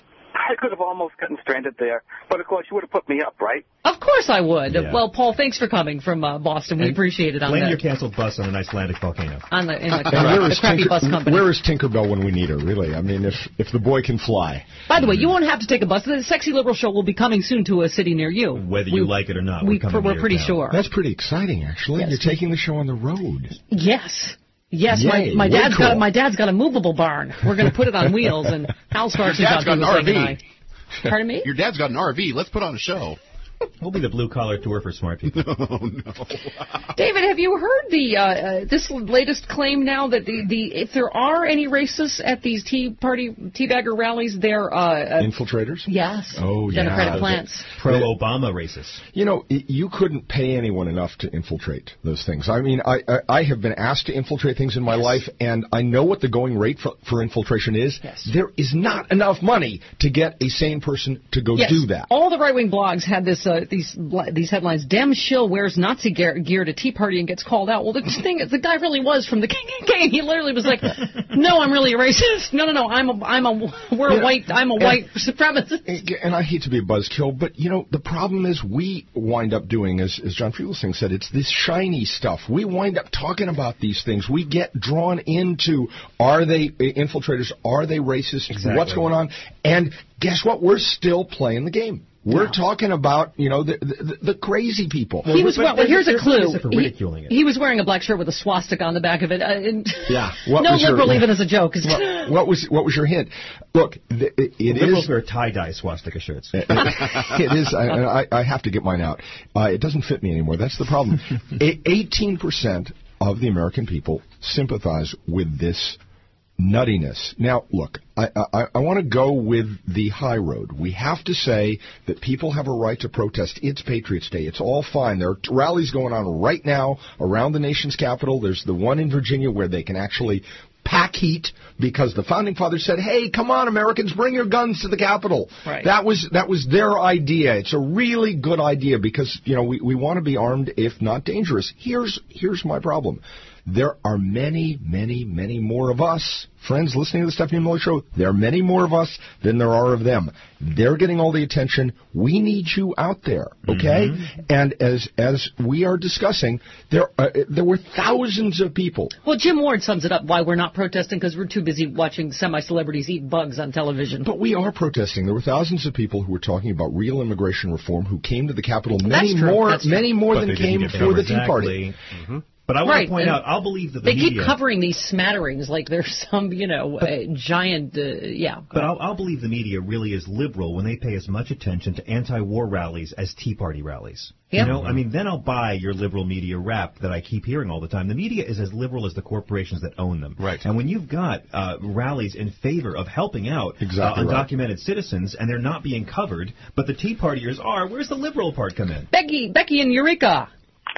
I could have almost gotten stranded there. But, of course, you would have put me up, right? Of course I would. Yeah. Well, Paul, thanks for coming from uh, Boston. We And appreciate it. On blame the, your canceled bus on an Icelandic volcano. On the, in the, And where the is crappy Tinker- bus company. Where is Tinkerbell when we need her, really? I mean, if if the boy can fly. By the way, you won't have to take a bus. The Sexy Liberal Show will be coming soon to a city near you. Whether we, you like it or not, we, we're coming we're to your pretty town. sure. That's pretty exciting, actually. Yes. You're taking the show on the road. Yes. Yes, my, Yay, my way dad's cool. got my dad's got a movable barn. We're going to put it on wheels, and Hal Sparks Your is dad's out got an doing R the thing, V. and I- Pardon me? Your dad's got an R V. Let's put on a show. We'll be the blue-collar tour for smart people. Oh, no. David, have you heard the uh, uh, this latest claim now that the, the if there are any racists at these Tea Party teabagger rallies, they're uh, uh, Infiltrators? yes, Oh, yeah. Democratic plants. Pro-Obama racists. You know, y- you couldn't pay anyone enough to infiltrate those things. I mean, I I, I have been asked to infiltrate things in my Yes. life, and I know what the going rate for, for infiltration is. Yes. There is not enough money to get a sane person to go Yes. do that. All the right-wing blogs had this uh, these these headlines. Dem shill wears Nazi gear, gear to Tea Party and gets called out. Well, the thing is, the guy really was from the K K K, and he literally was like, "No, I'm really a racist. No, no, no, I'm a, I'm a, we're Yeah. a white, I'm a And- white supremacist." And I hate to be a buzzkill, but, you know, the problem is we wind up doing, as, as John Fugelsang said, it's this shiny stuff. We wind up talking about these things. We get drawn into, are they infiltrators? Are they racist? Exactly. What's going on? And guess what? We're still playing the game. We're Yeah. talking about, you know, the the, the crazy people. He was but well. there's- Here's a there's no clue. reason for He, ridiculing it. he was wearing a black shirt with a swastika on the back of it. Uh, and Yeah. What no was your- liberal, even as a joke. What, what was what was your hint? Look, th- it, it Liberals is. wear tie-dye swastika shirts. It, it is. I, I, I have to get mine out. Uh, it doesn't fit me anymore. That's the problem. Eighteen percent of the American people sympathize with this nuttiness. Now, look, I, I, I want to go with the high road. We have to say that people have a right to protest. It's Patriots Day. It's all fine. There are rallies going on right now around the nation's capital. There's the one in Virginia where they can actually pack heat because the founding fathers said, "Hey, come on, Americans, bring your guns to the Capitol." Right. That was that was their idea. It's a really good idea because, you know, we, we want to be armed, if not dangerous. Here's here's my problem. There are many, many, many more of us, friends listening to the Stephanie Miller Show. There are many more of us than there are of them. They're getting all the attention. We need you out there, okay? Mm-hmm. And as as we are discussing, there uh, there were thousands of people. Well, Jim Ward sums it up why we're not protesting, because we're too busy watching semi-celebrities eat bugs on television. But we are protesting. There were thousands of people who were talking about real immigration reform who came to the Capitol. Many That's true. more, That's true. many more But than they didn't came get for the exactly. Tea Party. Mm-hmm. But I want Right, to point and out, I'll believe that the they media... keep covering these smatterings like there's some, you know, uh, giant, uh, yeah. But I'll, I'll believe the media really is liberal when they pay as much attention to anti-war rallies as Tea Party rallies. Yep. You know, I mean, then I'll buy your liberal media rap that I keep hearing all the time. The media is as liberal as the corporations that own them. Right. And when you've got uh, rallies in favor of helping out Exactly uh, right. undocumented citizens and they're not being covered, but the Tea Partiers are, where's the liberal part come in? Becky, Becky in Eureka.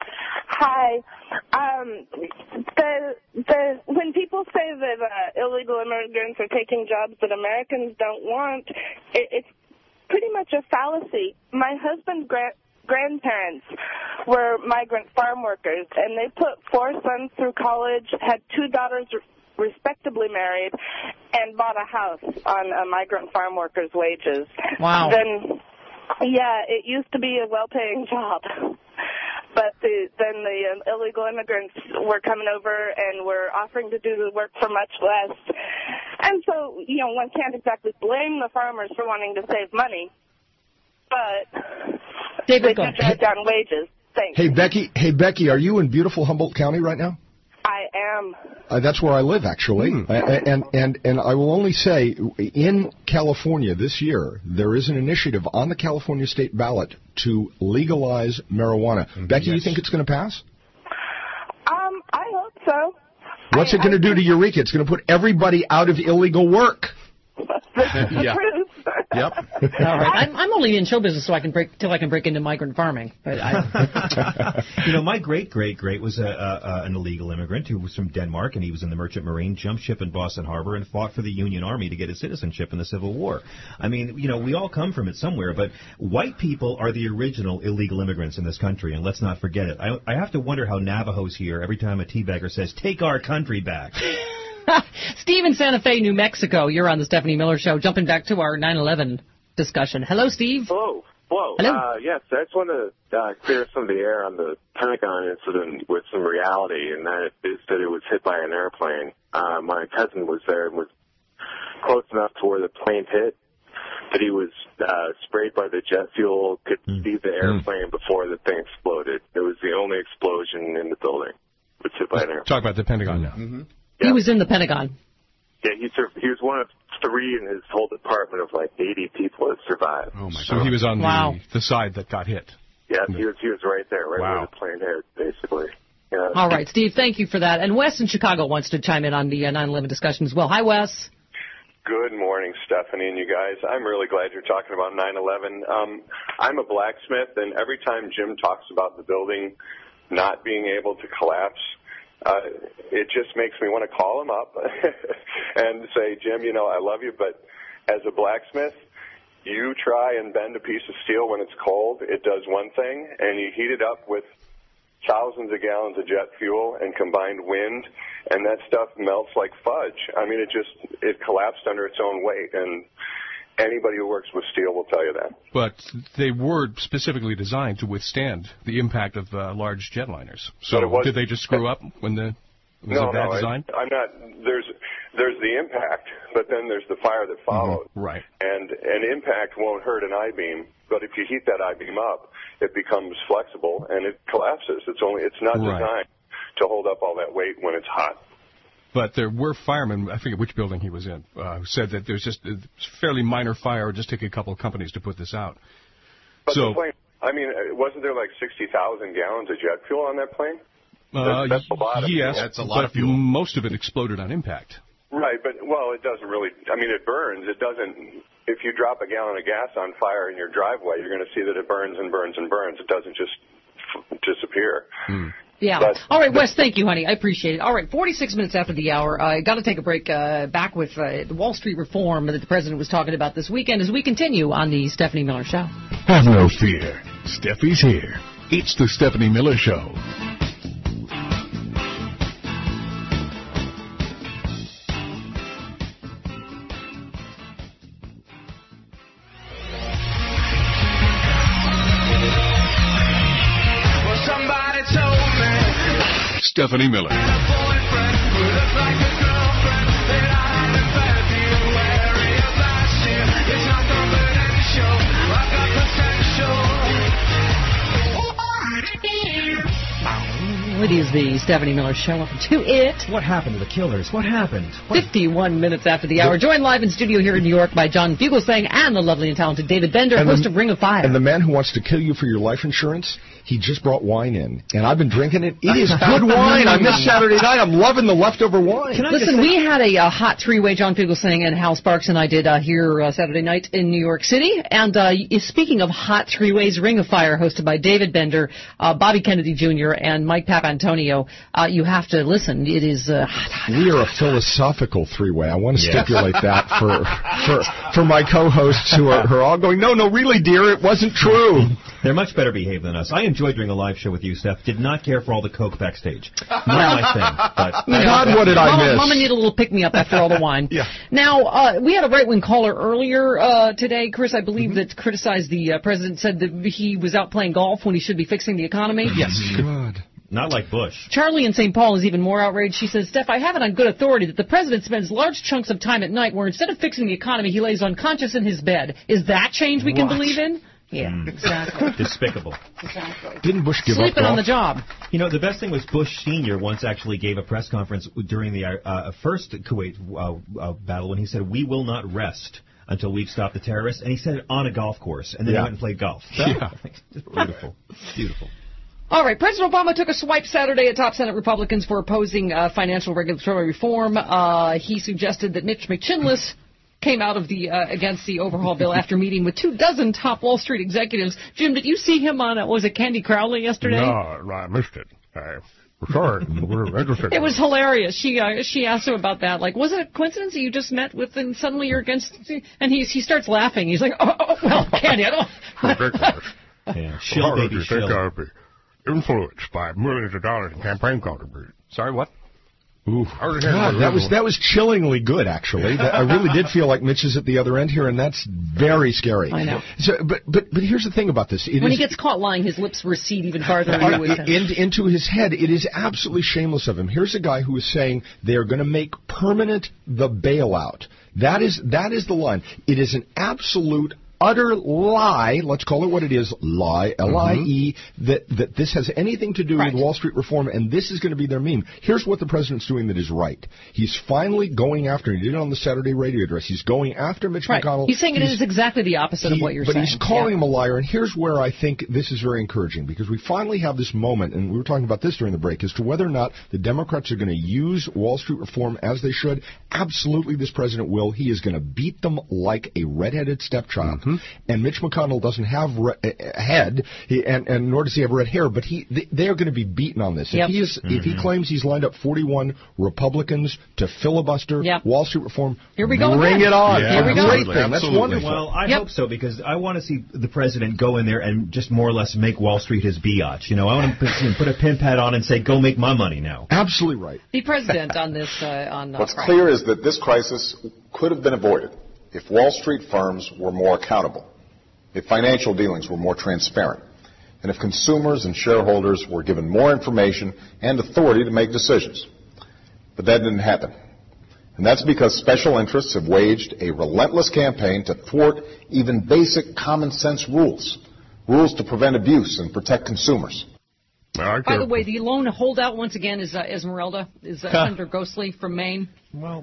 Hi. Um, the the when people say that uh, illegal immigrants are taking jobs that Americans don't want, it, it's pretty much a fallacy. My husband's gra- grandparents were migrant farm workers, and they put four sons through college, had two daughters respectably married, and bought a house on a migrant farm worker's wages. Wow. Then, yeah, it used to be a well-paying job. But the, then the um, illegal immigrants were coming over and were offering to do the work for much less. And so, you know, one can't exactly blame the farmers for wanting to save money, but David, they do drive down wages. Thanks. Hey, Becky. Hey, Becky, are you in beautiful Humboldt County right now? I am. Uh, that's where I live, actually. Mm. Uh, and, and, and I will only say, in California this year, there is an initiative on the California state ballot to legalize marijuana. Mm-hmm. Becky, yes. You think it's going to pass? Um, I hope so. What's I, it going to do to Eureka? It's going to put everybody out of illegal work. yeah. Yep. All right. I'm, I'm only in show business so I can break till I can break into migrant farming. But I, you know, my great great great was a, a, an illegal immigrant who was from Denmark, and he was in the Merchant Marine, jumped ship in Boston Harbor, and fought for the Union Army to get his citizenship in the Civil War. I mean, you know, we all come from it somewhere, but white people are the original illegal immigrants in this country, and let's not forget it. I, I have to wonder how Navajos here every time a teabagger says, "Take our country back." Steve in Santa Fe, New Mexico, you're on the Stephanie Miller Show. Jumping back to our nine eleven discussion. Hello, Steve. Hello. Hello. Hello. Uh, yes, I just want to uh, clear some of the air on the Pentagon incident with some reality, and that is that it was hit by an airplane. Uh, my cousin was there and was close enough to where the plane hit, but he was uh, sprayed by the jet fuel, could mm. see the airplane mm. before the thing exploded. It was the only explosion in the building. It was hit by an airplane. Talk about the Pentagon now. Mm-hmm. He yeah. was in the Pentagon. Yeah, he, sur- he was one of three in his whole department of like eighty people that survived. Oh, my so God. He was on wow. the, the side that got hit. Yeah, he was, he was right there, right wow. where the plane hit, basically. Yeah. All right, Steve, thank you for that. And Wes in Chicago wants to chime in on the uh, nine eleven discussion as well. Hi, Wes. Good morning, Stephanie and you guys. I'm really glad you're talking about nine eleven. Um, I'm a blacksmith, and every time Jim talks about the building not being able to collapse, uh, it just makes me want to call him up and say, Jim, you know, I love you, but as a blacksmith, you try and bend a piece of steel when it's cold, it does one thing, and you heat it up with thousands of gallons of jet fuel and combined wind, and that stuff melts like fudge. I mean, it just, it collapsed under its own weight, and anybody who works with steel will tell you that. But they were specifically designed to withstand the impact of uh, large jetliners. So was, did they just screw up when the was no, it bad no, design? I, I'm not. There's there's the impact, but then there's the fire that follows. Mm-hmm. Right. And an impact won't hurt an I-beam, but if you heat that I-beam up, it becomes flexible and it collapses. It's only it's not right. designed to hold up all that weight when it's hot. But there were firemen, I forget which building he was in, uh, who said that there's just a fairly minor fire. It would just take a couple of companies to put this out. But so, the plane, I mean, wasn't there like sixty thousand gallons of jet fuel on that plane? Uh, that's, that's a lot of yes, fuel. That's a lot but of fuel. Most of it exploded on impact. Right, but, well, it doesn't really, I mean, it burns. It doesn't, if you drop a gallon of gas on fire in your driveway, you're going to see that it burns and burns and burns. It doesn't just f- disappear. Hmm. Yeah. But, All right, Wes, thank you, honey. I appreciate it. All right, forty-six minutes after the hour, I uh, got to take a break uh, back with uh, the Wall Street reform that the president was talking about this weekend as we continue on the Stephanie Miller Show. Have no fear. Steffi's here. It's the Stephanie Miller Show. Stephanie Miller. It is the Stephanie Miller Show. Welcome to it. What happened to the killers? What happened? What? fifty-one minutes after the hour. Joined live in studio here in New York by John Fugelsang and the lovely and talented David Bender, and host the, of Ring of Fire. And the man who wants to kill you for your life insurance, he just brought wine in. And I've been drinking it. It is good wine. I missed Saturday night. I'm loving the leftover wine. Can I Listen, we had a, a hot three-way, John Fugelsang and Hal Sparks and I did uh, here uh, Saturday night in New York City. And uh, speaking of hot three-ways, Ring of Fire, hosted by David Bender, uh, Bobby Kennedy Junior, and Mike Papantonio. Uh, you have to listen. It is uh, hot, hot, We are a philosophical three-way. I want to yes. stipulate that for for for my co-hosts who are, who are all going, no, no, really, dear, it wasn't true. They're much better behaved than us. I enjoyed doing a live show with you, Steph. Did not care for all the coke backstage. Not my thing. But God, what did I Mama, miss? Mama needed a little pick-me-up after all the wine. Yeah. Now, uh, we had a right-wing caller earlier uh, today, Chris, I believe, mm-hmm. that criticized the uh, president, said that he was out playing golf when he should be fixing the economy. Yes. God. Not like Bush. Charlie in Saint Paul is even more outraged. She says, Steph, I have it on good authority that the president spends large chunks of time at night where instead of fixing the economy, he lays unconscious in his bed. Is that change we what? can believe in? Yeah, mm. exactly. Despicable. Exactly. Didn't Bush give Sleeping up golf? on the job. You know, the best thing was Bush Senior once actually gave a press conference during the uh, first Kuwait uh, uh, battle when he said, we will not rest until we've stopped the terrorists. And he said it on a golf course. And then yeah. he went and played golf. So, yeah. Beautiful. Beautiful. All right, President Obama took a swipe Saturday at top Senate Republicans for opposing uh, financial regulatory reform. Uh, he suggested that Mitch McChinless came out of the uh, against the overhaul bill after meeting with two dozen top Wall Street executives. Jim, did you see him on, uh, was it Candy Crowley yesterday? No, I missed it. I, sorry, we're interested. It was hilarious. She uh, she asked him about that. Like, was it a coincidence that you just met with and suddenly you're against? And he he starts laughing. He's like, oh, oh well, Candy, I don't. Ridiculous. Yeah, shill, How baby, did you shill. think I'd be influenced by millions of dollars in campaign contributions? Sorry, what? Ooh, God, that was that was chillingly good, actually. That, I really did feel like Mitch is at the other end here, and that's very scary. I know. So, but but but here's the thing about this: it when is, he gets caught lying, his lips recede even farther into his head. In, into his head. It is absolutely shameless of him. Here's a guy who is saying they are going to make permanent the bailout. That is that is the line. It is an absolute, utter lie, let's call it what it is, lie, L I E, mm-hmm. that, that this has anything to do right. with Wall Street reform, and this is going to be their meme. Here's what the president's doing that is right. He's finally going after, he did it on the Saturday radio address, he's going after Mitch right. McConnell. He's saying it is exactly the opposite he, of what you're but saying. But he's calling yeah. him a liar, and here's where I think this is very encouraging, because we finally have this moment, and we were talking about this during the break, as to whether or not the Democrats are going to use Wall Street reform as they should. Absolutely, this president will. He is going to beat them like a redheaded stepchild. Mm-hmm. And Mitch McConnell doesn't have re- a head, he, and, and nor does he have red hair, but he they, they are going to be beaten on this. Yep. If he is, mm-hmm. if he claims he's lined up forty-one Republicans to filibuster yep. Wall Street reform, here we go. Bring again. it on. Yeah, here we go. Great thing. That's wonderful. Well, I yep. hope so, because I want to see the president go in there and just more or less make Wall Street his biatch. You know, I want to put, put a pin pad on and say, "Go make my money now." Absolutely right. The president on this uh, on. Uh, What's Friday. clear is that this crisis could have been avoided if Wall Street firms were more accountable, if financial dealings were more transparent, and if consumers and shareholders were given more information and authority to make decisions. But that didn't happen. And that's because special interests have waged a relentless campaign to thwart even basic common sense rules, rules to prevent abuse and protect consumers. By the way, the lone holdout once again is uh, Esmeralda, is uh, Senator Ghostly from Maine. Well,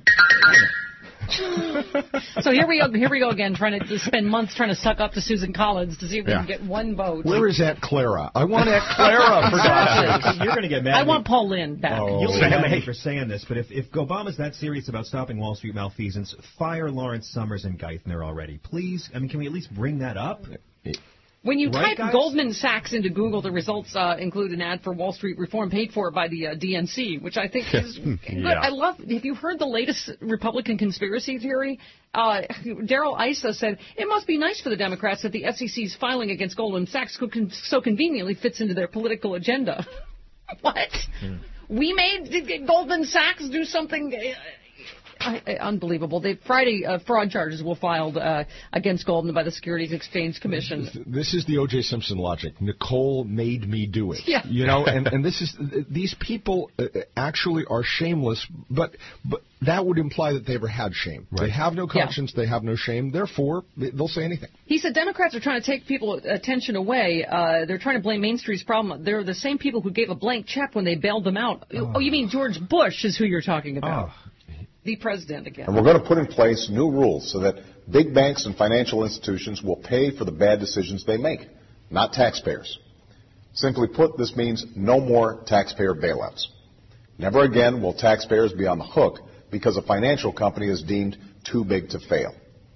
so here we go. Here we go again, trying to spend months trying to suck up to Susan Collins to see if we yeah. can get one vote. Where is Aunt Clara? I want Aunt Clara. For God's sake. You're going to get mad. I want Paul Lynn back. Oh, you'll get mad at me for saying this, but if if Obama's that serious about stopping Wall Street malfeasance, fire Lawrence Summers and Geithner already, please. I mean, can we at least bring that up? When you right, type guys? Goldman Sachs into Google, the results uh, include an ad for Wall Street reform paid for by the uh, D N C, which I think is good. Yeah. I love. Have you heard the latest Republican conspiracy theory? Uh, Darrell Issa said it must be nice for the Democrats that the S E C's filing against Goldman Sachs so conveniently fits into their political agenda. What? Hmm. We made Goldman Sachs do something. Uh, I, I, unbelievable. The Friday uh, fraud charges were filed uh, against Goldman by the Securities Exchange Commission. This is the O J Simpson logic. Nicole made me do it. Yeah. You know, and, and this is these people uh, actually are shameless, but but that would imply that they ever had shame. Right. They have no conscience. Yeah. They have no shame. Therefore, they'll say anything. He said Democrats are trying to take people's attention away. Uh, they're trying to blame Main Street's problem. They're the same people who gave a blank check when they bailed them out. Oh, oh you mean George Bush is who you're talking about. Oh. The president again. And we're going to put in place new rules so that big banks and financial institutions will pay for the bad decisions they make, not taxpayers. Simply put, this means no more taxpayer bailouts. Never again will taxpayers be on the hook because a financial company is deemed too big to fail.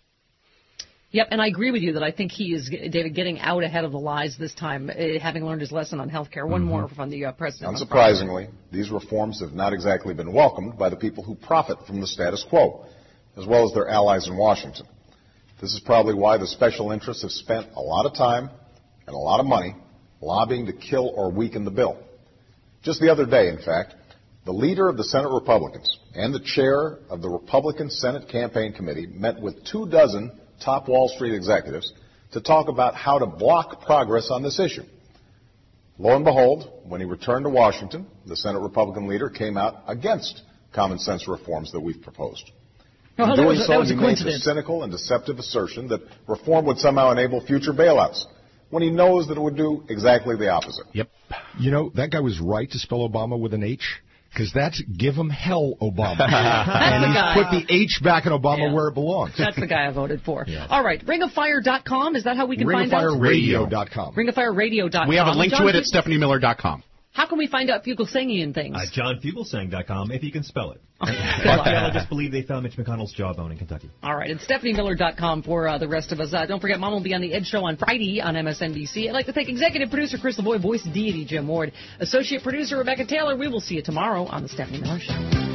Yep, and I agree with you that I think he is, David, getting out ahead of the lies this time, uh, having learned his lesson on health care. One mm-hmm. more from the uh, president. Unsurprisingly, these reforms have not exactly been welcomed by the people who profit from the status quo, as well as their allies in Washington. This is probably why the special interests have spent a lot of time and a lot of money lobbying to kill or weaken the bill. Just the other day, in fact, the leader of the Senate Republicans and the chair of the Republican Senate Campaign Committee met with two dozen top Wall Street executives to talk about how to block progress on this issue. Lo and behold, when he returned to Washington, the Senate Republican leader came out against common sense reforms that we've proposed. Well, In doing was, so, he made the cynical and deceptive assertion that reform would somehow enable future bailouts, when he knows that it would do exactly the opposite. Yep. You know, that guy was right to spell Obama with an H. Because that's give him hell, Obama. And he's guy. put the H back in Obama yeah. where it belongs. That's the guy I voted for. Yeah. All right, ring of fire dot com, is that how we can ring find out? ring of fire radio dot com. ring of fire radio dot com. We have a link John to it F- at Stephanie Miller dot com. How can we find out Fugelsang-ian things? Uh, John Fugelsang dot com, if you can spell it. I just believe they found Mitch McConnell's jawbone in Kentucky. All right, it's Stephanie Miller dot com for uh, the rest of us. Uh, don't forget, Mom will be on the Ed Show on Friday on M S N B C. I'd like to thank executive producer Chris Lavoie, voice deity Jim Ward, associate producer Rebecca Taylor. We will see you tomorrow on the Stephanie Miller Show.